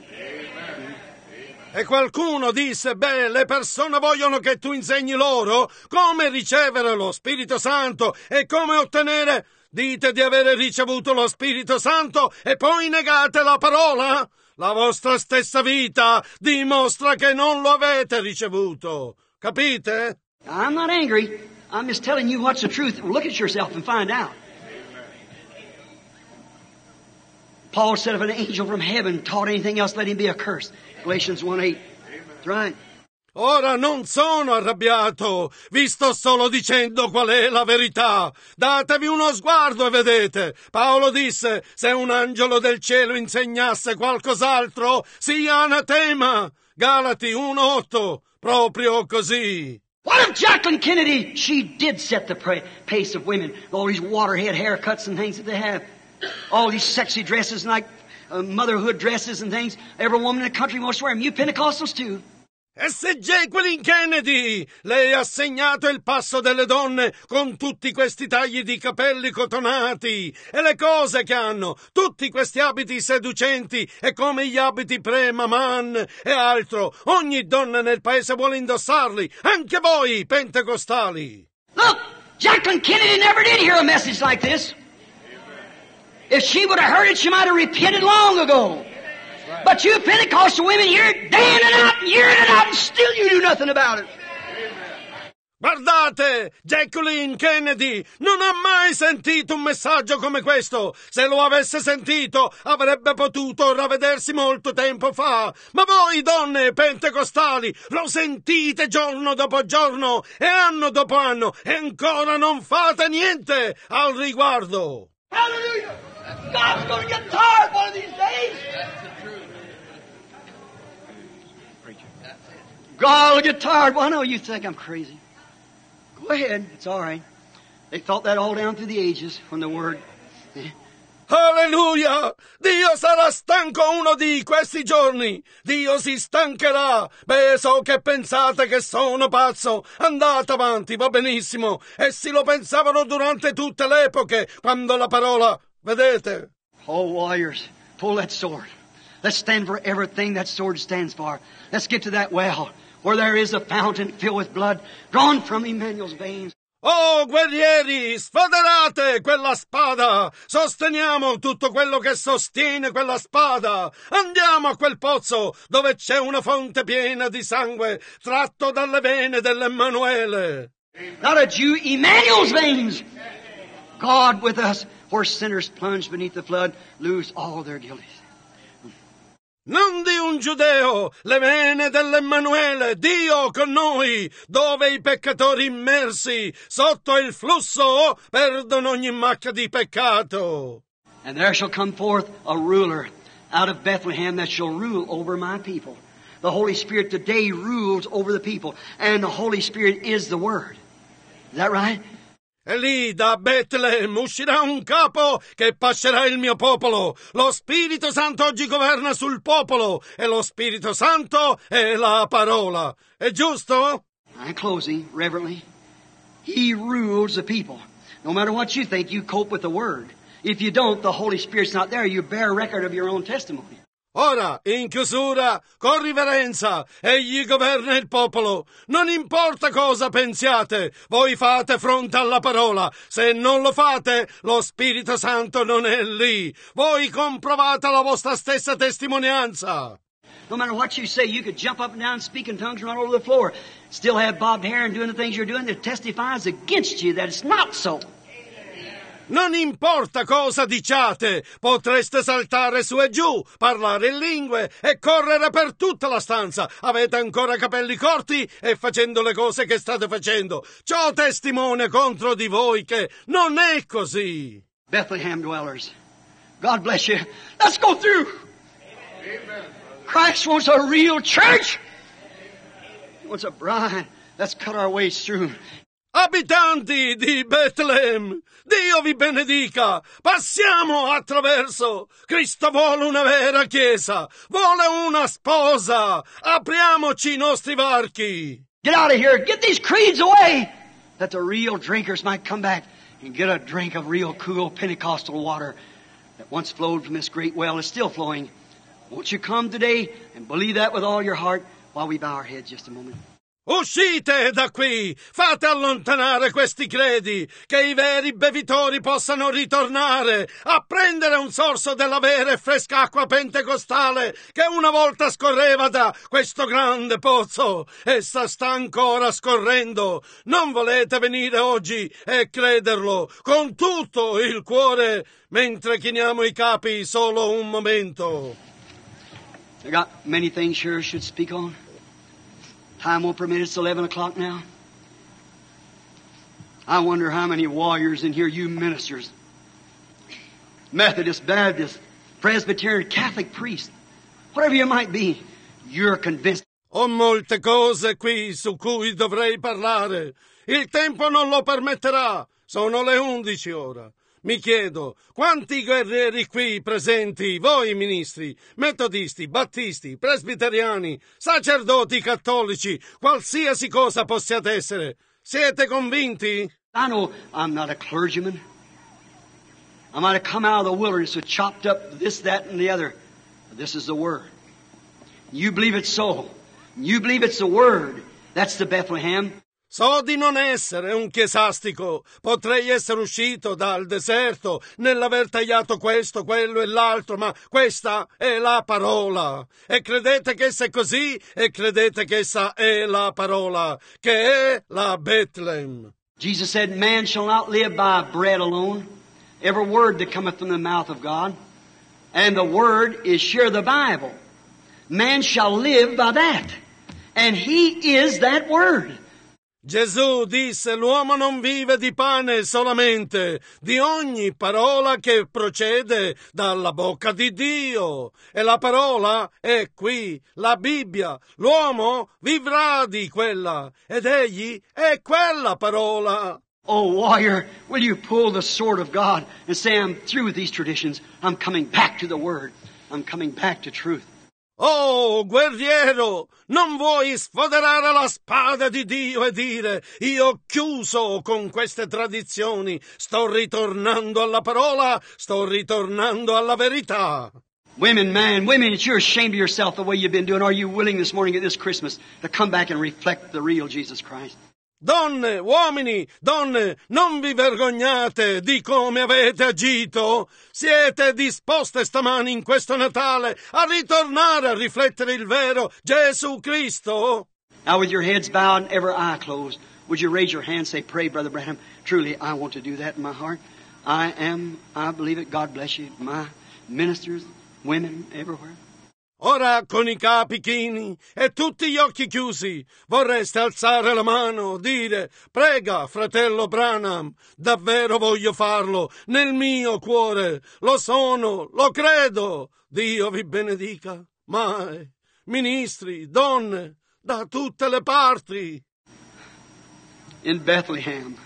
E qualcuno disse, le persone vogliono che tu insegni loro come ricevere lo Spirito Santo e come ottenere. Dite di avere ricevuto lo Spirito Santo e poi negate la parola? La vostra stessa vita dimostra che non lo avete ricevuto. Capite? I'm not angry. I'm just telling you what's the truth. Look at yourself and find out. Paul said if an angel from heaven taught anything else, let him be accursed. Galatians 1:8. That's right. Ora non sono arrabbiato, vi sto solo dicendo qual è la verità. Datevi uno sguardo e vedete. Paolo disse, se un angelo del cielo insegnasse qualcos'altro, sia anatema. Galati 1:8, proprio così. What if Jacqueline Kennedy, she did set the pace of women, all these waterhead haircuts and things that they have, all these sexy dresses like motherhood dresses and things. Every woman in the country wants to wear them. You Pentecostals too. E se Jacqueline Kennedy, lei ha segnato il passo delle donne con tutti questi tagli di capelli cotonati e le cose che hanno, tutti questi abiti seducenti e come gli abiti pre-Maman e altro, ogni donna nel paese vuole indossarli, anche voi pentecostali. Look, Jacqueline Kennedy never did hear a message like this. If she would have heard it, she might have repented long ago. But you Pentecostal women hear it day in and out, year in and out, and still you do nothing about it. Guardate, Jacqueline Kennedy non ha mai sentito un messaggio come questo. Se lo avesse sentito, avrebbe potuto ravvedersi molto tempo fa. Ma voi, donne pentecostali, lo sentite giorno dopo giorno e anno dopo anno e ancora non fate niente al riguardo. Hallelujah! God's going to get tired one of these days. God will get tired. Well, I know you think I'm crazy. Go ahead. It's all right. They thought that all down through the ages from the Word. Alleluia! Dio sarà stanco uno di questi giorni. Dio si stancherà. So che pensate che sono pazzo. Andate avanti, va benissimo. Essi lo pensavano durante tutte le epoche, quando la parola... Vedete? Oh, warriors, pull that sword. Let's stand for everything that sword stands for. Let's get to that well where there is a fountain filled with blood drawn from Emmanuel's veins. Oh, guerrieri, sfoderate quella spada! Sosteniamo tutto quello che sostiene quella spada! Andiamo a quel pozzo dove c'è una fonte piena di sangue tratto dalle vene dell'Emmanuele! Not a Jew, Emmanuel's veins! God with us, where sinners plunge beneath the flood, lose all their guilties. Non di un giudeo, le vene dell'Emmanuele, Dio con noi, dove i peccatori immersi sotto il flusso perdono ogni macchia di peccato. And there shall come forth a ruler out of Bethlehem that shall rule over my people. The Holy Spirit today rules over the people, and the Holy Spirit is the Word. Is that right? E lì da Betlem uscirà un capo che pascerà il mio popolo. Lo Spirito Santo oggi governa sul popolo e lo Spirito Santo è la parola. È giusto? I'm closing reverently. He rules the people. No matter what you think, you cope with the Word. If you don't, the Holy Spirit's not there. You bear record of your own testimony. Ora, in chiusura, con riverenza, egli governa il popolo. Non importa cosa pensiate, voi fate fronte alla parola. Se non lo fate, lo Spirito Santo non è lì. Voi comprovate la vostra stessa testimonianza. No matter what you say, you could jump up and down and speak in tongues and run over the floor. Still have bobbed hair and doing the things you're doing that testifies against you that it's not so. Non importa cosa diciate, potreste saltare su e giù, parlare in lingue e correre per tutta la stanza. Avete ancora capelli corti e facendo le cose che state facendo. Ciò testimonia contro di voi che non è così. Bethlehem dwellers, God bless you. Let's go through. Amen. Christ wants a real church. He wants a bride. Let's cut our ways through. Abitanti di Betlem, Dio vi benedica, passiamo attraverso. Cristo vuole una vera chiesa, vuole una sposa, apriamoci i nostri varchi. Get out of here, get these creeds away, that the real drinkers might come back and get a drink of real cool Pentecostal water that once flowed from this great well is still flowing. Won't you come today and believe that with all your heart while we bow our heads just a moment? Uscite da qui, fate allontanare questi credi, che i veri bevitori possano ritornare a prendere un sorso della vera e fresca acqua pentecostale che una volta scorreva da questo grande pozzo. Essa sta ancora scorrendo. Non volete venire oggi e crederlo con tutto il cuore mentre chiniamo i capi solo un momento. I got many things here I should speak on. Time won't permit. It's 11 o'clock now. I wonder how many warriors in here, you ministers, Methodist, Baptist, Presbyterian, Catholic priest, whatever you might be, you're convinced. Ho molte cose qui su cui dovrei parlare. Il tempo non lo permetterà. Sono le 11 ora. Mi chiedo, quanti guerrieri qui presenti, voi ministri, metodisti, battisti, presbiteriani, sacerdoti cattolici, qualsiasi cosa possiate essere, siete convinti? I know I'm not a clergyman. I might have come out of the wilderness with chopped up this, that, and the other. But this is the Word. You believe it's so. You believe it's the Word. That's the Bethlehem. So di non essere un chiesastico, potrei essere uscito dal deserto nell'aver tagliato questo, quello e l'altro, ma questa è la parola. E credete che essa è così, e credete che essa è la parola, che è la Betlem. Jesus said, man shall not live by bread alone, every word that cometh from the mouth of God. And the word is sure the Bible. Man shall live by that. And He is that word. Gesù disse, l'uomo non vive di pane solamente, di ogni parola che procede dalla bocca di Dio. E la parola è qui, la Bibbia. L'uomo vivrà di quella, ed egli è quella parola. Oh, warrior, will you pull the sword of God and say, I'm through with these traditions. I'm coming back to the Word. I'm coming back to truth. Oh, guerriero, non vuoi sfoderare la spada di Dio e dire, io ho chiuso con queste tradizioni, sto ritornando alla parola, sto ritornando alla verità. Women, man, women, that you're ashamed of yourself the way you've been doing. Are you willing this morning at this Christmas to come back and reflect the real Jesus Christ? Donne, uomini, donne, non vi vergognate di come avete agito? Siete disposte stamani in questo Natale a ritornare a riflettere il vero Gesù Cristo? Now with your heads bowed and every eye closed, would you raise your hand and say, pray, Brother Branham, truly I want to do that in my heart. I believe it. God bless you. My ministers, women, everywhere. Ora, con i capi chini e tutti gli occhi chiusi, vorreste alzare la mano, dire, prega, fratello Branham, davvero voglio farlo, nel mio cuore, lo sono, lo credo, Dio vi benedica. Mai, ministri, donne, da tutte le parti. In Bethlehem,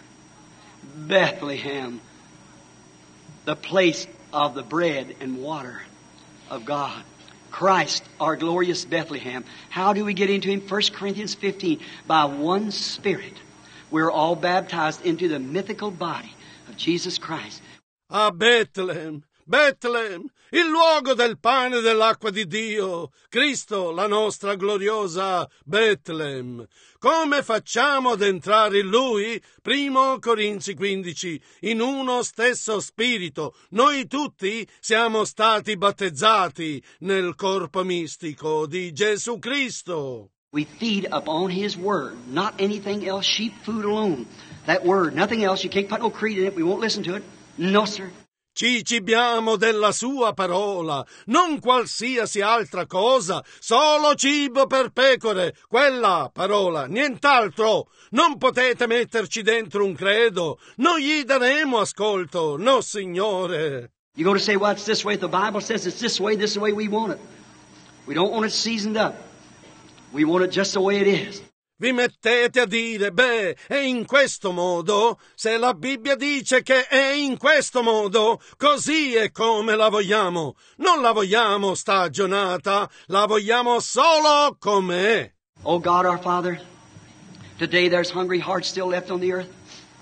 the place of the bread and water of God. Christ, our glorious Bethlehem. How do we get into Him? 1 Corinthians 15. By one Spirit, we're all baptized into the mythical body of Jesus Christ. A Bethlehem, Bethlehem, il luogo del pane e dell'acqua di Dio, Cristo, la nostra gloriosa Bethlehem. Come facciamo ad entrare in Lui? 1 Corinzi 15, in uno stesso spirito. Noi tutti siamo stati battezzati nel corpo mistico di Gesù Cristo. We feed upon His Word, not anything else, sheep food alone. That Word, nothing else. You can't put no creed in it. We won't listen to it. No, sir. Ci cibiamo della sua parola, non qualsiasi altra cosa, solo cibo per pecore, quella parola, nient'altro. Non potete metterci dentro un credo, non gli daremo ascolto, no signore. You're going to say, well, it's this way. The Bible says it's this is the way we want it. We don't want it seasoned up. We want it just the way it is. Vi mettete a dire, beh, è in questo modo? Se la Bibbia dice che è in questo modo, così è come la vogliamo. Non la vogliamo stagionata, la vogliamo solo com'è. Oh God, our Father, today there's hungry hearts still left on the earth.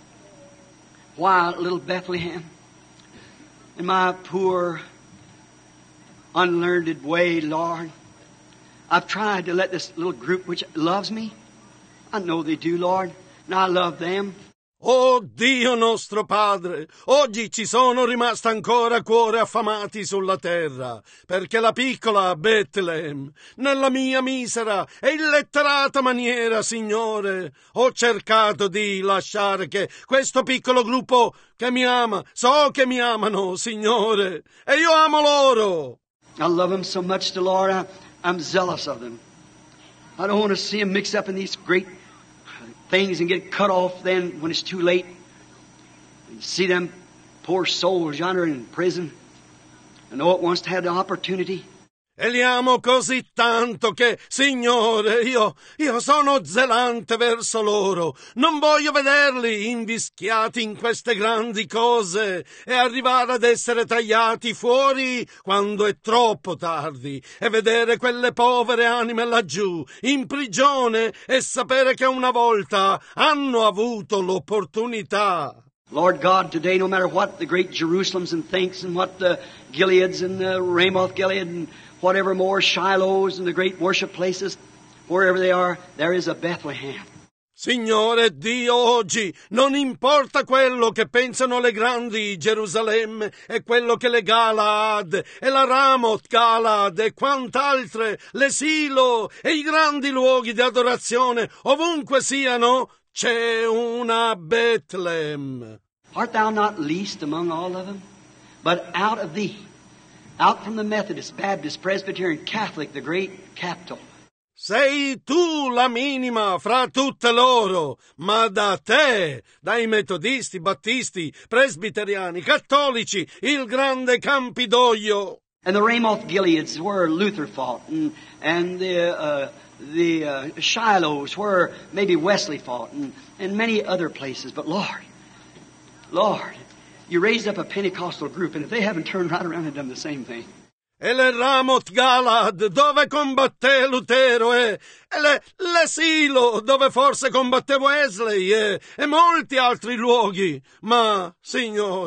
Why, little Bethlehem, in my poor, unlearned way, Lord, I've tried to let this little group which loves me, I know they do, Lord, and I love them. Oh Dio nostro Padre, oggi ci sono rimasti ancora cuori affamati sulla terra, perché la piccola Bethlehem, nella mia misera e illetterata maniera, Signore, ho cercato di lasciare che questo piccolo gruppo che mi ama, so che mi amano, Signore, e io amo loro. I love them so much, the Lord, I'm zealous of them. I don't want to see them mixed up in these great things and get cut off then when it's too late. And see them poor souls yonder in prison. I know it wants to have the opportunity. E li amo così tanto che, Signore, io sono zelante verso loro. Non voglio vederli invischiati in queste grandi cose e arrivare ad essere tagliati fuori quando è troppo tardi e vedere quelle povere anime laggiù, in prigione, e sapere che una volta hanno avuto l'opportunità. Lord God, today, no matter what the great Jerusalems and thinks and what the Gileads and the Ramoth Gilead and whatever more, Shilohs and the great worship places, wherever they are, there is a Bethlehem. Signore Dio, oggi non importa quello che pensano le grandi Gerusalemme e quello che le Galaad e la Ramoth Galaad e quant'altre, le Silo e i grandi luoghi di adorazione, ovunque siano, c'è una Bethlehem. Art thou not least among all of them? But out of thee, out from the Methodist, Baptist, Presbyterian, Catholic, the great capital. Sei tu la minima fra tutte loro, ma da te, dai metodisti, battisti, presbiteriani, cattolici, il grande Campidoglio. And the Ramoth Gileads where Luther fought, and the Shilohs where maybe Wesley fought, and many other places. But Lord, you raised up a Pentecostal group, and if they haven't turned right around and done the same thing. E le Ramoth Galaad, dove combatté Lutero, e le Silo, dove forse combatté Wesley, e molti altri luoghi. Ma, Signore,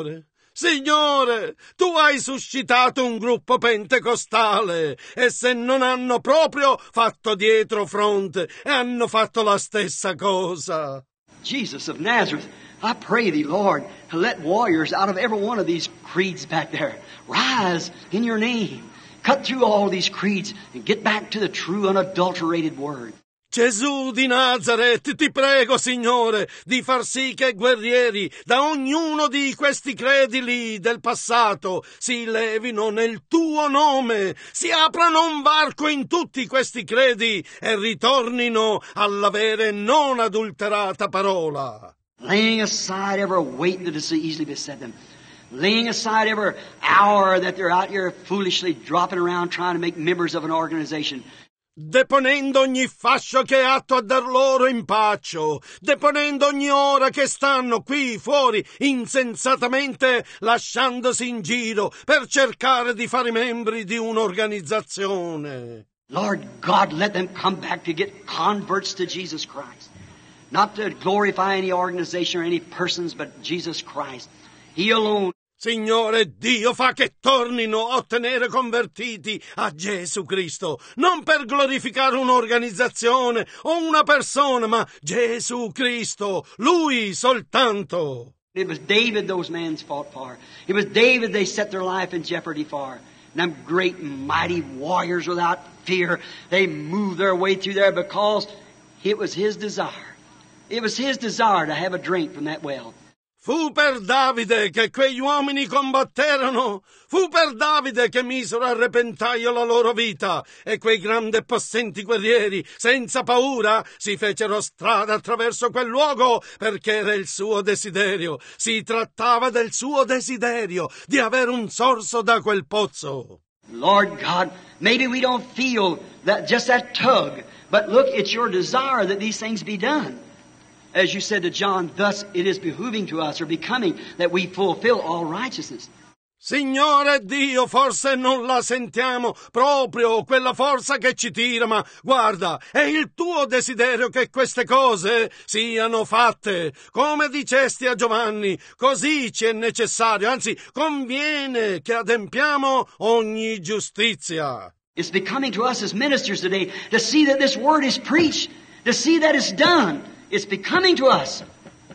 Signore, tu hai suscitato un gruppo pentecostale e se non hanno proprio fatto dietro fronte e hanno fatto la stessa cosa. Jesus of Nazareth, I pray thee, Lord, to let warriors out of every one of these creeds back there rise in your name. Cut through all these creeds and get back to the true, unadulterated word. Gesù di Nazaret, ti prego, Signore, di far sì che guerrieri da ognuno di questi credi lì del passato si levino nel tuo nome, si aprano un varco in tutti questi credi e ritornino alla vera e non adulterata parola. Laying aside every weight that is so easily beset them. Laying aside every hour that they're out here foolishly dropping around trying to make members of an organization. Deponendo ogni fascio che è atto a dar loro impaccio, deponendo ogni ora che stanno qui fuori insensatamente lasciandosi in giro per cercare di fare membri di un'organizzazione. Lord God, let them come back to get converts to Jesus Christ. Not to glorify any organization or any persons, but Jesus Christ. He alone. Signore Dio, fa che tornino a ottenere convertiti a Gesù Cristo, non per glorificare un'organizzazione o una persona, ma Gesù Cristo, Lui soltanto. It was David those men fought for. It was David they set their life in jeopardy for. And them great and mighty warriors without fear, they moved their way through there because it was his desire. It was his desire to have a drink from that well. Fu per Davide che quegli uomini combatterono, fu per Davide che misero a repentaglio la loro vita e quei grandi e possenti guerrieri, senza paura, si fecero strada attraverso quel luogo perché era il suo desiderio. Si trattava del suo desiderio di avere un sorso da quel pozzo. Lord God, maybe we don't feel that just that tug, but look, it's your desire that these things be done. As you said to John, thus it is behooving to us or becoming that we fulfill all righteousness. Signore Dio, forse non la sentiamo proprio quella forza che ci tira, ma guarda, è il tuo desiderio che queste cose siano fatte. Come dicesti a Giovanni, così ci è necessario, anzi conviene che adempiamo ogni giustizia. It's becoming to us as ministers today to see that this word is preached, to see that it's done. It's becoming to us,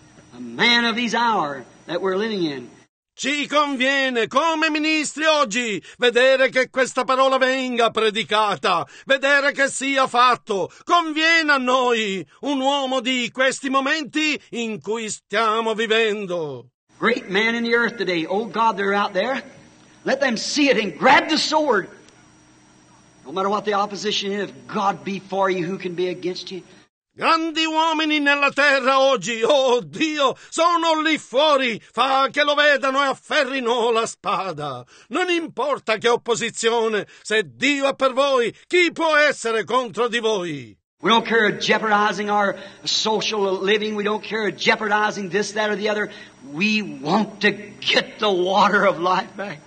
a man of these hours that we're living in. Ci conviene, come ministri oggi, vedere che questa parola venga predicata, vedere che sia fatto. Conviene a noi, un uomo di questi momenti in cui stiamo vivendo. Great man in the earth today. Oh God, they're out there. Let them see it and grab the sword. No matter what the opposition is, if God be for you, who can be against you? Grandi uomini nella terra oggi, oh Dio, sono lì fuori, fa che lo vedano e afferrino la spada. Non importa che opposizione, se Dio è per voi, chi può essere contro di voi? We don't care jeopardizing our social living. We don't care jeopardizing this, that, or the other. We want to get the water of life back.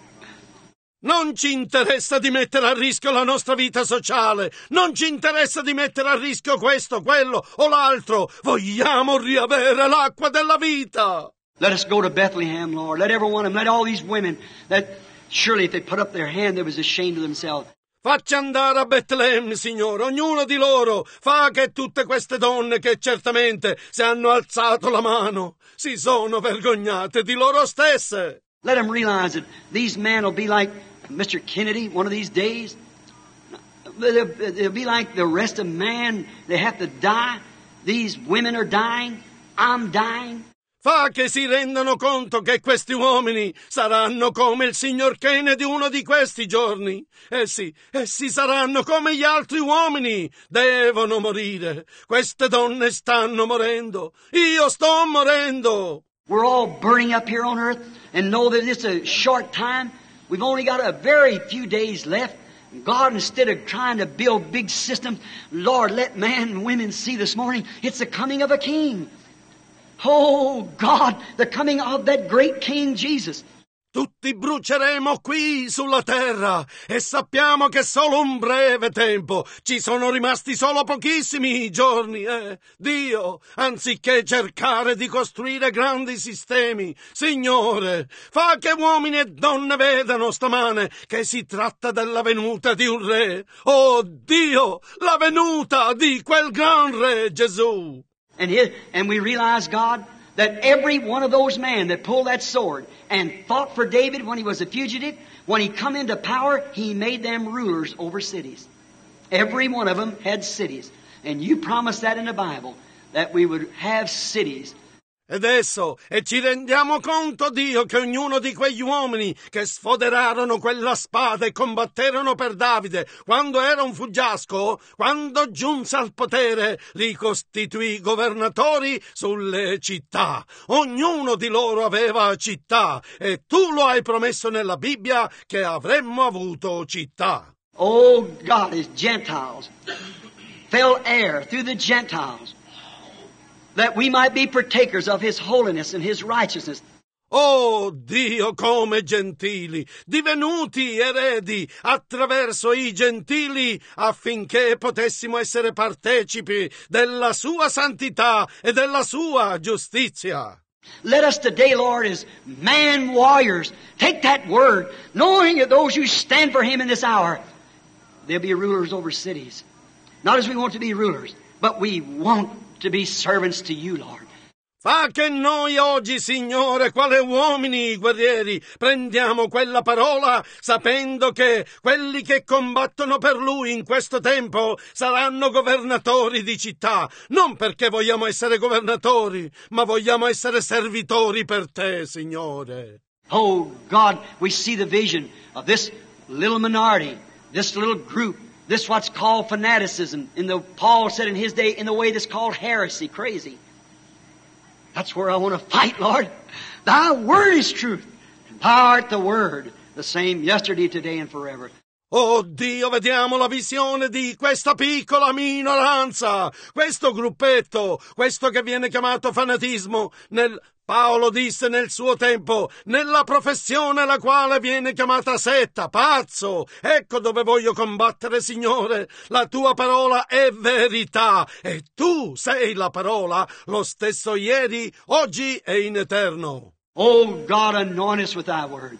Non ci interessa di mettere a rischio la nostra vita sociale, non ci interessa di mettere a rischio questo, quello o l'altro. Vogliamo riavere l'acqua della vita. Let us go to Bethlehem, Lord. Let every one of them, let all these women that surely if they put up their hand, they was ashamed of themselves. Facci andare a Betlemme, Signore, ognuno di loro. Fa che tutte queste donne che certamente se hanno alzato la mano si sono vergognate di loro stesse. Let them realize that these men will be like Mr. Kennedy one of these days. They'll be like the rest of man. They have to die. These women are dying. I'm dying. Fa che si rendano conto che questi uomini saranno come il signor Kennedy uno di questi giorni. Essi saranno come gli altri uomini. Devono morire. Queste donne stanno morendo. Io sto morendo. We're all burning up here on earth and know that it's a short time. We've only got a very few days left. God, instead of trying to build big systems, Lord, let man and women see this morning it's the coming of a king. Oh, God, the coming of that great King Jesus. Tutti bruceremo qui sulla terra e sappiamo che solo un breve tempo, ci sono rimasti solo pochissimi giorni. Dio, anziché cercare di costruire grandi sistemi, Signore, fa che uomini e donne vedano stamane che si tratta della venuta di un re. Oh Dio, la venuta di quel gran re Gesù. And we realize, God, that every one of those men that pulled that sword and fought for David when he was a fugitive, when he come into power, he made them rulers over cities. Every one of them had cities. And you promised that in the Bible, that we would have cities. E ci rendiamo conto, Dio, che ognuno di quegli uomini che sfoderarono quella spada e combatterono per Davide quando era un fuggiasco, quando giunse al potere, li costituì governatori sulle città. Ognuno di loro aveva città e tu lo hai promesso nella Bibbia che avremmo avuto città. Oh God, as Gentiles fell heir through the Gentiles, that we might be partakers of His holiness and His righteousness. Oh Dio, come gentili, divenuti eredi attraverso i gentili, affinché potessimo essere partecipi della sua santità e della sua giustizia. Let us today, Lord, as man warriors, take that word, knowing that those who stand for Him in this hour, they'll be rulers over cities. Not as we want to be rulers, but we want to be servants to you, Lord. Fa che noi oggi, Signore, quale uomini guerrieri, prendiamo quella parola sapendo che quelli che combattono per Lui in questo tempo saranno governatori di città, non perché vogliamo essere governatori, ma vogliamo essere servitori per Te, Signore. Oh God, we see the vision of this little minority, this little group, this what's called fanaticism, Paul said in his day, in the way that's called heresy, crazy. That's where I want to fight, Lord. Thy word is truth. Thou art the word, the same yesterday, today, and forever. Oh Dio, vediamo la visione di questa piccola minoranza, questo gruppetto, questo che viene chiamato fanatismo, Paolo disse nel suo tempo, nella professione la quale viene chiamata setta, pazzo. Ecco dove voglio combattere, Signore. La tua parola è verità e tu sei la parola, lo stesso ieri, oggi e in eterno. Oh God, anoint us with thy word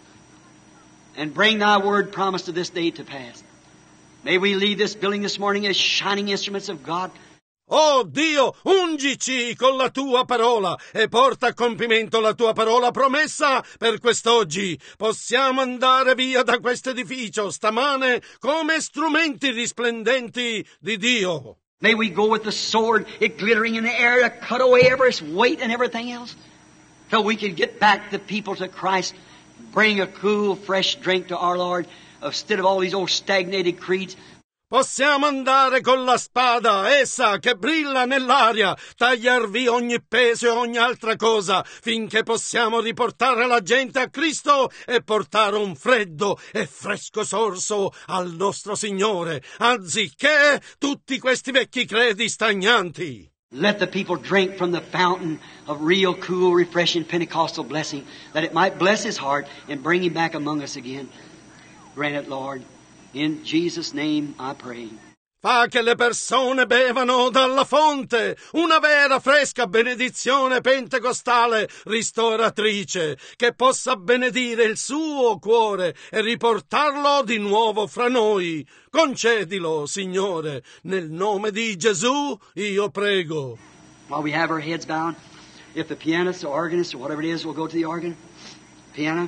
and bring thy word promised to this day to pass. May we leave this building this morning as shining instruments of God. Oh Dio, ungici con la tua parola e porta a compimento la tua parola promessa per quest'oggi. Possiamo andare via da questo edificio stamane come strumenti risplendenti di Dio. May we go with the sword, it glittering in the air, to cut away every weight and everything else, till we can get back the people to Christ, bring a cool, fresh drink to our Lord, instead of all these old stagnated creeds. Possiamo andare con la spada, essa che brilla nell'aria, tagliar via ogni peso e ogni altra cosa, finché possiamo riportare la gente a Cristo e portare un freddo e fresco sorso al nostro Signore, anziché tutti questi vecchi credi stagnanti. Let the people drink from the fountain of real, cool, refreshing Pentecostal blessing, that it might bless his heart and bring him back among us again. Grant it, Lord. In Jesus' name I pray. Fa che le persone bevano dalla fonte, una vera fresca benedizione pentecostale ristoratrice, che possa benedire il suo cuore e riportarlo di nuovo fra noi. Concedilo, Signore, nel nome di Gesù io prego. While we have our heads bowed, if the pianist or organist or whatever it is will go to the organ, piano,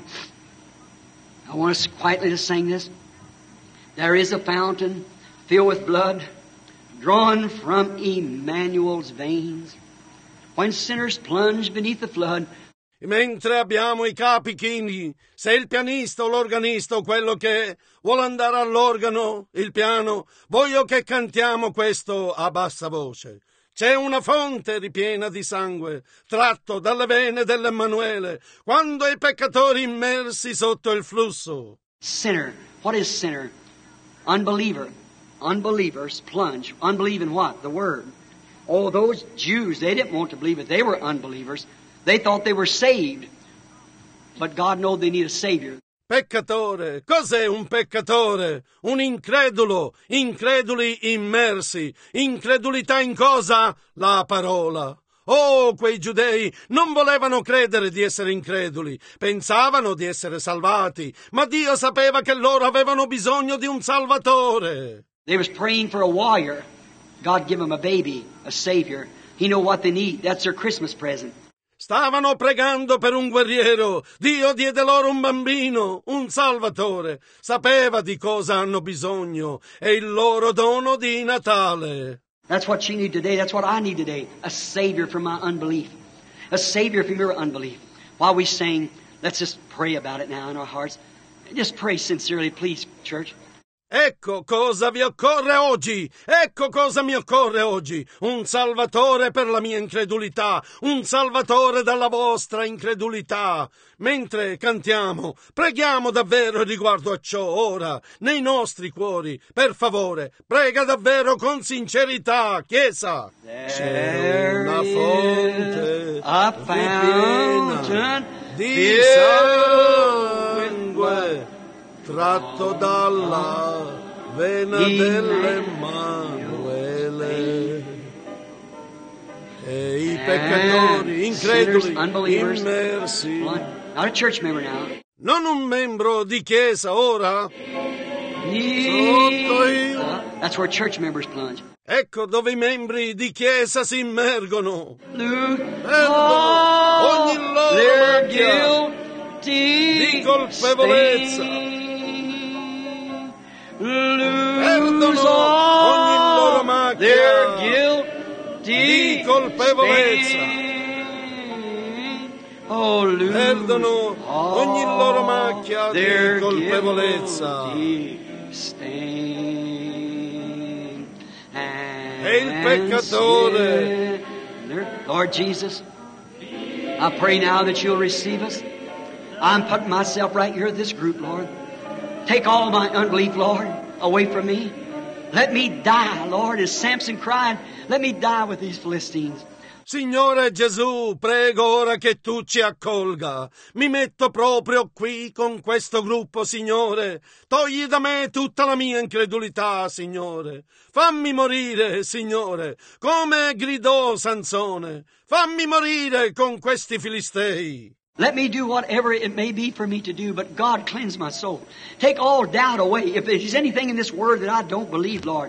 I want us quietly to sing this. There is a fountain filled with blood, drawn from Emmanuel's veins. When sinners plunge beneath the flood. Mentre abbiamo i capi chini, se il pianista o l'organista o quello che vuole andare all'organo, il piano, voglio che cantiamo questo a bassa voce. C'è una fonte ripiena di sangue, tratto dalle vene dell'Emmanuele, quando i peccatori immersi sotto il flusso. Sinner. What is sinner? Unbeliever. Unbelievers plunge. Unbelieve in what? The Word. Oh, those Jews, they didn't want to believe it. They were unbelievers. They thought they were saved. But God knows they need a Savior. Peccatore, cos'è un peccatore? Un incredulo, increduli immersi. Incredulità in cosa? La parola. Oh, quei giudei non volevano credere di essere increduli, pensavano di essere salvati, ma Dio sapeva che loro avevano bisogno di un Salvatore. They was praying for a warrior. God give them a baby, a Savior. He know what they need. That's their Christmas present. Stavano pregando per un guerriero. Dio diede loro un bambino, un Salvatore. Sapeva di cosa hanno bisogno. È il loro dono di Natale. That's what you need today. That's what I need today. A Savior from my unbelief. A Savior from your unbelief. While we sing, let's just pray about it now in our hearts. Just pray sincerely, please, church. Ecco cosa vi occorre oggi, ecco cosa mi occorre oggi, un Salvatore per la mia incredulità, un Salvatore dalla vostra incredulità. Mentre cantiamo, preghiamo davvero riguardo a ciò ora, nei nostri cuori. Per favore, prega davvero con sincerità, Chiesa. C'è una fonte a piena di sangue tratto dalla vena dell'Emmanuele, e i peccatori increduli immersi. Not a church member now. Non un membro di chiesa ora. Sotto That's where church members plunge. Ecco dove i membri di chiesa si immergono. Perdono ogni loro macchia di colpevolezza. Perdono ogni loro macchia di colpevolezza. Perdono ogni loro macchia di colpevolezza. E il peccatore. Lord Jesus, I pray now that you'll receive us. I'm putting myself right here in this group, Lord. Take all my unbelief, Lord, away from me. Let me die, Lord, as Samson cried. Let me die with these Philistines. Signore Gesù, prego ora che tu ci accolga. Mi metto proprio qui con questo gruppo, Signore. Togli da me tutta la mia incredulità, Signore. Fammi morire, Signore, come gridò Sansone. Fammi morire con questi Filistei. Let me do whatever it may be for me to do, but God cleanse my soul. Take all doubt away. If there's anything in this word that I don't believe, Lord,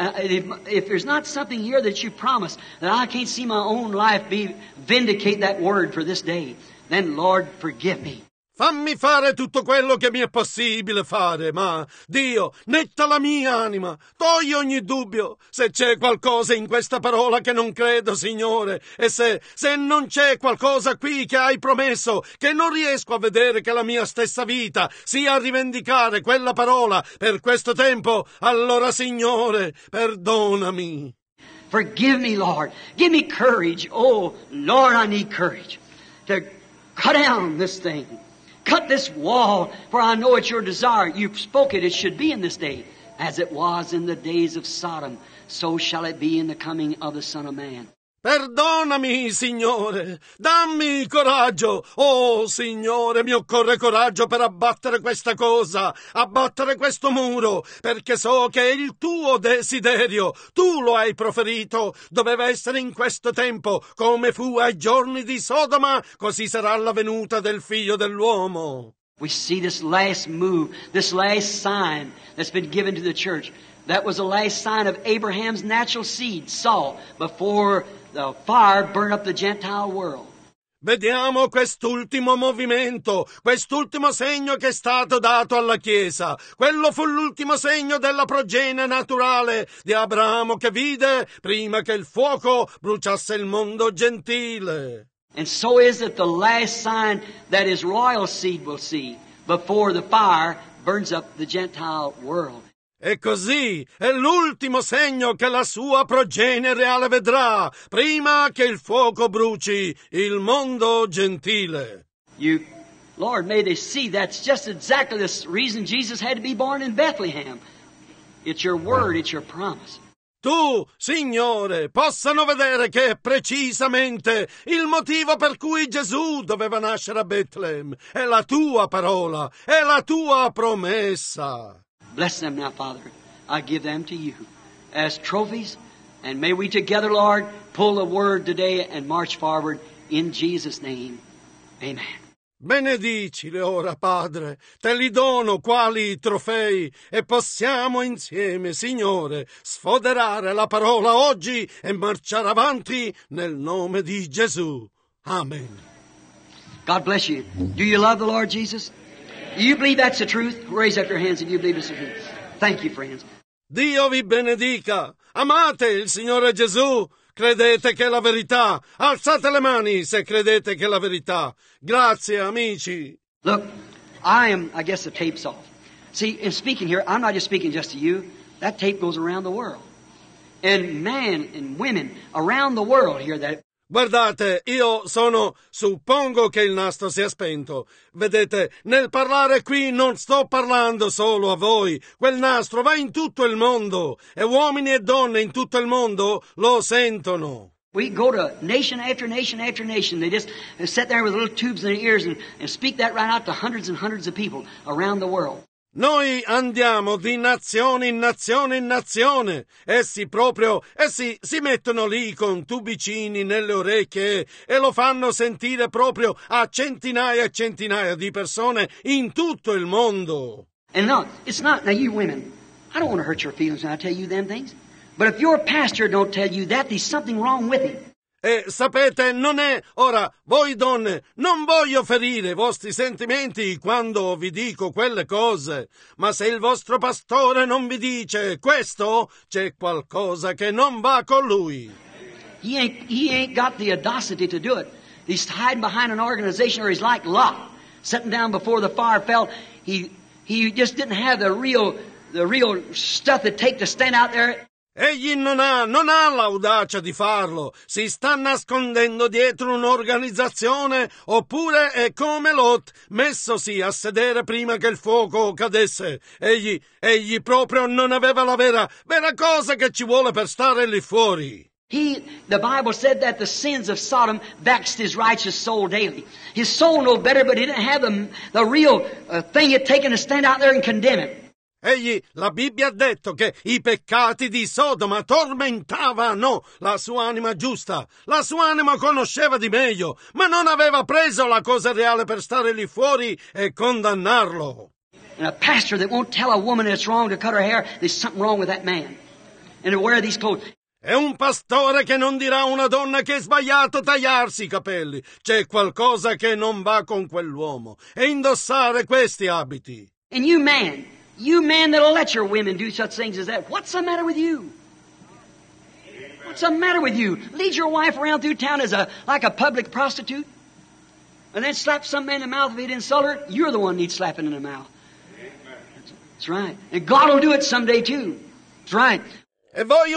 if there's not something here that you promise, that I can't see my own life vindicate that word for this day, then Lord, forgive me. Fammi fare tutto quello che mi è possibile fare, ma Dio, netta la mia anima, togli ogni dubbio. Se c'è qualcosa in questa parola che non credo, Signore, e se non c'è qualcosa qui che hai promesso, che non riesco a vedere che la mia stessa vita sia a rivendicare quella parola per questo tempo, allora, Signore, perdonami. Forgive me, Lord. Give me courage. Oh, Lord, I need courage to cut down this thing. Cut this wall, for I know it's your desire. You've spoken it should be in this day. As it was in the days of Sodom, so shall it be in the coming of the Son of Man. Perdonami, Signore, dammi coraggio. Oh, Signore, mi occorre coraggio per abbattere questa cosa, abbattere questo muro, perché so che è il tuo desiderio, tu lo hai proferito, doveva essere in questo tempo, come fu ai giorni di Sodoma, così sarà la venuta del Figlio dell'uomo. We see this last move, this last sign that's been given to the church. That was the last sign of Abraham's natural seed, Saul, before the fire burned up the Gentile world. Vediamo quest'ultimo movimento, quest'ultimo segno che è stato dato alla Chiesa. Quello fu l'ultimo segno della progenie naturale di Abramo che vide prima che il fuoco bruciasse il mondo gentile. And so is it the last sign that his royal seed will see before the fire burns up the Gentile world. E così è l'ultimo segno che la sua progenie reale vedrà, prima che il fuoco bruci il mondo gentile. Lord, may they see that's just exactly the reason Jesus had to be born in Bethlehem. It's your word, it's your promise. tu, Signore, possano vedere che è precisamente il motivo per cui Gesù doveva nascere a Betlem. È la tua parola, è la tua promessa. Bless them now, Father. I give them to you as trophies, and may we together, Lord, pull the word today and march forward in Jesus' name. Amen. Benedicili ora, Padre, te li dono quali trofei e possiamo insieme, Signore, sfoderare la parola oggi e marciare avanti nel nome di Gesù. Amen. God bless you. Do you love the Lord Jesus? Do you believe that's the truth? Raise up your hands if you believe it's the truth. Thank you, friends. Dio vi benedica. Amate il Signore Gesù. Credete che è la verità? Alzate le mani se credete che è la verità. Grazie, amici. Look, I guess the tape's off. See, in speaking here, I'm not just speaking just to you. That tape goes around the world. And men and women around the world hear that. Guardate, suppongo che il nastro sia spento. Vedete, nel parlare qui non sto parlando solo a voi. Quel nastro va in tutto il mondo e uomini e donne in tutto il mondo lo sentono. We go to nation after nation after nation. They just sit there with little tubes in their ears and speak that right out to hundreds and hundreds of people around the world. Noi andiamo di nazione in nazione in nazione. Essi si mettono lì con tubicini nelle orecchie e lo fanno sentire proprio a centinaia e centinaia di persone in tutto il mondo. And no, it's not, now you women, I don't want to hurt your feelings when I tell you them things, but if your pastor don't tell you that, there's something wrong with him. E sapete, non è... Ora, voi donne, non voglio ferire i vostri sentimenti quando vi dico quelle cose, ma se il vostro pastore non vi dice questo, c'è qualcosa che non va con lui. He ain't got the audacity to do it. He's hiding behind an organization, or he's like Lot, sitting down before the fire fell. He just didn't have the real stuff it takes to stand out there. Egli non ha l'audacia di farlo, si sta nascondendo dietro un'organizzazione, oppure è come Lot, messosi a sedere prima che il fuoco cadesse. Egli proprio non aveva la vera cosa che ci vuole per stare lì fuori. The Bible said that the sins of Sodom vexed his righteous soul daily. His soul knew better, but he didn't have the real thing it taken to stand out there and condemn it. La Bibbia ha detto che i peccati di Sodoma tormentavano la sua anima giusta. La sua anima conosceva di meglio, ma non aveva preso la cosa reale per stare lì fuori e condannarlo. And a pastor that won't tell a woman it's wrong to cut her hair, there's something wrong with that man. And to wear these clothes. È un pastore che non dirà a una donna che è sbagliato tagliarsi i capelli. C'è qualcosa che non va con quell'uomo. E indossare questi abiti. And you men that'll let your women do such things as that, what's the matter with you? What's the matter with you? Lead your wife around through town like a public prostitute? And then slap some man in the mouth if he'd insult her? You're the one needs slapping in the mouth. That's right. And God will do it someday too. That's right. E voi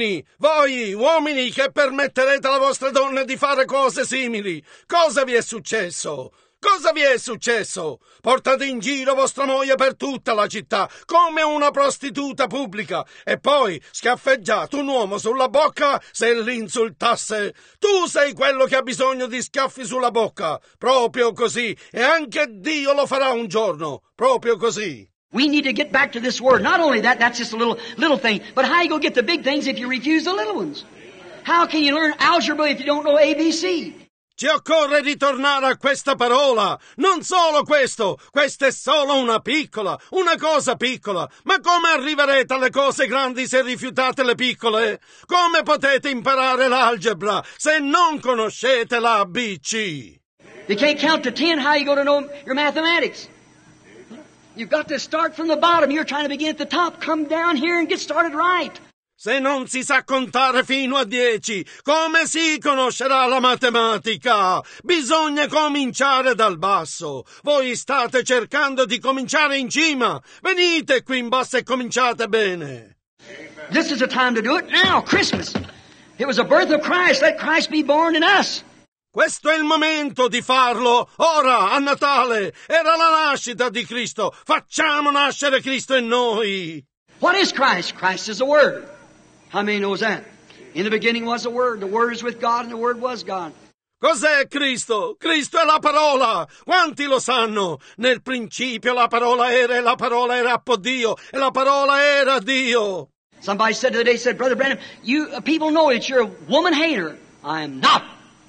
uomini che permetterete alla vostra donna di fare cose simili, cosa vi è successo? Cosa vi è successo? Portate in giro vostra moglie per tutta la città, come una prostituta pubblica, e poi schiaffeggiate un uomo sulla bocca se l'insultasse. Tu sei quello che ha bisogno di schiaffi sulla bocca, proprio così, e anche Dio lo farà un giorno, proprio così. We need to get back to this word. Not only that, that's just a little thing, but how you go get the big things if you refuse the little ones? How can you learn algebra if you don't know ABC? Ci occorre ritornare a questa parola. Non solo questo, questa è solo una cosa piccola. Ma come arriverete alle cose grandi se rifiutate le piccole? Come potete imparare l'algebra se non conoscete l'ABC? You can't count to 10, how you going to know your mathematics? You've got to start from the bottom. You're trying to begin at the top. Come down here and get started right. Se non si sa contare fino a 10, come si conoscerà la matematica? Bisogna cominciare dal basso. Voi state cercando di cominciare in cima. Venite qui in basso e cominciate bene. This is the time to do it now, Christmas. It was the birth of Christ. Let Christ be born in us. Questo è il momento di farlo. Ora, a Natale, era la nascita di Cristo. Facciamo nascere Cristo in noi. What is Christ? Christ is the Word. How many knows that? In the beginning was the Word is with God, and the Word was God. Cos'è Cristo? Cristo è la parola! Quanti lo sanno? Nel principio la parola era e la parola era appo Dio e la parola era Dio. Somebody said the other day, Brother Branham, you people know that you're a woman hater. I am not.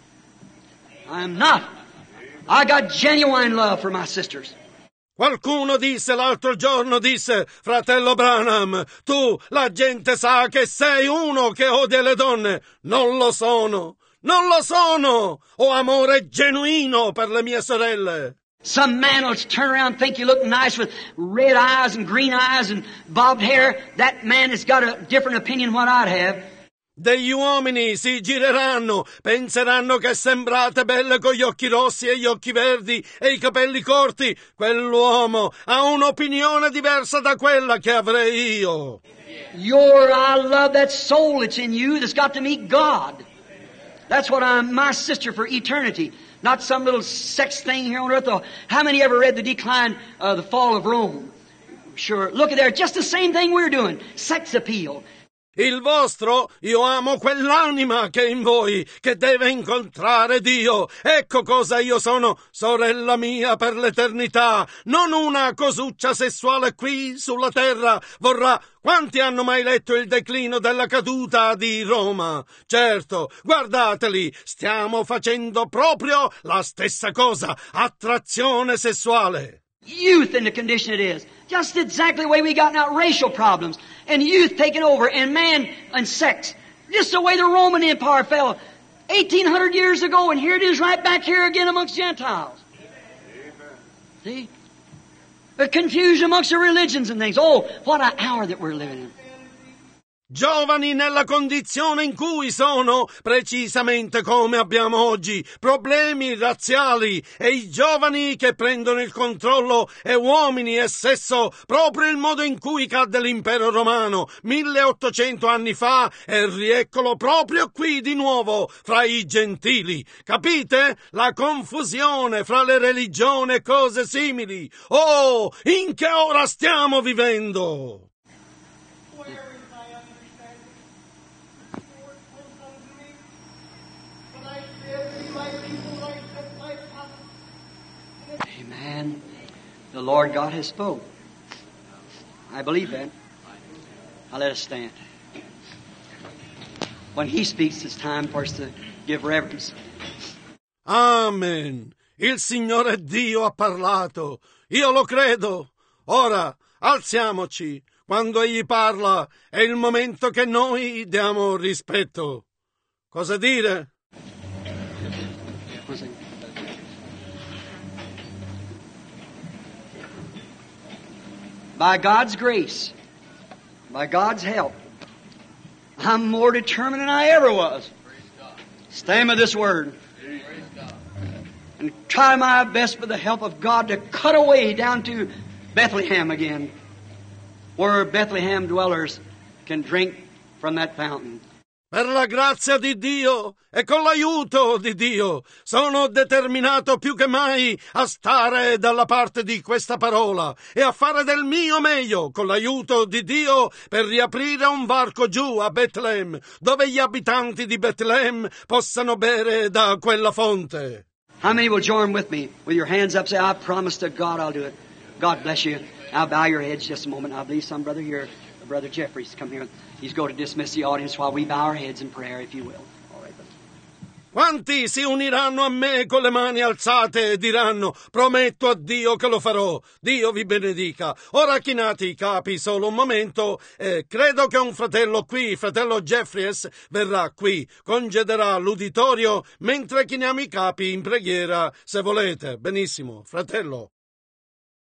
I am not. I got genuine love for my sisters. Qualcuno disse l'altro giorno, fratello Branham, tu, la gente sa che sei uno che odia le donne. Non lo sono. Non lo sono! Ho amore genuino per le mie sorelle. Some man will turn around and think you look nice with red eyes and green eyes and bobbed hair. That man has got a different opinion than what I'd have. Degli uomini si gireranno, penseranno che sembrate belle con gli occhi rossi e gli occhi verdi e i capelli corti. Quell'uomo ha un'opinione diversa da quella che avrei io. I love that soul that's in you that's got to meet God. That's what I'm, my sister for eternity. Not some little sex thing here on earth. How many ever read the decline, the fall of Rome? Sure. Look at there. Just the same thing we're doing. Sex appeal. Il vostro, io amo quell'anima che è in voi, che deve incontrare Dio. Ecco cosa io sono, sorella mia per l'eternità. Non una cosuccia sessuale qui sulla terra vorrà. Quanti hanno mai letto il declino della caduta di Roma? Certo, guardateli, stiamo facendo proprio la stessa cosa, attrazione sessuale. Youth in the condition it is. Just exactly the way we got now racial problems. And youth taking over. And man and sex. Just the way the Roman Empire fell 1,800 years ago. And here it is right back here again amongst Gentiles. Amen. See? The confusion amongst the religions and things. Oh, what an hour that we're living in. Giovani nella condizione in cui sono, precisamente come abbiamo oggi, problemi razziali e i giovani che prendono il controllo e uomini e sesso, proprio il modo in cui cadde l'impero romano 1800 anni fa e rieccolo proprio qui di nuovo fra i gentili. Capite? La confusione fra le religioni e cose simili. Oh, in che ora stiamo vivendo? Amen. The Lord God has spoke. I believe that. Now let us stand. When He speaks, it's time for us to give reverence. Amen. Il Signore Dio ha parlato. Io lo credo. Ora, alziamoci. Quando Egli parla, è il momento che noi diamo rispetto. Cosa dire? By God's grace, by God's help, I'm more determined than I ever was. Stand with this word. And try my best with the help of God to cut away down to Bethlehem again, where Bethlehem dwellers can drink from that fountain. Per la grazia di Dio e con l'aiuto di Dio sono determinato più che mai a stare dalla parte di questa parola e a fare del mio meglio con l'aiuto di Dio per riaprire un varco giù a Bethlehem, dove gli abitanti di Bethlehem possano bere da quella fonte. How many will join with me with your hands up? Say, I promise to God I'll do it. God bless you. Now bow your heads just a moment. I believe some brother here, Brother Jeffries, come here. He's going to dismiss the audience while we bow our heads in prayer, if you will. All right, brother. Quanti si uniranno a me con le mani alzate e diranno: prometto a Dio che lo farò. Dio vi benedica. Ora chinate i capi solo un momento e credo che un fratello qui, fratello Jeffries, verrà qui, congederà l'uditorio mentre chiniamo i capi in preghiera, se volete. Benissimo, fratello.